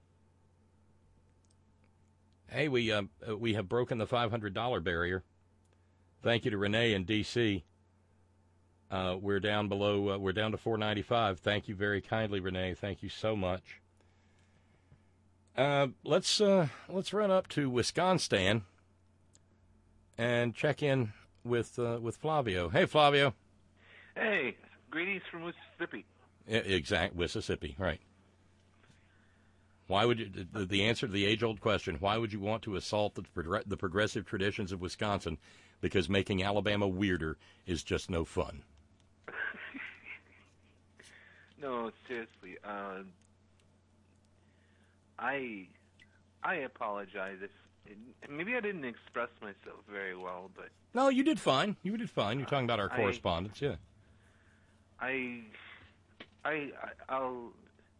hey, we uh, we have broken the five hundred dollars barrier. Thank you to Renee in D C Uh, we're down below. Uh, we're down to four ninety-five. Thank you very kindly, Renee. Thank you so much. Uh, let's uh, let's run up to Wisconsin and check in with uh, with Flavio. Hey, Flavio. Hey, greetings from Mississippi. Yeah, exact Mississippi, right? Why would you? The, the answer to the age-old question: why would you want to assault the the progressive traditions of Wisconsin? Because making Alabama weirder is just no fun. No, seriously. Uh, I I apologize if maybe I didn't express myself very well, but no, you did fine. You did fine. You're talking about our I, correspondence, yeah. I I I'll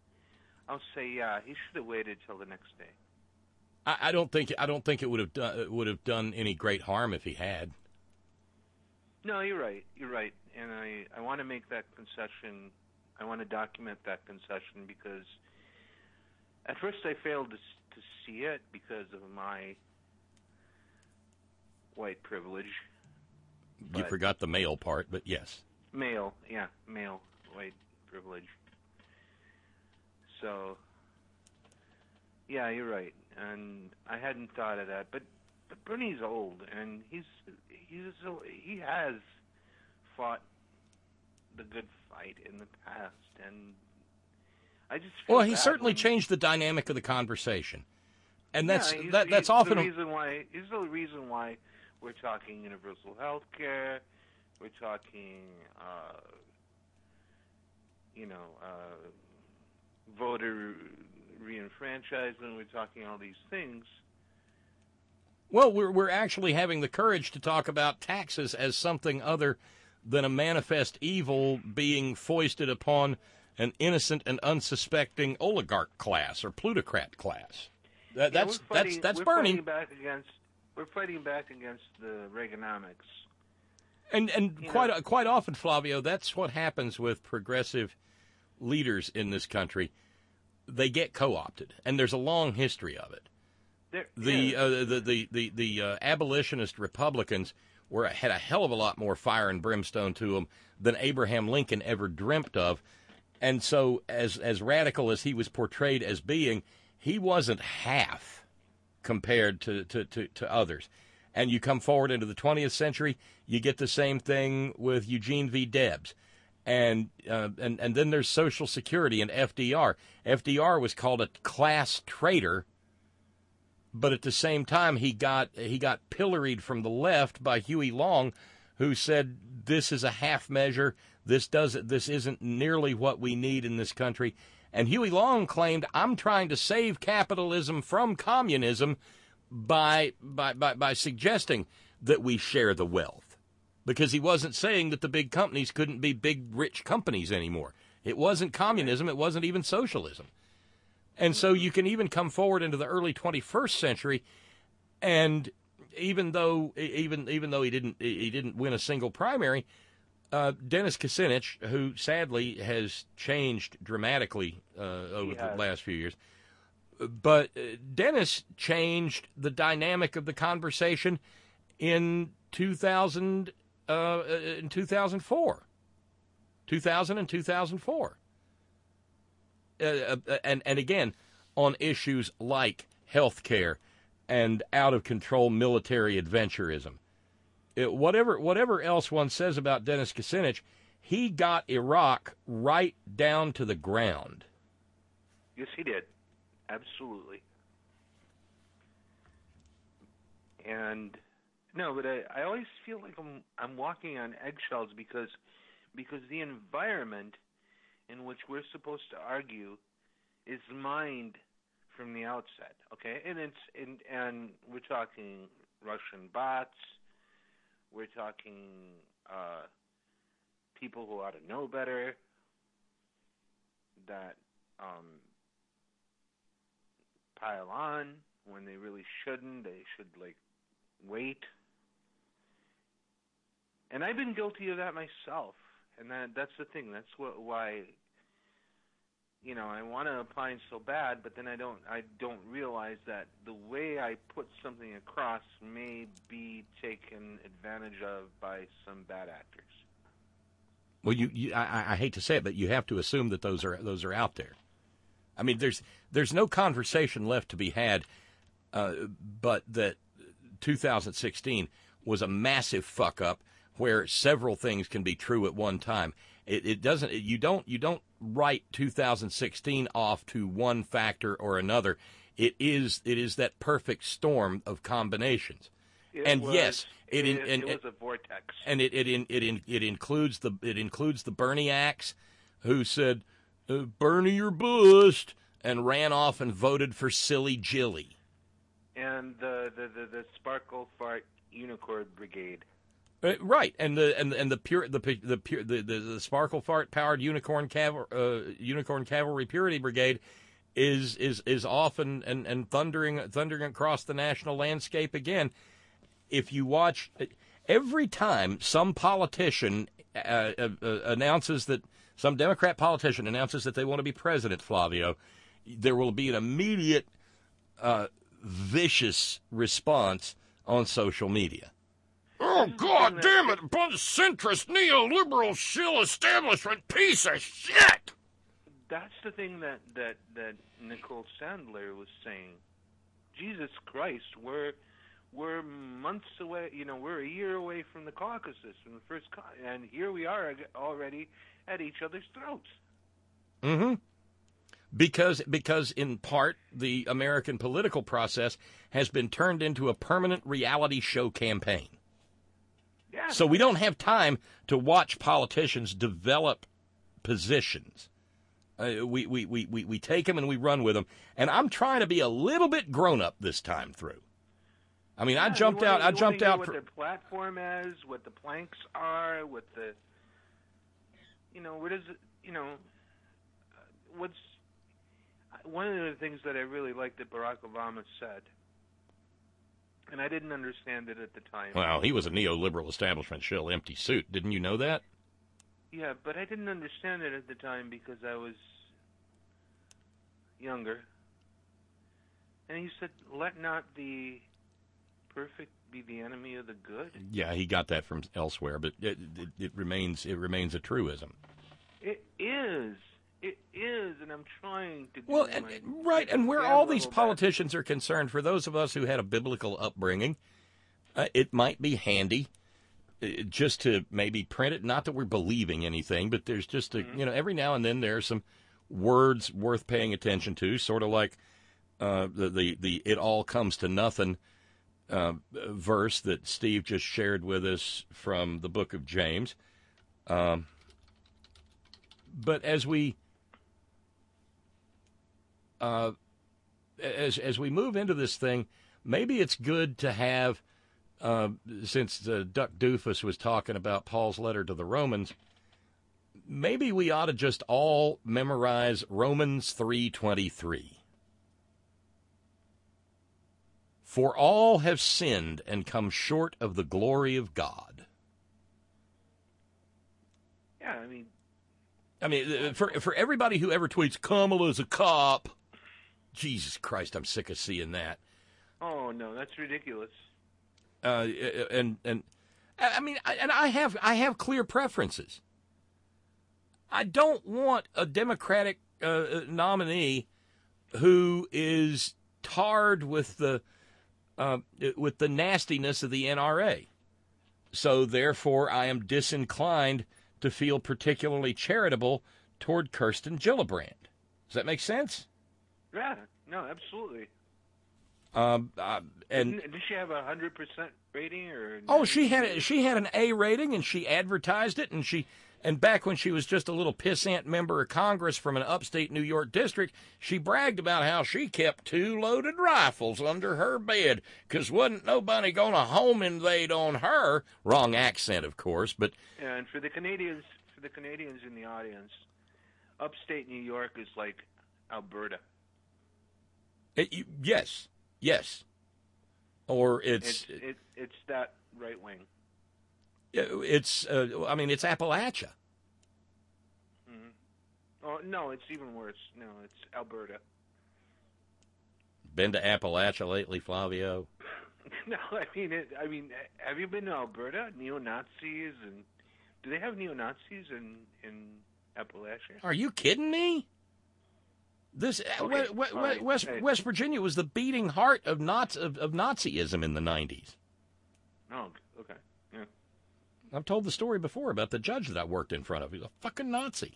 I'll say, yeah, he should have waited till the next day. I, I don't think I don't think it would have done it would have done any great harm if he had. No, you're right. You're right, and I I want to make that concession. I want to document that concession because at first I failed to to see it because of my white privilege. You forgot the male part, but yes. Male, yeah, male white privilege. So, yeah, you're right, and I hadn't thought of that. But, but Bernie's old, and he's he's he has fought the good fight in the past, and I just feel well, he bad certainly when, changed the dynamic of the conversation, and that's yeah, he's, that, that's he's often the reason why. He's the reason why we're talking universal health care. We're talking, uh, you know, uh, voter reenfranchisement. We're talking all these things. Well, we're we're actually having the courage to talk about taxes as something other than a manifest evil being foisted upon an innocent and unsuspecting oligarch class or plutocrat class. That, Yeah, that's we're fighting, that's that's we're Bernie. Fighting back against, we're fighting back against the Reaganomics. And and You quite know. quite often, Flavio, that's what happens with progressive leaders in this country. They get co-opted, and there's a long history of it. There, The, yeah. uh, the the the the uh, abolitionist Republicans were had a hell of a lot more fire and brimstone to them than Abraham Lincoln ever dreamt of, and so as as radical as he was portrayed as being, he wasn't half compared to to, to, to others. And you come forward into the twentieth century, you get the same thing with Eugene V. Debs. And, uh, and and then there's Social Security and F D R. F D R was called a class traitor, but at the same time he got he got pilloried from the left by Huey Long, who said this is a half measure. This doesn't this isn't nearly what we need in this country. And Huey Long claimed, I'm trying to save capitalism from communism by by by, by suggesting that we share the wealth. Because he wasn't saying that the big companies couldn't be big, rich companies anymore. It wasn't communism. It wasn't even socialism. And so you can even come forward into the early twenty-first century, and even though even even though he didn't he didn't win a single primary, uh, Dennis Kucinich, who sadly has changed dramatically uh, over the last few years, but uh, Dennis changed the dynamic of the conversation in two thousand. Uh, in two thousand four, two thousand and two thousand four, uh, uh, and and again on issues like health care and out of control military adventurism. It, whatever whatever else one says about Dennis Kucinich, he got Iraq right down to the ground. Yes, he did. Absolutely. And no, but I, I always feel like I'm I'm walking on eggshells because because the environment in which we're supposed to argue is mined from the outset. Okay, and it's and and we're talking Russian bots. We're talking uh, people who ought to know better, that um, pile on when they really shouldn't. They should like wait. And I've been guilty of that myself, and that that's the thing. That's what why, you know, I want to opine so bad, but then I don't. I don't realize that the way I put something across may be taken advantage of by some bad actors. Well, you, you I, I hate to say it, but you have to assume that those are those are out there. I mean, there's there's no conversation left to be had, uh, but that two thousand sixteen was a massive fuck up, where several things can be true at one time. It, it doesn't. You don't. You don't write two thousand sixteen off to one factor or another. It is. It is that perfect storm of combinations. It and was, yes, it, it, in, and, it was a vortex. And it it in, it in, it includes the it includes the Berniacs, who said, uh, "Bernie, you're bust," and ran off and voted for Silly Jilly. And the the the, the Sparkle Fart Unicorn Brigade. Uh, right, and the and and the pure the the pure the, the, the Sparkle Fart powered unicorn caval, uh, unicorn cavalry purity brigade is is is often and, and thundering thundering across the national landscape again. If you watch, every time some politician uh, uh, announces that, some Democrat politician announces that they want to be president, Flavio, there will be an immediate uh, vicious response on social media. Oh, God damn it, a bunch of centrist, neoliberal, shill establishment piece of shit! That's the thing that, that, that Nicole Sandler was saying. Jesus Christ, we're we're months away. You know, we're a year away from the caucuses, from the first, cau- and here we are already at each other's throats. Mm-hmm. Because because in part the American political process has been turned into a permanent reality show campaign. Yeah. So we don't have time to watch politicians develop positions. Uh, we, we, we, we, we take them and we run with them. And I'm trying to be a little bit grown up this time through. I mean, yeah, I jumped wanna, out. I jumped know out. What For, their platform is, what the planks are, what the, you know, what is it, you know, what's one of the things that I really liked that Barack Obama said, and I didn't understand it at the time. Well, he was a neoliberal establishment shill, empty suit. Didn't you know that? Yeah, but I didn't understand it at the time because I was younger. And he said, let not the perfect be the enemy of the good. Yeah, he got that from elsewhere, but it, it, it remains it remains a truism. It is. It is, and I'm trying to do Well, and, my, right, and where stand all these level politicians are concerned, for those of us who had a biblical upbringing, uh, it might be handy uh, just to maybe print it. Not that we're believing anything, but there's just a, Mm-hmm. you know, every now and then there are some words worth paying attention to, sort of like uh, the, the, the it all comes to nothing uh, verse that Steve just shared with us from the book of James. Um, but as we Uh, as as we move into this thing, maybe it's good to have, uh, since uh, Duck Doofus was talking about Paul's letter to the Romans, maybe we ought to just all memorize Romans three twenty-three. For all have sinned and come short of the glory of God. Yeah, I mean... I mean, for for everybody who ever tweets, Kamala's a cop... Jesus Christ, I'm sick of seeing that. Oh, no, that's ridiculous. Uh, and and I mean, and I have I have clear preferences. I don't want a Democratic uh, nominee who is tarred with the uh, with the nastiness of the N R A. So therefore, I am disinclined to feel particularly charitable toward Kirsten Gillibrand. Does that make sense? Yeah, no, absolutely. Um, uh, and did she have a hundred percent rating or? Oh, she had she had an A rating, and she advertised it, and she and back when she was just a little pissant member of Congress from an upstate New York district, she bragged about how she kept two loaded rifles under her bed because wasn't nobody gonna home invade on her. Wrong accent, of course, but And for the Canadians, for the Canadians in the audience, upstate New York is like Alberta. It, yes, yes, or it's it's it, it's that right wing. It's uh, I mean it's Appalachia. Mm-hmm. Oh no, it's even worse. No, it's Alberta. Been to Appalachia lately, Flavio? No, I mean it, I mean, have you been to Alberta? Neo Nazis and do they have neo Nazis in in Appalachia? Are you kidding me? This Okay, West, West, right. West, Hey. West Virginia was the beating heart of Nazi, of, of Nazism in the nineties. Oh, okay. Yeah. I've told the story before about the judge that I worked in front of. He was a fucking Nazi.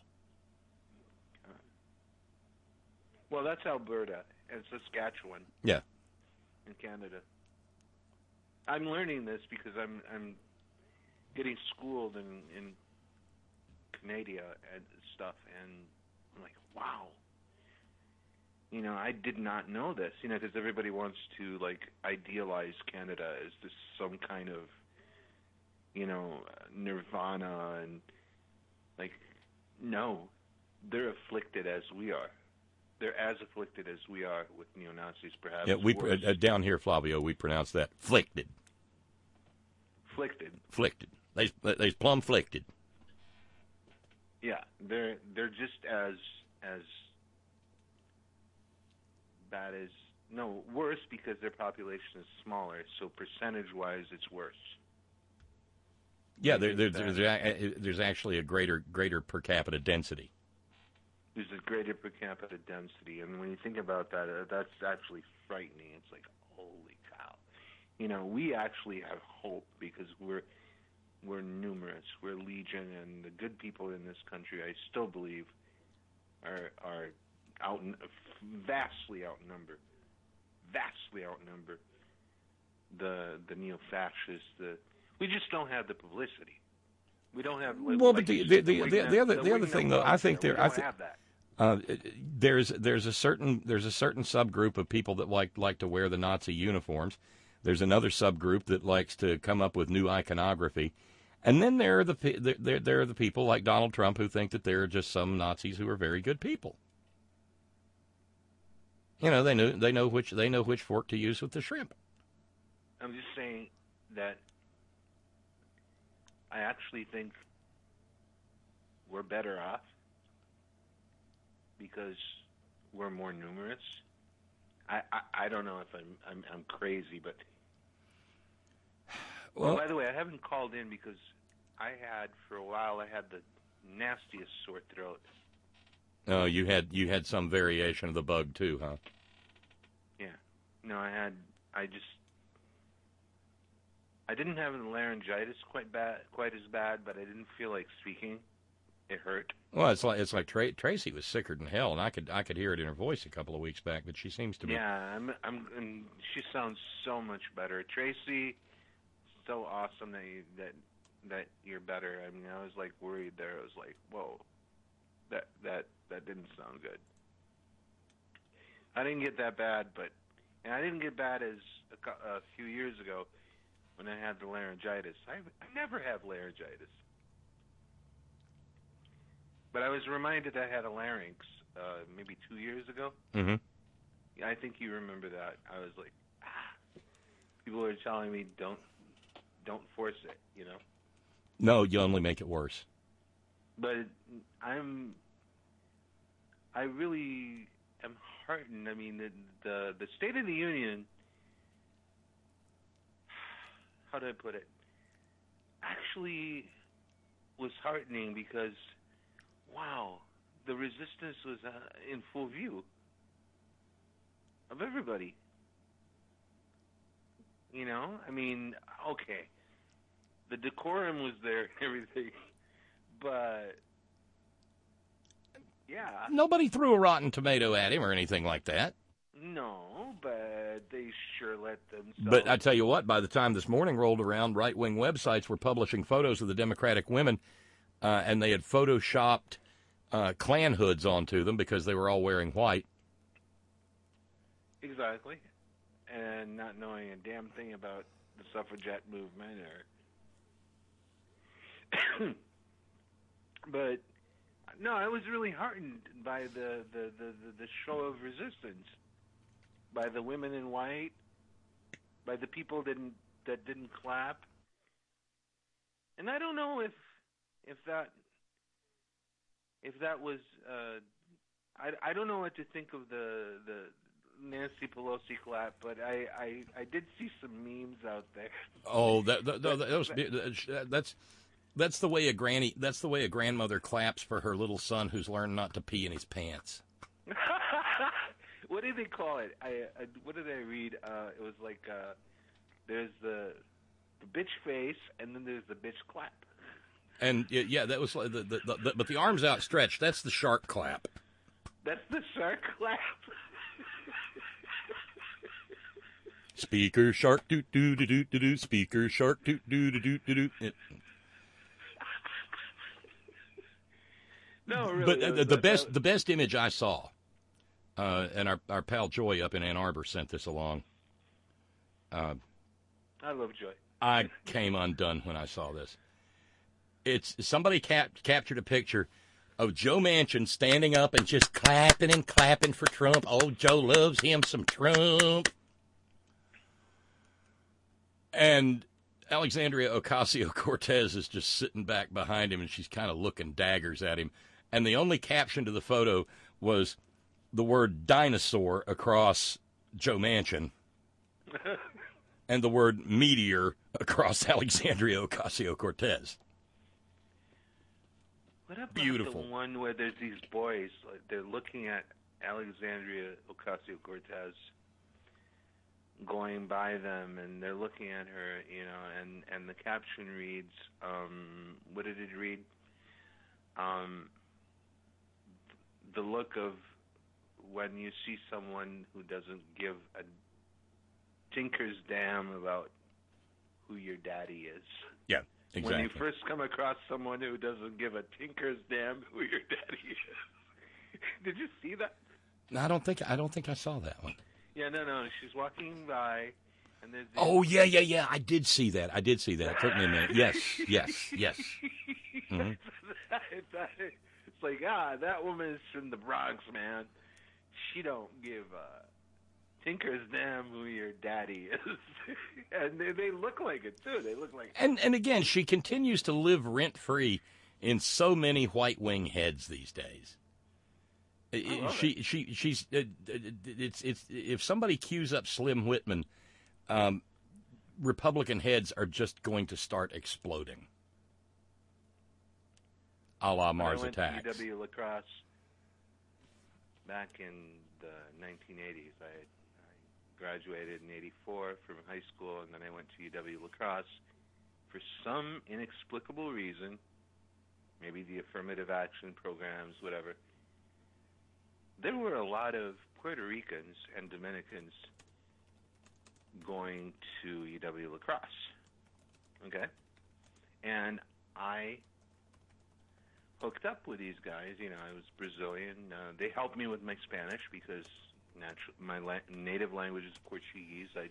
Well, that's Alberta and Saskatchewan. Yeah. In Canada. I'm learning this because I'm I'm getting schooled in in Canada and stuff, and I'm like, wow. You know, I did not know this. You know, because everybody wants to like idealize Canada as this some kind of, you know, nirvana and like, no, they're afflicted as we are. they're as afflicted as we are with neo-Nazis, perhaps. Yeah, we worse. uh, down here, Flavio, we pronounce that flicted. Afflicted. Flicted. They they plumb flicted. Yeah, they're they're just as as bad as no worse because their population is smaller. So percentage-wise, it's worse. Yeah, there, there, there's a- there's actually a greater greater per capita density. There's a greater per capita density, and when you think about that, uh, that's actually frightening. It's like, holy cow! You know, we actually have hope because we're we're numerous, we're legion, and the good people in this country, I still believe, are are out vastly outnumbered, vastly outnumbered the the neo-fascists. The we just don't have the publicity. We don't have. Well, like but the you the, said, the, wing the, them- the other the wing other them thing though, out I think there. there We I don't think have that. uh, there's there's a certain there's a certain subgroup of people that like like to wear the Nazi uniforms. There's another subgroup that likes to come up with new iconography, and then there are the pe- there there, there are the people like Donald Trump who think that there are just some Nazis who are very good people. You know, they know they know which they know which fork to use with the shrimp. I'm just saying that I actually think we're better off because we're more numerous. I, I, I don't know if I'm, I'm I'm crazy, but well, Well- by the way, I haven't called in because I had for a while I had the nastiest sore throat. Oh, you had you had some variation of the bug too, huh? Yeah. No, I had I just I didn't have the laryngitis quite bad, quite as bad, but I didn't feel like speaking. It hurt. Well, it's like it's like Tra- Tracy was sicker than hell, and I could I could hear it in her voice a couple of weeks back, but she seems to be. Yeah, I'm. I'm. And she sounds so much better. Tracy, so awesome that you, that that you're better. I mean, I was like worried there. I was like, whoa, that that that didn't sound good. I didn't get that bad, but and I didn't get bad as a, cou- a few years ago when I had the laryngitis. I I never have laryngitis. But I was reminded I had a larynx uh, maybe two years ago. Mm-hmm. Yeah, I think you remember that. I was like, ah. People were telling me don't, don't force it, you know. No, you only make it worse. But I'm, I really am heartened. I mean, the the, the State of the Union. How do I put it? Actually, was heartening because. Wow, the resistance was uh, in full view of everybody. You know, I mean, okay, the decorum was there and everything, but yeah. Nobody threw a rotten tomato at him or anything like that. No, but they sure let themselves. But I tell you what, by the time this morning rolled around, right-wing websites were publishing photos of the Democratic women, uh, and they had photoshopped uh, Klan hoods onto them because they were all wearing white. Exactly. And not knowing a damn thing about the suffragette movement or... But, no, I was really heartened by the, the, the, the, the show of resistance, by the women in white, by the people that didn't, that didn't clap. And I don't know if if that if that was uh, I, I don't know what to think of the the Nancy Pelosi clap, but I, I, I did see some memes out there. Oh, that, that, that, that was, that's that's the way a granny that's the way a grandmother claps for her little son who's learned not to pee in his pants. What did they call it? I, I what did I read? Uh, it was like uh, there's the the bitch face, and then there's the bitch clap. And yeah, that was the, the, the, the but the arms outstretched. That's the shark clap. That's the shark clap. Speaker shark doo doo doo doo doo doo. Speaker shark doo doo doo doo doo doo. No, really. But uh, the, the best the best image I saw, uh, and our our pal Joy up in Ann Arbor sent this along. Uh, I love Joy. I came undone when I saw this. It's somebody cap- captured a picture of Joe Manchin standing up and just clapping and clapping for Trump. Oh, Joe loves him some Trump. And Alexandria Ocasio-Cortez is just sitting back behind him, and she's kind of looking daggers at him. And the only caption to the photo was the word dinosaur across Joe Manchin and the word meteor across Alexandria Ocasio-Cortez. What about Beautiful. the one where there's these boys, like, they're looking at Alexandria Ocasio-Cortez going by them, and they're looking at her, you know, and, and the caption reads, um, what did it read? Um, the look of when you see someone who doesn't give a tinker's damn about who your daddy is. Yeah, exactly. When you first come across someone who doesn't give a tinker's damn who your daddy is. Did you see that? No, I don't think I don't think I saw that one. Yeah, no, no. She's walking by, and there's. These... Oh yeah, yeah, yeah. I did see that. I did see that. It took me a minute. Yes, yes, yes. Mm-hmm. It's like, ah, that woman is from the Bronx, man. She don't give a tinker's damn who your daddy is. And they, they look like it too. They look like. And and again, she continues to live rent free in so many white wing heads these days. She it. she she's uh, it's it's if somebody cues up Slim Whitman, um, Republican heads are just going to start exploding, a la Mars when I went Attacks. to U W La Crosse back in the nineteen eighties. I, I graduated in eighty-four from high school, and then I went to U W La Crosse for some inexplicable reason, maybe the affirmative action programs, whatever. There were a lot of Puerto Ricans and Dominicans going to U W La Crosse, okay? And I hooked up with these guys. You know, I was Brazilian. Uh, they helped me with my Spanish because natu- my la- native language is Portuguese. I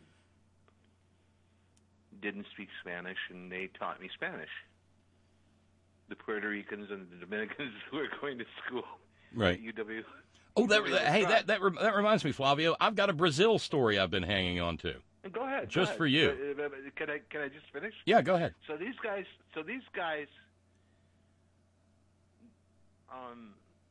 didn't speak Spanish, and they taught me Spanish. The Puerto Ricans and the Dominicans who were going to school Right. at U W. Oh, that, hey, that that that reminds me, Flavio. I've got a Brazil story I've been hanging on to. Go ahead. Just go ahead. for you. Uh, uh, Can I can I just finish? Yeah, go ahead. So these guys, so these guys, um,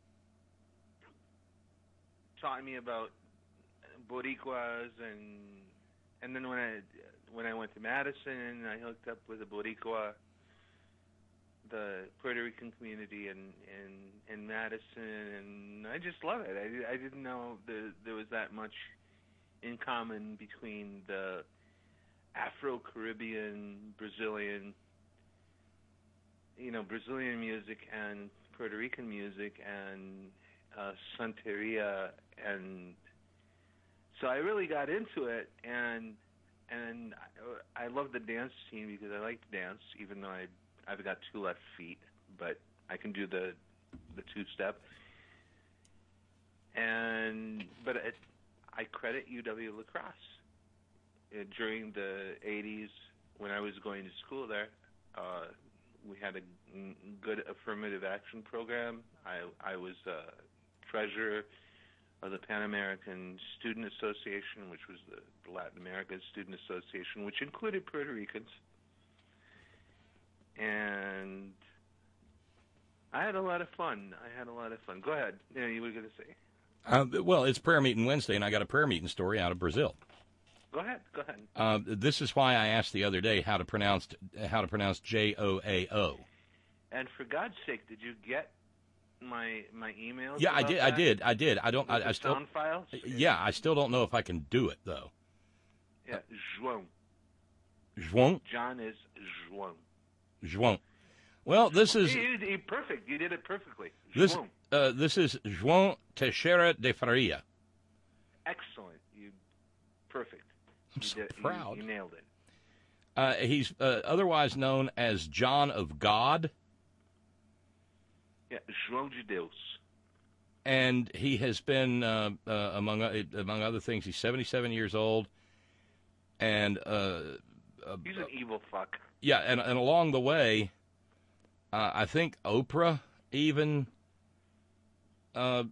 taught me about Boricuas, and and then when I when I went to Madison, I hooked up with a Boricua, the Puerto Rican community in, in, in Madison, and I just love it. I, I didn't know the, there was that much in common between the Afro-Caribbean, Brazilian, you know, Brazilian music and Puerto Rican music and uh, Santeria, and so I really got into it, and and I, I love the dance scene because I like to dance, even though I I've got two left feet, but I can do the the two step. And but it, I credit U W La Crosse. Uh, during the eighties, when I was going to school there, uh, we had a g- good affirmative action program. I I was uh, treasurer of the Pan American Student Association, which was the, the Latin American Student Association, which included Puerto Ricans. And I had a lot of fun. I had a lot of fun. Go ahead. Yeah, you were going to say. Uh, well, it's prayer meeting Wednesday, and I got a prayer meeting story out of Brazil. Go ahead. Go ahead. Uh, this is why I asked the other day how to pronounce how to pronounce J O A O. And for God's sake, did you get my my emails? Yeah, I about did. that? I did. I did. I don't. With I, the I still. sound files? Yeah, I still don't know if I can do it though. Yeah, João. João. John is João. João. Well, this is You, you, you, perfect. You did it perfectly. this. João. Uh, this is João Teixeira de Faria. Excellent. You perfect. I'm you so did, proud. You, you nailed it. Uh, he's uh, otherwise known as John of God. Yeah, João de Deus. And he has been, uh, uh, among uh, among other things, he's seventy-seven years old. And uh, uh, He's an evil fuck. yeah, and and along the way, uh, I think Oprah even uh,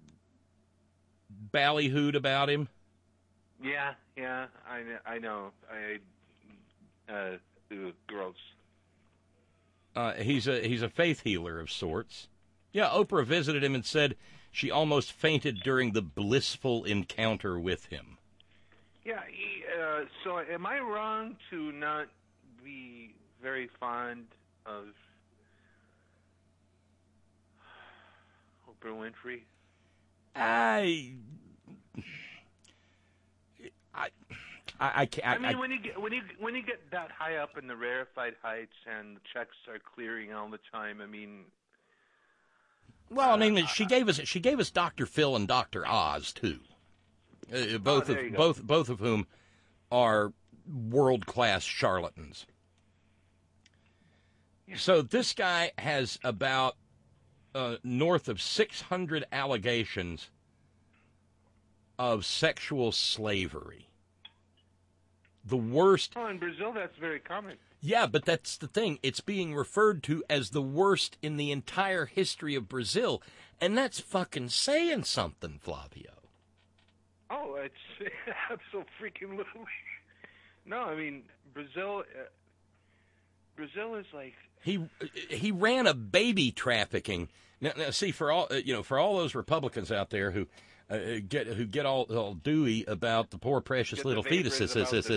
ballyhooed about him. Yeah, yeah, I, kn- I know. I, uh, ugh, gross. Uh, he's a he's a faith healer of sorts. Yeah, Oprah visited him and said she almost fainted during the blissful encounter with him. Yeah, he, uh, so am I wrong to not be very fond of Oprah Winfrey? I, I, I, I can't. I mean, I, when you get when you when you get that high up in the rarefied heights and the checks are clearing all the time, I mean. Well, I mean, she gave us she gave us Doctor Phil and Doctor Oz too, uh, both oh, of both both of whom are world class charlatans. Yeah. So this guy has about uh, north of six hundred allegations of sexual slavery. The worst. Oh, in Brazil, that's very common. Yeah, but that's the thing. It's being referred to as the worst in the entire history of Brazil, and that's fucking saying something, Flavio. Oh, it's absolutely. No, I mean Brazil. Uh, Brazil is like he he ran a baby trafficking. Now, now see, for all you know, for all those Republicans out there who uh, get who get all, all dewy about the poor precious little fetuses.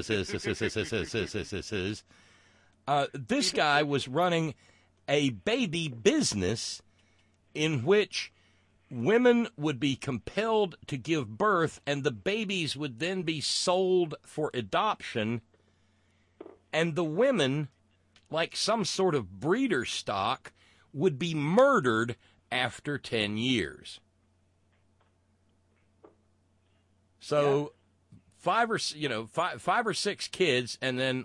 Uh, this guy was running a baby business in which women would be compelled to give birth, and the babies would then be sold for adoption, and the women, like some sort of breeder stock, would be murdered after ten years. So, yeah. five or you know five five or six kids, and then.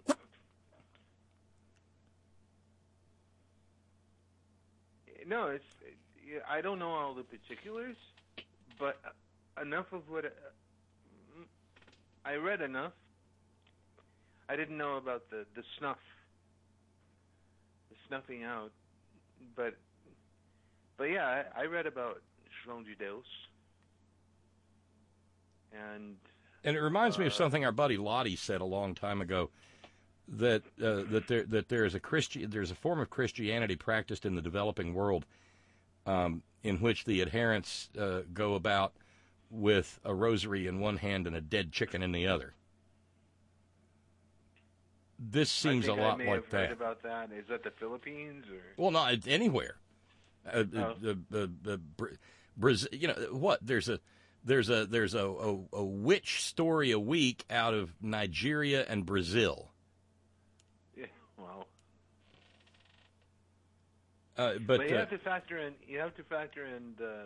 No, it's. I don't know all the particulars, but enough of what I read enough. I didn't know about the, the snuff, the snuffing out, but but yeah, I, I read about João de Deus, and and it reminds uh, me of something our buddy Lottie said a long time ago. That uh, that there that there is a Christi- there's a form of Christianity practiced in the developing world, um, in which the adherents uh, go about with a rosary in one hand and a dead chicken in the other. This seems I think a lot I may like have that. Heard about that. Is that the Philippines or? Well, no, it's anywhere. Uh, oh. the, the, the, the Brazil, you know what? There's a there's a there's a, a, a witch story a week out of Nigeria and Brazil. Yeah, wow. Uh, but, but you uh, have to factor in. You have to factor in the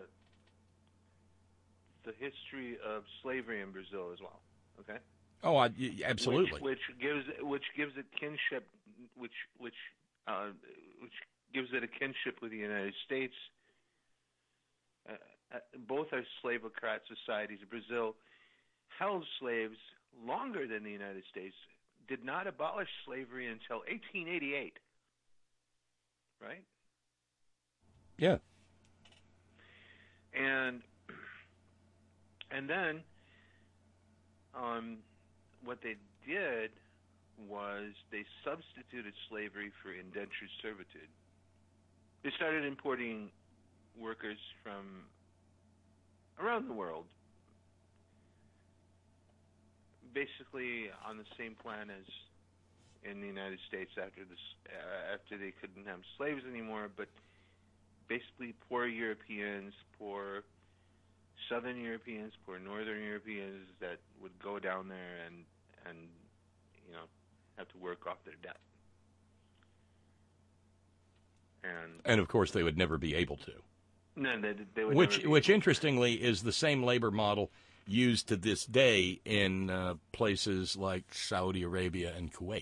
the history of slavery in Brazil as well. Okay. Oh, I, absolutely. Which, which gives which gives it kinship, which which uh, which gives it a kinship with the United States. Uh, uh, both are slavocrat societies. Brazil held slaves longer than the United States. Did not abolish slavery until eighteen eighty-eight. Right? Yeah. And and then um, what they did was they substituted slavery for indentured servitude. They started importing workers from around the world, basically on the same plan as in the United States after this, uh, after they couldn't have slaves anymore, but basically poor Europeans, poor Southern Europeans, poor Northern Europeans that would go down there and and you know have to work off their debt. And and of course they would never be able to. No, they, they would which never be which able interestingly to. is the same labor model used to this day in uh, places like Saudi Arabia and Kuwait.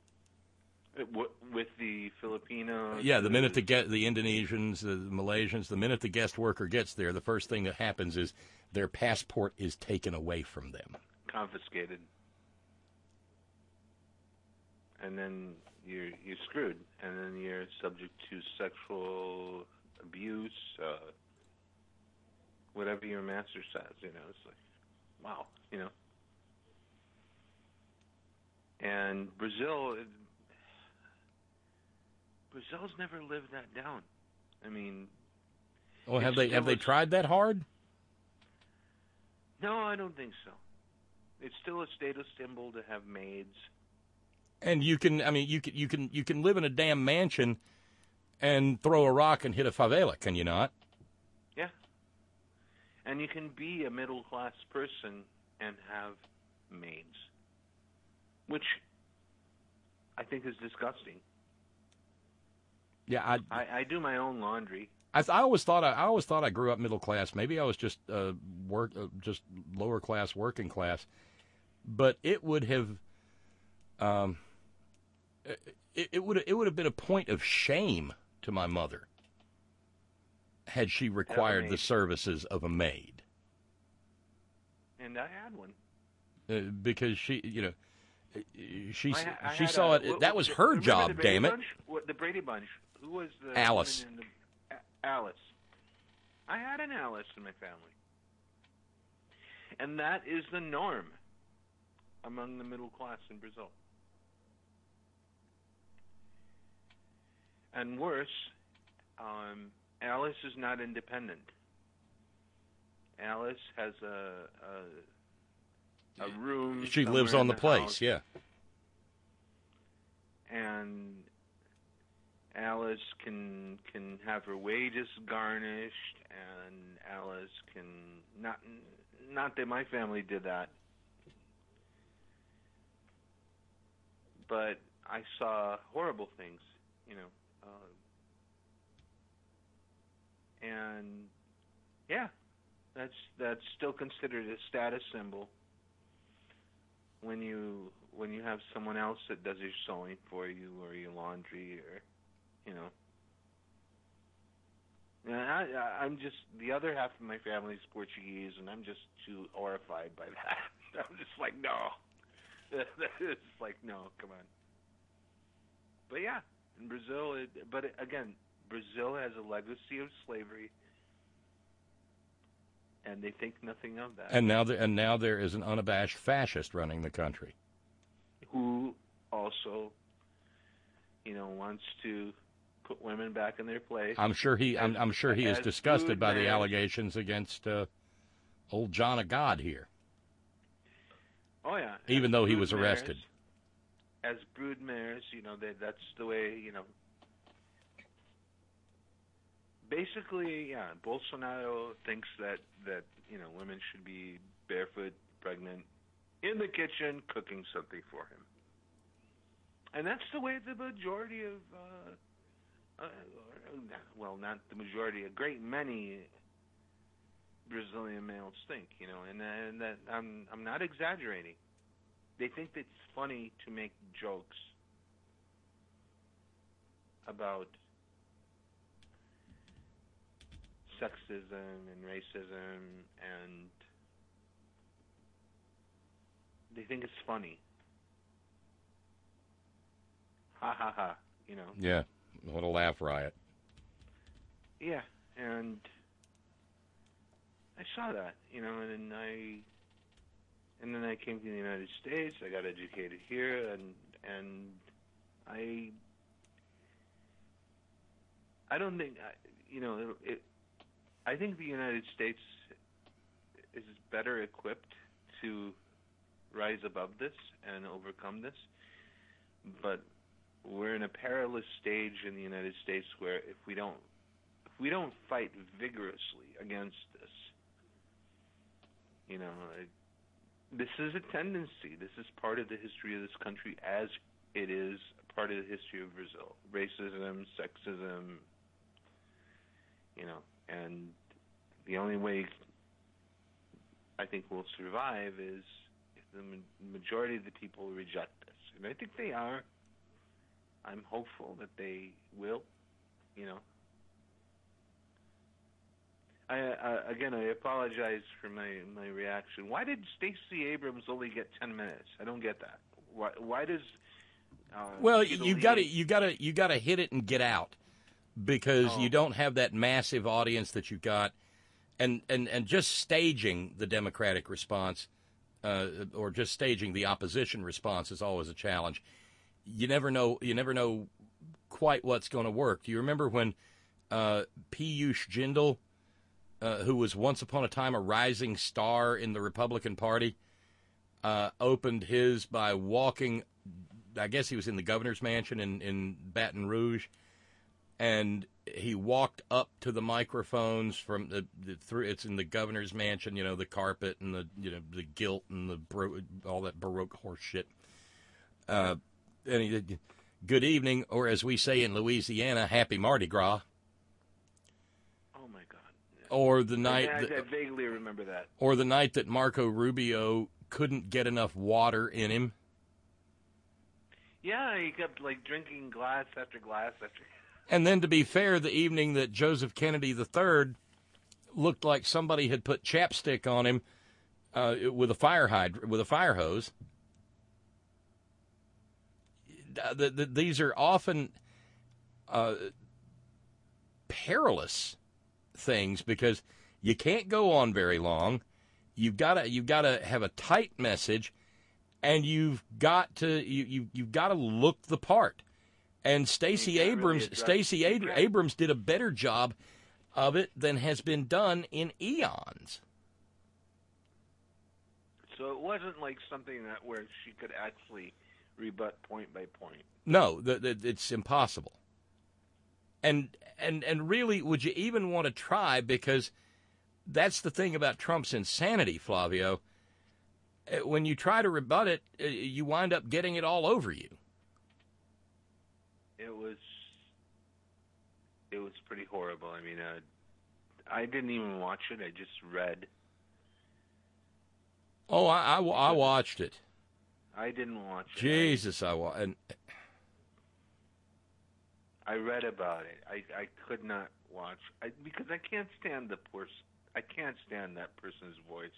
With the Filipinos? Yeah, the minute the get the Indonesians, the Malaysians, the minute the guest worker gets there, the first thing that happens is their passport is taken away from them. Confiscated. And then you're, you're screwed. And then you're subject to sexual abuse, uh, whatever your master says. You know, it's like, wow, you know. And Brazil, Brazil's never lived that down. I mean, well, have they have they tried that hard? No, I don't think so. It's still a status symbol to have maids. And you can, I mean, you can, you can, you can live in a damn mansion and throw a rock and hit a favela, can you not? Yeah. And you can be a middle-class person and have maids, which I think is disgusting. Yeah, I, I, I do my own laundry. I, I always thought I, I always thought I grew up middle class. Maybe I was just uh, work, uh, just lower class, working class. But it would have, um, it, it would it would have been a point of shame to my mother had she required the services of a maid. And I had one. Uh, because she, you know, she I, I she had saw a, it. what, that was the, her job. The Damn it. Bunch? What, the Brady Bunch. Who was the Alice? woman in the, a, Alice. I had an Alice in my family, and that is the norm among the middle class in Brazil. And worse, um, Alice is not independent. Alice has a a, a room. She lives on the, the place, house, yeah. And Alice can can have her wages garnished, and Alice can not not that my family did that, but I saw horrible things, you know, uh, and yeah, that's that's still considered a status symbol when you when you have someone else that does your sewing for you or your laundry or, you know. And I, I, I'm just, the other half of my family is Portuguese, and I'm just too horrified by that. I'm just like, no. It's like, no, come on. But yeah, in Brazil, it, but it, again, Brazil has a legacy of slavery, and they think nothing of that. And now, there, and now there is an unabashed fascist running the country, who also, you know, wants to put women back in their place. I'm sure he. As, I'm, I'm sure he is disgusted by the mayors. allegations against uh, old John of God here. Oh yeah. Even as though he brood was arrested. Mayors, as brood mayors, you know, they, that's the way. You know. Basically, yeah, Bolsonaro thinks that that you know women should be barefoot, pregnant, in the kitchen cooking something for him. And that's the way the majority of, uh, uh, well, not the majority, a great many Brazilian males think, you know, and, and that I'm I'm not exaggerating. They think it's funny to make jokes about sexism and racism, and they think it's funny. Ha ha ha, you know. Yeah, what a laugh riot. Yeah, and I saw that, you know, and then I, and then I came to the United States. I got educated here, and and I, I don't think, you know, it. I think the United States is better equipped to rise above this and overcome this, but we're in a perilous stage in the United States where if we don't if we don't fight vigorously against this, you know, this is a tendency. This is part of the history of this country, as it is part of the history of Brazil. Racism, sexism, you know, and the only way I think we'll survive is if the majority of the people reject this. And I think they are. I'm hopeful that they will, you know. I, uh, again, I apologize for my, my reaction. Why did Stacey Abrams only get ten minutes? I don't get that. Why, why does... Uh, well, you got to you got to you got to hit it and get out, because oh. you don't have that massive audience that you've got and, and, and just staging the Democratic response, uh, or just staging the opposition response is always a challenge. You never know. You never know quite what's going to work. Do you remember when uh, Piyush Jindal, uh, who was once upon a time a rising star in the Republican Party, uh, opened his by walking? I guess he was in the governor's mansion in, in Baton Rouge, and he walked up to the microphones from the, the through. It's in the governor's mansion, you know, the carpet and the you know the gilt and the bro, all that Baroque horse shit. Uh, and he did, good evening, or as we say in Louisiana, happy Mardi Gras. Oh my God! Or the night, I, that, I vaguely remember that. Or the night that Marco Rubio couldn't get enough water in him. Yeah, he kept like drinking glass after glass after. And then, to be fair, the evening that Joseph Kennedy the third looked like somebody had put chapstick on him uh, with a fire hyd- with a fire hose. The, the, these are often uh, perilous things because you can't go on very long. You've got to you've got to have a tight message, and you've got to you, you you've got to look the part. And Stacey Abrams, really Stacey Ad- Abrams did a better job of it than has been done in eons. So it wasn't like something that where she could actually rebut point by point. No, the, the, it's impossible. And and and really, would you even want to try? Because that's the thing about Trump's insanity, Flavio. When you try to rebut it, you wind up getting it all over you. It was, it was pretty horrible. I mean, uh, I didn't even watch it. I just read. Oh, I, I, I watched it. I didn't watch it. Jesus, I wa- and I read about it. I, I could not watch I, because I can't stand the person. I can't stand that person's voice.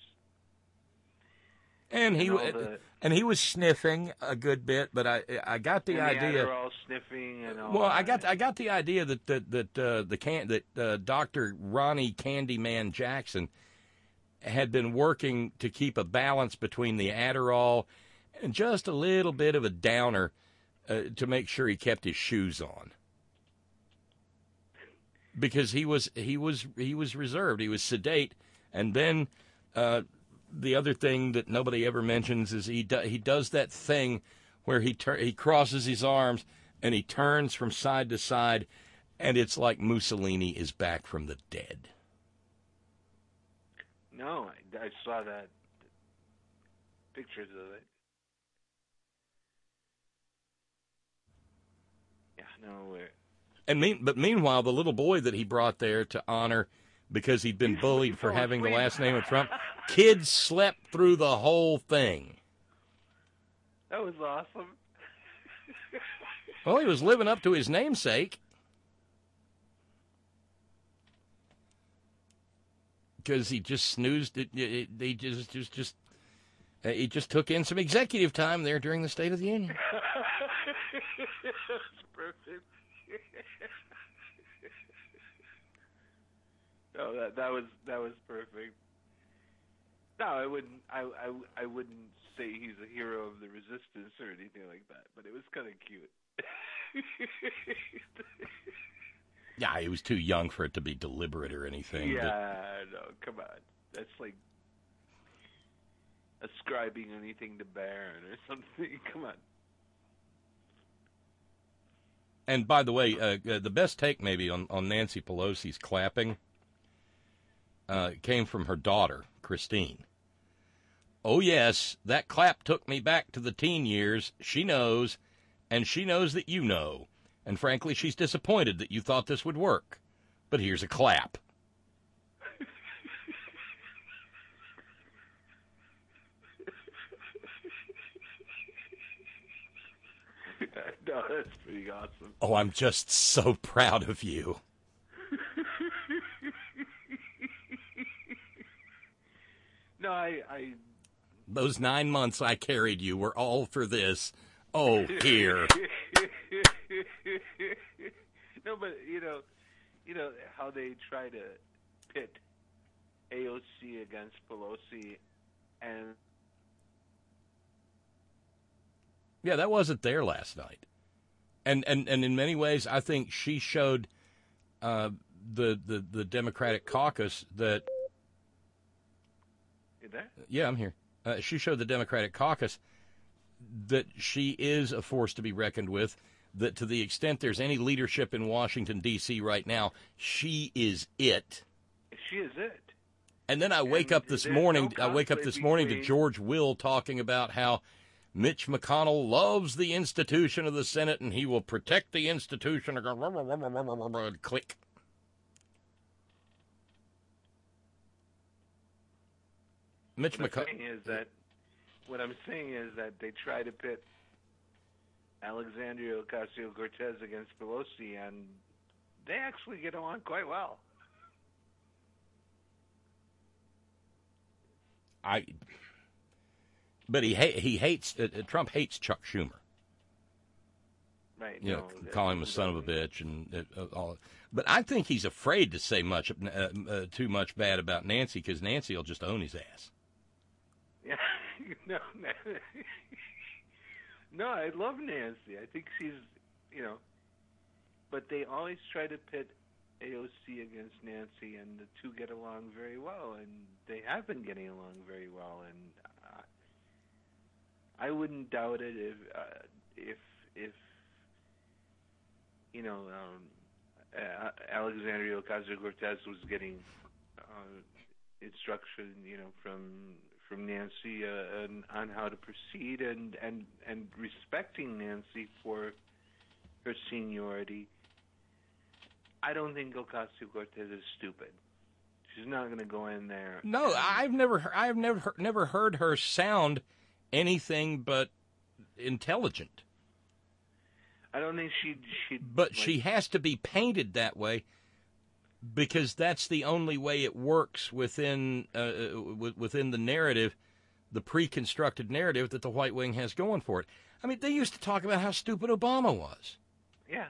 And he and, the, and he was sniffing a good bit, but I I got the and idea. The Adderall sniffing and all. Well, that. I got I got the idea that that that uh, the can that uh, Doctor Ronnie Candyman Jackson had been working to keep a balance between the Adderall and just a little bit of a downer uh, to make sure he kept his shoes on. Because he was he was he was reserved, he was sedate, and then. Uh, The other thing that nobody ever mentions is he do, he does that thing where he tur- he crosses his arms and he turns from side to side, and it's like Mussolini is back from the dead. No, I, I saw that pictures of it. Yeah, no. We're... And mean, but meanwhile, the little boy that he brought there to honor because he'd been bullied for having the last name of Trump. Kids slept through the whole thing. That was awesome. Well, he was living up to his namesake. Because he just snoozed it. He just, just, just, he just took in some executive time there during the State of the Union. That's perfect. No, that that was that was perfect. No, I wouldn't. I, I, I wouldn't say he's a hero of the resistance or anything like that. But it was kind of cute. Yeah, he was too young for it to be deliberate or anything. Yeah, but... no, come on. That's like ascribing anything to Barron or something. Come on. And by the way, uh, uh, the best take maybe on, on Nancy Pelosi's clapping uh, came from her daughter, Christine. Oh, yes, that clap took me back to the teen years. She knows, and she knows that you know. And frankly, she's disappointed that you thought this would work. But here's a clap. No, that's pretty awesome. Oh, I'm just so proud of you. No, I, I... Those nine months I carried you were all for this. Oh, here. No, but, you know, you know how they try to pit A O C against Pelosi, and yeah, that wasn't there last night. And and, and in many ways, I think she showed uh, the, the the Democratic caucus that. You there? Yeah, I'm here. Uh, she showed the Democratic caucus that she is a force to be reckoned with. That to the extent there's any leadership in Washington, D C right now, she is it. She is it. And then I wake and up this there's morning. no I wake up conflict this morning to between... George Will talking about how Mitch McConnell loves the institution of the Senate and he will protect the institution. Click. Mitch McConnell is that what I'm saying is that they try to pit Alexandria Ocasio-Cortez against Pelosi, and they actually get along quite well. I, but he ha- he hates uh, Trump hates Chuck Schumer. Right. You no, know, calling him a son of a bitch and uh, all. But I think he's afraid to say much uh, uh, too much bad about Nancy because Nancy will just own his ass. Yeah. no, no. no, I love Nancy. I think she's, you know, but they always try to pit A O C against Nancy, and the two get along very well, and they have been getting along very well, and uh, I wouldn't doubt it if, uh, if, if, you know, um, uh, Alexandria Ocasio-Cortez was getting uh, instruction, you know, from from Nancy uh, on, on how to proceed, and, and, and respecting Nancy for her seniority. I don't think Ocasio-Cortez is stupid. She's not going to go in there. No, I've never, he- I've never, he- never heard her sound anything but intelligent. I don't think she, she. But like, she has to be painted that way because that's the only way it works within, uh, within the narrative, the pre-constructed narrative that the White Wing has going for it. I mean, they used to talk about how stupid Obama was. Yeah.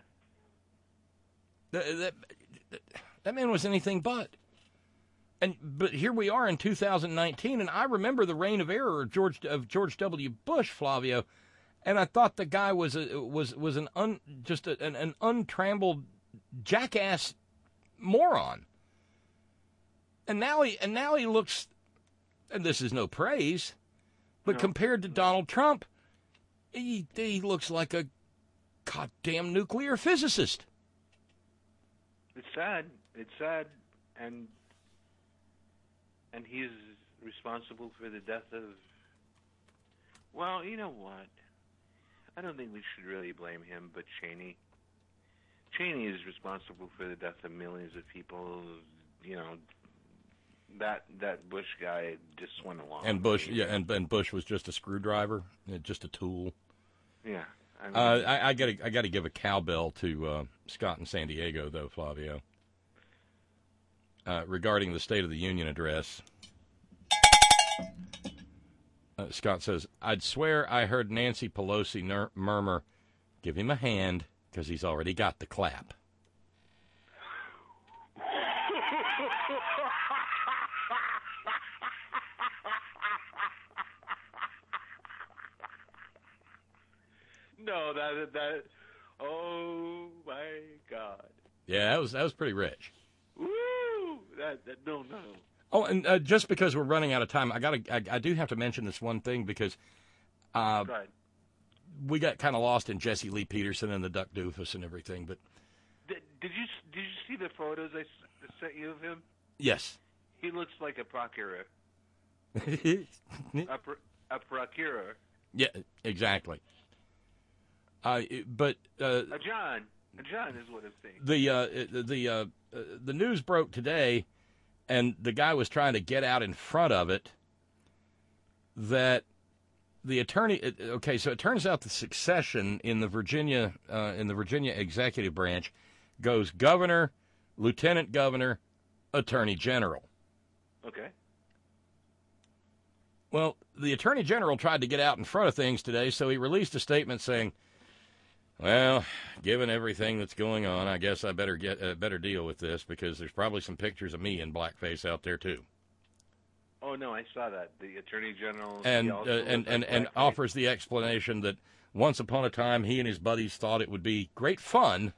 That, that, that man was anything but. And but here we are in two thousand nineteen, and I remember the reign of error of George of George W. Bush, Flavio, and I thought the guy was a, was was an un, just a, an, an untrammeled jackass moron. And now he and now he looks, and this is no praise, but No. compared to Donald Trump, he he looks like a goddamn nuclear physicist. It's sad. It's sad, and and he's responsible for the death of. Well, you know what? I don't think we should really blame him, but Cheney. Cheney is responsible for the death of millions of people. You know, that that Bush guy just went along. And Bush, yeah, and, and Bush was just a screwdriver, uh, just a tool. Yeah. I mean, Uh, I, I got to I got to give a cowbell to uh, Scott in San Diego, though, Flavio, uh, regarding the State of the Union address. Uh, Scott says, "I'd swear I heard Nancy Pelosi ner- murmur, 'Give him a hand, because he's already got the clap.'" No, that that. Oh my God. Yeah, that was that was pretty rich. Woo! That, that no no. Oh, and uh, just because we're running out of time, I got to I, I do have to mention this one thing because uh, Go ahead. we got kind of lost in Jesse Lee Peterson and the Duck Doofus and everything. But Did, did you did you see the photos I s- sent you of him? yes, He looks like a procureur. a, pro, a procureur. yeah, exactly. Uh, but uh, A John. A John is what I'm saying. the uh, the uh, uh, the news broke today, and the guy was trying to get out in front of it. That the attorney. Okay, so it turns out the succession in the Virginia uh, in the Virginia executive branch goes governor, lieutenant governor, attorney general. Okay. Well, the attorney general tried to get out in front of things today, so he released a statement saying, "Well, given everything that's going on, I guess I better get uh, better deal with this because there's probably some pictures of me in blackface out there too." Oh no, I saw that. The Attorney General and he uh, also and looked and, like and blackface. offers the explanation that once upon a time he and his buddies thought it would be great fun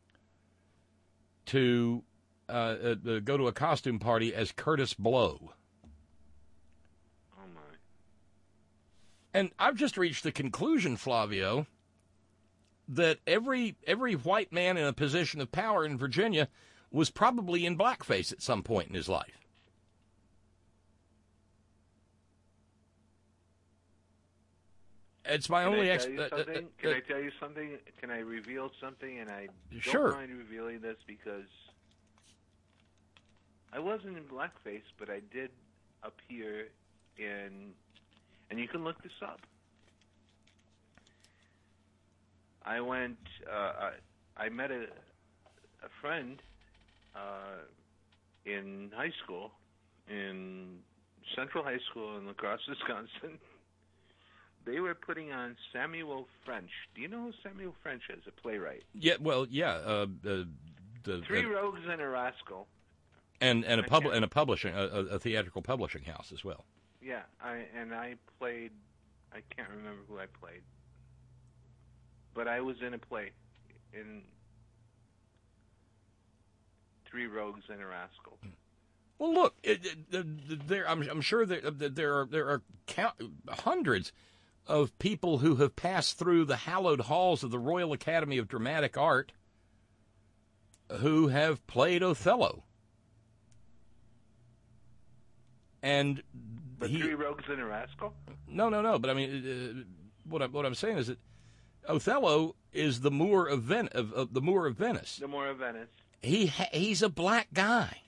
to uh, uh, go to a costume party as Curtis Blow. Oh my! And I've just reached the conclusion, Flavio, that every every white man in a position of power in Virginia was probably in blackface at some point in his life. It's my Can only I ex- tell you uh, uh, something? uh, Can I tell you something? Can I reveal something? And I don't Sure. mind revealing this because I wasn't in blackface, but I did appear in, and you can look this up. I went. Uh, I, I met a a friend uh, in high school, in Central High School in La Crosse, Wisconsin. They were putting on Samuel French. Do you know who Samuel French is? A playwright. Yeah, well, yeah. Uh, uh, the, Three uh, Rogues and a Rascal. and and a I pub can't- and a publishing a, a a theatrical publishing house as well. Yeah, I and I played. I can't remember who I played, but I was in a play in Three Rogues and a Rascal. Well, look, it, it, there. I'm, I'm sure there there are there are count, hundreds of people who have passed through the hallowed halls of the Royal Academy of Dramatic Art who have played Othello. And But he, Three Rogues and a Rascal? no, no, no. But I mean, uh, what I'm what I'm saying is that Othello is the Moor of Ven of, of the Moor of Venice. The Moor of Venice. He ha- he's a black guy.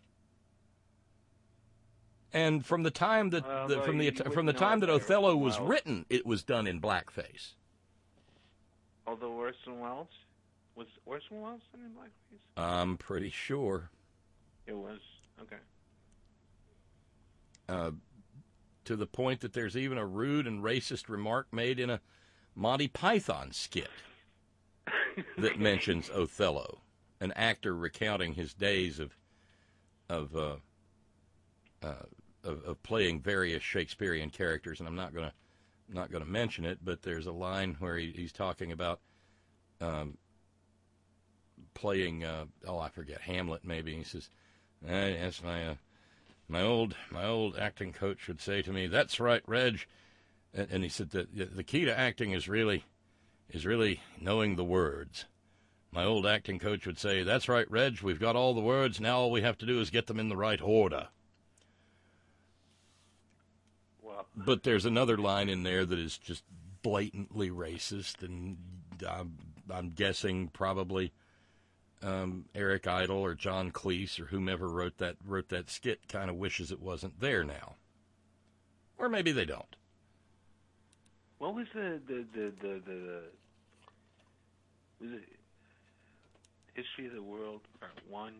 And from the time that Well, the, well, from the you from the wouldn't time know that it very Othello was well. written, it was done in blackface. Although Orson Welles was Orson Welles in blackface? I'm pretty sure. It was okay. Uh, to the point that there's even a rude and racist remark made in a Monty Python skit that mentions Othello, an actor recounting his days of of uh, uh, of, of playing various Shakespearean characters, and I'm not gonna not gonna mention it, but there's a line where he, he's talking about um, playing uh, oh I forget Hamlet maybe. He says, eh, "Yes, my uh, my old my old acting coach would say to me, 'That's right, Reg,' and, and he said that the key to acting is really is really knowing the words." My old acting coach would say, "That's right, Reg, we've got all the words. Now all we have to do is get them in the right order." Well, But there's another line in there that is just blatantly racist, and I'm, I'm guessing probably um, Eric Idle or John Cleese or whomever wrote that wrote that skit kind of wishes it wasn't there now. Or maybe they don't. what was the the the the, the, the was it History of the World Part One?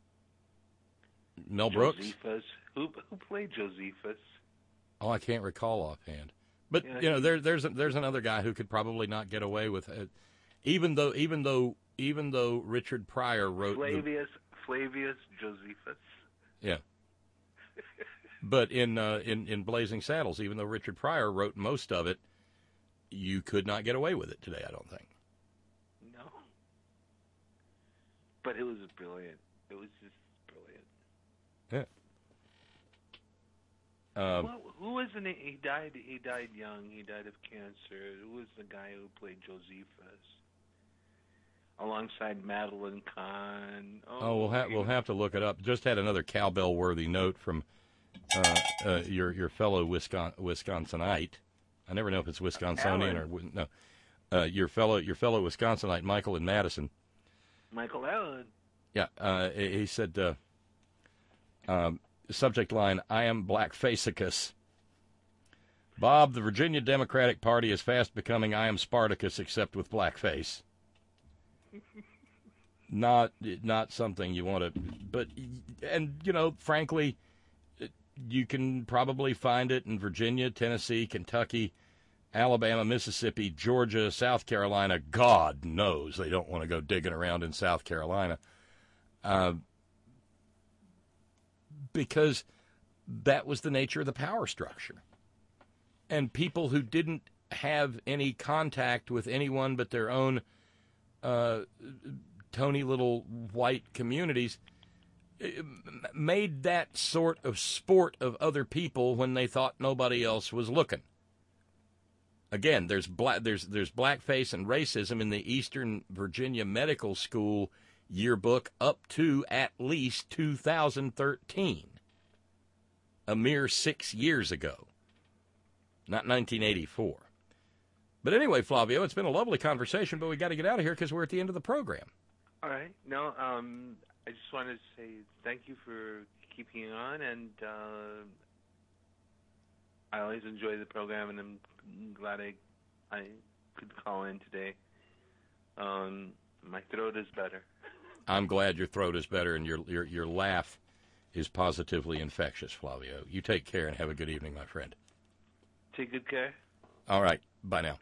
Mel Brooks? Josephus. Who who played Josephus? Oh, I can't recall offhand. But Yeah, you know, he- there, there's a, there's another guy who could probably not get away with it, even though even though even though Richard Pryor wrote the, Flavius Flavius Josephus. yeah. But in uh, in in Blazing Saddles, even though Richard Pryor wrote most of it, you could not get away with it today. I don't think. No. But it was brilliant. It was just brilliant. Yeah. Um, Well, who was the name? He died. He died young. He died of cancer. Who was the guy who played Josephus? Alongside Madeline Kahn. oh, we'll have we'll have to look it up. Just had another cowbell-worthy note from uh, uh, your your fellow Wisconsin, Wisconsinite. I never know if it's Wisconsinian Alan. or no. Uh, your fellow your fellow Wisconsinite Michael in Madison. Michael Allen. Yeah, uh, he he said, uh, um, subject line, "I am Blackfaceicus." Bob, the Virginia Democratic Party is fast becoming I am Spartacus, except with blackface. Not not something you want to, but, and, you know, frankly, you can probably find it in Virginia, Tennessee, Kentucky, Alabama, Mississippi, Georgia, South Carolina. God knows they don't want to go digging around in South Carolina. Uh, because that was the nature of the power structure. And people who didn't have any contact with anyone but their own uh, tony little white communities made that sort of sport of other people when they thought nobody else was looking. Again, there's black, there's there's blackface and racism in the Eastern Virginia Medical School yearbook up to at least two thousand thirteen, a mere six years ago, not nineteen eighty-four. But anyway, Flavio, it's been a lovely conversation, but we got to get out of here because we're at the end of the program. All right. No, um, I just wanted to say thank you for keeping on, and uh, I always enjoy the program, and I'm glad I I could call in today. Um, my throat is better. I'm glad your throat is better, and your your your laugh is positively infectious, Flavio. You take care and have a good evening, my friend. Take good care. All right. Bye now.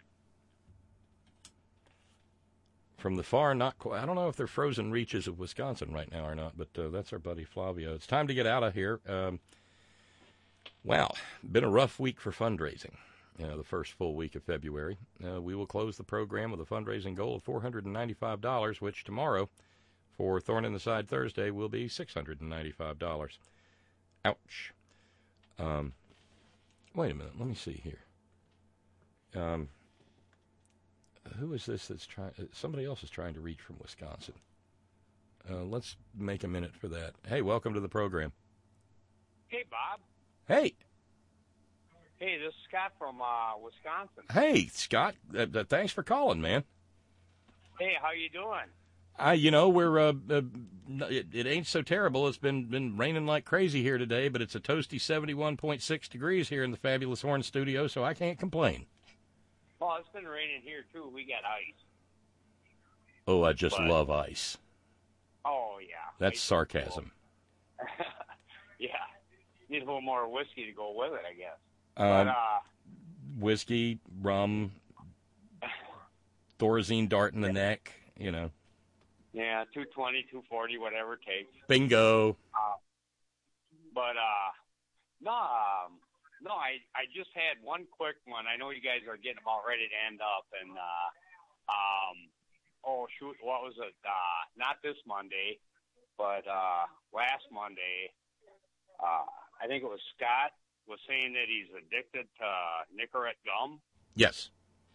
From the far, not quite, I don't know if they're frozen reaches of Wisconsin right now or not, but uh, that's our buddy Flavio. It's time to get out of here. Um, wow, been a rough week for fundraising. You know, the first full week of February. Uh, we will close the program with a fundraising goal of four hundred ninety-five dollars, which tomorrow, for Thorn in the Side Thursday, will be six hundred ninety-five dollars. Ouch. Um, wait a minute. Let me see here. Um, who is this that's trying? Somebody else is trying to reach from Wisconsin. Uh, let's make a minute for that. Hey, welcome to the program. Hey, Bob. Hey. Hey, this is Scott from uh, Wisconsin. Hey, Scott. Uh, uh, thanks for calling, man. Hey, how you doing? Uh, you know, we're uh, uh, it, it ain't so terrible. It's been been raining like crazy here today, but it's a toasty seventy-one point six degrees here in the Fabulous Horn studio, so I can't complain. Well, it's been raining here, too. We got ice. Oh, I just But- love ice. Oh, yeah. That's Ice is sarcasm. cool. Yeah. Need a little more whiskey to go with it, I guess. Um, but, uh, whiskey, rum, Thorazine dart in the neck, you know. yeah, two twenty, two forty, whatever it takes. Bingo. Uh, but, uh, no, um, no, I, I just had one quick one. I know you guys are getting about ready to end up, and, uh, um, oh, shoot, what was it? Uh, not this Monday, but, uh, last Monday, uh, I think it was Scott was saying that he's addicted to Nicorette gum. Yes.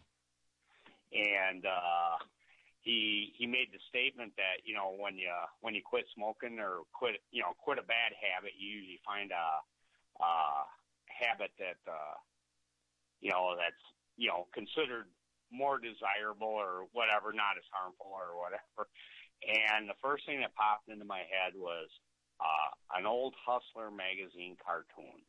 And, uh, he he made the statement that, you know, when you when you quit smoking or quit you know quit a bad habit, you usually find a, a habit that uh, you know that's you know considered more desirable or whatever, not as harmful or whatever. And the first thing that popped into my head was uh, an old Hustler magazine cartoon.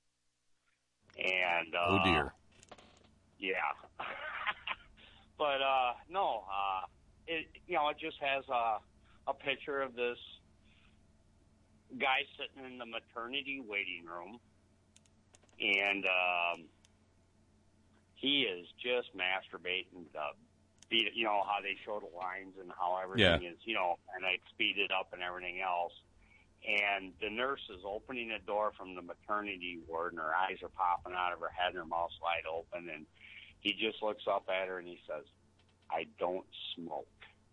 And uh, Oh, dear. yeah. But uh, no, uh, it you know it just has a a picture of this guy sitting in the maternity waiting room, and um, he is just masturbating. The beat, you know how they show the lines and how everything Yeah. is, you know, and they speed it up and everything else. And the nurse is opening the door from the maternity ward, and her eyes are popping out of her head, and her mouth's wide open, and he just looks up at her and he says, "I don't smoke."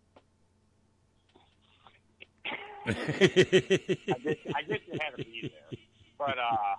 I just, I just had to be there, but uh,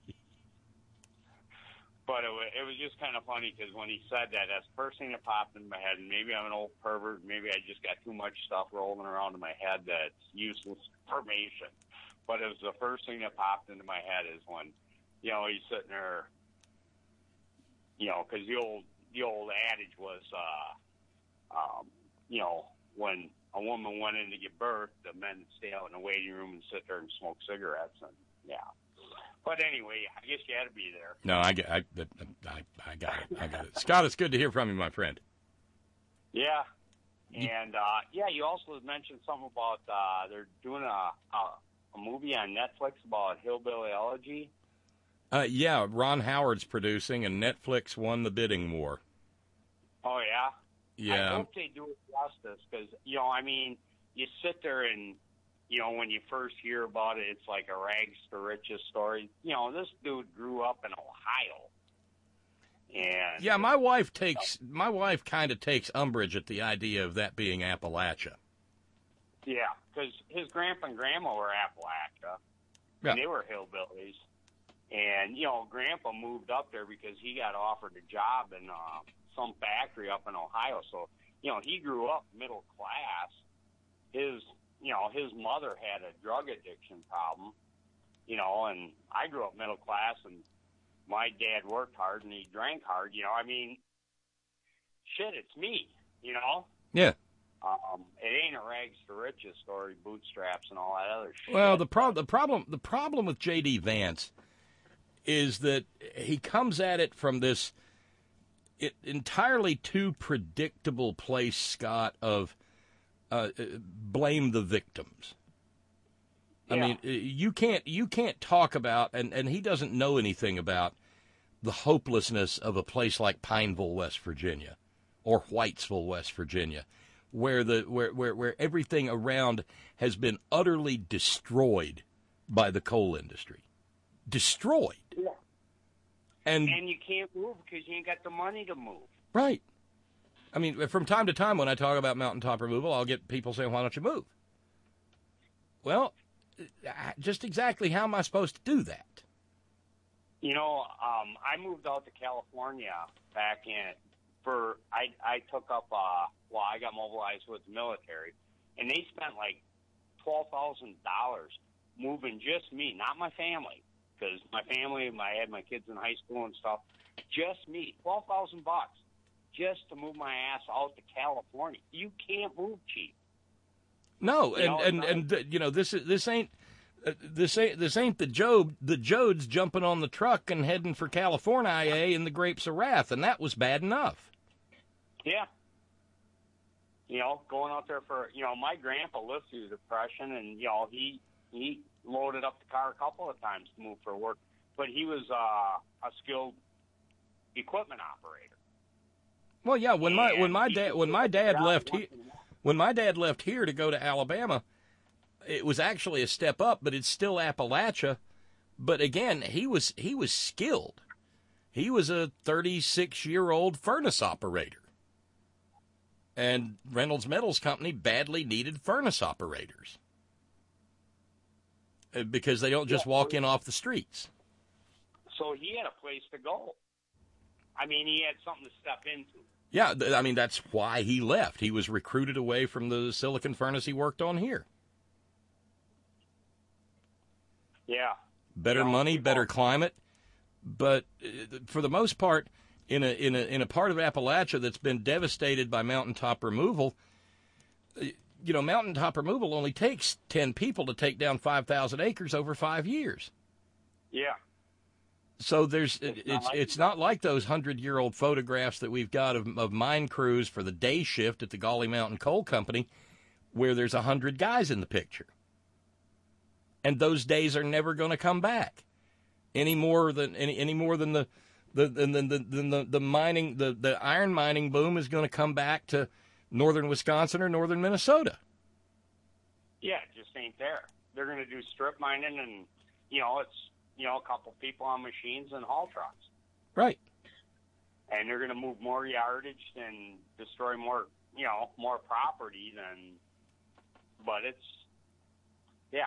but it was, it was just kind of funny because when he said that, that's the first thing that popped in my head. And maybe I'm an old pervert, maybe I just got too much stuff rolling around in my head that's useless information. But it was the first thing that popped into my head is when, you know, he's sitting there, you know, because the old the old adage was, uh, um, you know, when a woman went in to give birth, the men would stay out in the waiting room and sit there and smoke cigarettes, and yeah. But anyway, I guess you had to be there. No, I, get- I, I, I got it. I got it. Scott, it's good to hear from you, my friend. Yeah, and uh, yeah, you also mentioned something about uh, they're doing a, a a movie on Netflix about Hillbilly Elegy. Uh, yeah, Ron Howard's producing, and Netflix won the bidding war. Oh yeah. Yeah. I hope they do it justice because you know, I mean, you sit there and you know, when you first hear about it, it's like a rags to riches story. You know, this dude grew up in Ohio. And yeah, my wife takes my wife kind of takes umbrage at the idea of that being Appalachia. Yeah, because his grandpa and grandma were Appalachia, yeah. and they were hillbillies. And, you know, Grandpa moved up there because he got offered a job in uh, some factory up in Ohio. So, you know, he grew up middle class. His, you know, his mother had a drug addiction problem, you know, and I grew up middle class, and my dad worked hard and he drank hard. You know, I mean, shit, it's me, you know? Yeah. Um, it ain't a rags to riches story, bootstraps and all that other shit. Well, the, pro- the problem the problem with J D. Vance is that he comes at it from this it, entirely too predictable place, Scott, of uh, blame the victims. Yeah. I mean, you can't you can't talk about, and, and he doesn't know anything about the hopelessness of a place like Pineville, West Virginia, or Whitesville, West Virginia, where the where, where, where everything around has been utterly destroyed by the coal industry. Destroyed. Yeah. And, and you can't move because you ain't got the money to move. Right. I mean, from time to time when I talk about mountaintop removal, I'll get people saying, why don't you move? Well, just exactly how am I supposed to do that? You know, um, I moved out to California back in, for, I, I took up, uh, well, I got mobilized with the military, and they spent like twelve thousand dollars moving just me, not my family, because my family, I had my kids in high school and stuff, just me, twelve thousand bucks just to move my ass out to California. You can't move cheap. No, You and, know, and, and, and, you know, this is, this ain't, uh, this ain't, this ain't the Job, the Jodes jumping on the truck and heading for California in the Grapes of Wrath, and that was bad enough. Yeah. You know, going out there for, you know, my grandpa lived through the Depression, and, you know, he, he loaded up the car a couple of times to move for work, but he was uh, a skilled equipment operator. Well, yeah, when my, when my And he dad, could when do my the dad job left once here, in a while. when my dad left here to go to Alabama, it was actually a step up, but it's still Appalachia. But again, he was, he was skilled. He was a thirty-six year old furnace operator. And Reynolds Metals Company badly needed furnace operators because they don't just Yeah. walk in off the streets. So he had a place to go. I mean, he had something to step into. Yeah, th- I mean, that's why he left. He was recruited away from the silicon furnace he worked on here. Yeah. Better You know, money, people- better climate, but uh, for the most part, in a in a in a part of Appalachia that's been devastated by mountaintop removal, uh, you know, mountaintop removal only takes ten people to take down five thousand acres over five years. Yeah. So there's It's it's not it's, like it's not like those hundred-year-old photographs that we've got of, of mine crews for the day shift at the Gauley Mountain Coal Company, where there's a hundred guys in the picture, and those days are never going to come back, any more than any any more than the the than the, the, the, the mining the, the iron mining boom is going to come back to northern Wisconsin or northern Minnesota. Yeah, it just ain't there. They're going to do strip mining, and, you know, it's, you know, a couple people on machines and haul trucks. Right. And they're going to move more yardage and destroy more, you know, more property than, but it's, yeah.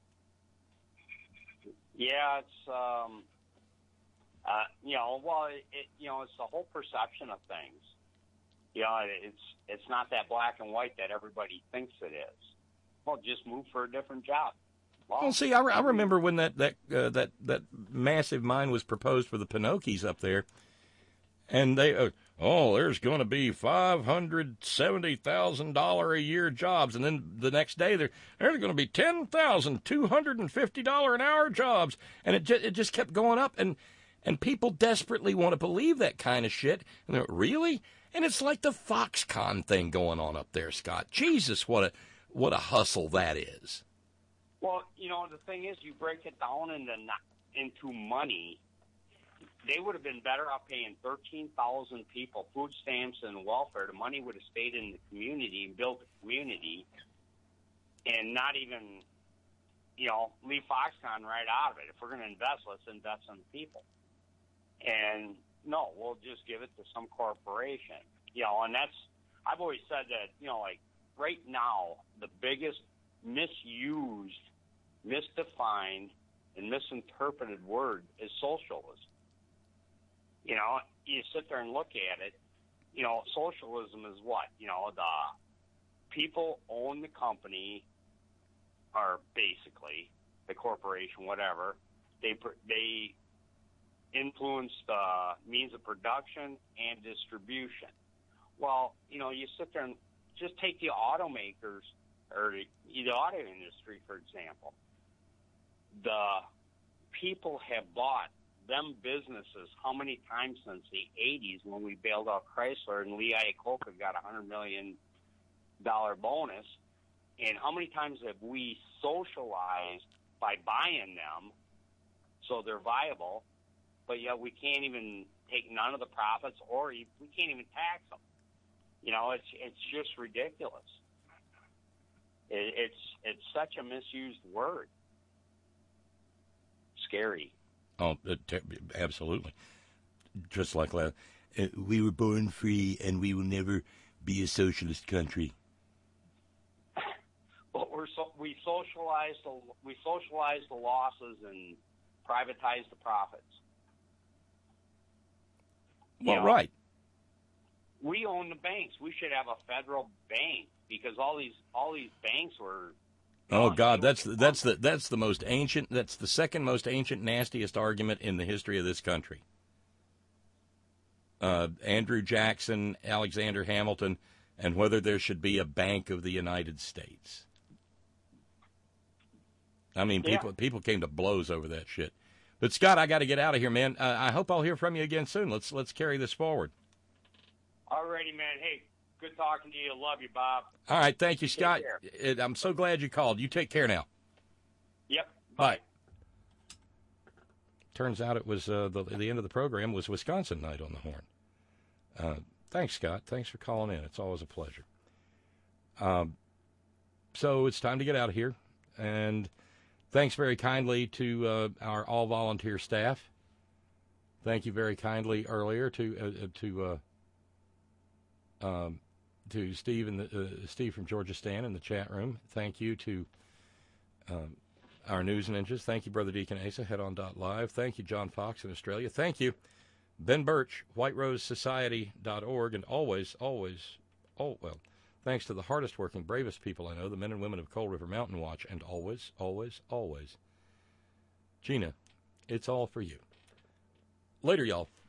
Yeah, it's, um, uh, you know, well, it, it, you know, it's the whole perception of things. You know, it's, it's not that black and white that everybody thinks it is. Well, just move for a different job. Well, see, I, re- I remember when that that uh, that that massive mine was proposed for the Pinokies up there, and they, uh, oh, there's going to be five hundred seventy thousand dollar a year jobs, and then the next day there there's going to be ten thousand two hundred and fifty dollar an hour jobs, and it just it just kept going up, and and people desperately want to believe that kind of shit, and they're really, and it's like the Foxconn thing going on up there, Scott. Jesus, what a what a hustle that is. Well, you know, the thing is, you break it down into into money. They would have been better off paying thirteen thousand people food stamps and welfare. The money would have stayed in the community and built the community, and not even you know, leave Foxconn right out of it. If we're going to invest, let's invest in the people. And no, we'll just give it to some corporation. You know, and that's, I've always said that, you know, like right now, the biggest misused, misdefined, and misinterpreted word is socialism. You know, you sit there and look at it, you know, socialism is what? You know, the people own the company, or basically the corporation, whatever. They they influence the means of production and distribution. Well, you know, you sit there and just take the automakers or the, the auto industry, for example. The people have bought them businesses how many times since the eighties when we bailed out Chrysler and Lee Iacocca got a one hundred million dollars bonus, and how many times have we socialized by buying them so they're viable, but yet we can't even take none of the profits, or we can't even tax them. You know, it's it's just ridiculous. It, it's it's such a misused word. Scary. Oh, absolutely. Just like that. Uh, we were born free, and we will never be a socialist country. But we're so, we socialize the we socialize the losses and privatize the profits. Well, you know, right. We own the banks. We should have a federal bank because all these all these banks were. Oh God, that's the, that's the that's the most ancient. That's the second most ancient, nastiest argument in the history of this country. Uh, Andrew Jackson, Alexander Hamilton, and whether there should be a Bank of the United States. I mean, people yeah. people came to blows over that shit. But Scott, I got to get out of here, man. Uh, I hope I'll hear from you again soon. Let's let's carry this forward. Alrighty, man. Hey. Good talking to you. Love you, Bob. All right. Thank you, Scott. It, I'm so glad you called. You take care now. Yep. Bye. Bye. Turns out it was uh, the, the end of the program was Wisconsin Night on the Horn. Uh, thanks, Scott. Thanks for calling in. It's always a pleasure. Um, so it's time to get out of here. And thanks very kindly to uh, our all-volunteer staff. Thank you very kindly earlier to uh, to uh, um, to Steve and the, uh, Steve from Georgia Stan in the chat room. Thank you to um, our news ninjas. Thank you, Brother Deacon Asa, head on dot live. Thank you, John Fox in Australia. Thank you, Ben Birch, white rose society dot org, and always, always, oh, well, thanks to the hardest working, bravest people I know, the men and women of Cold River Mountain Watch, and always, always, always, Gina, it's all for you. Later, y'all.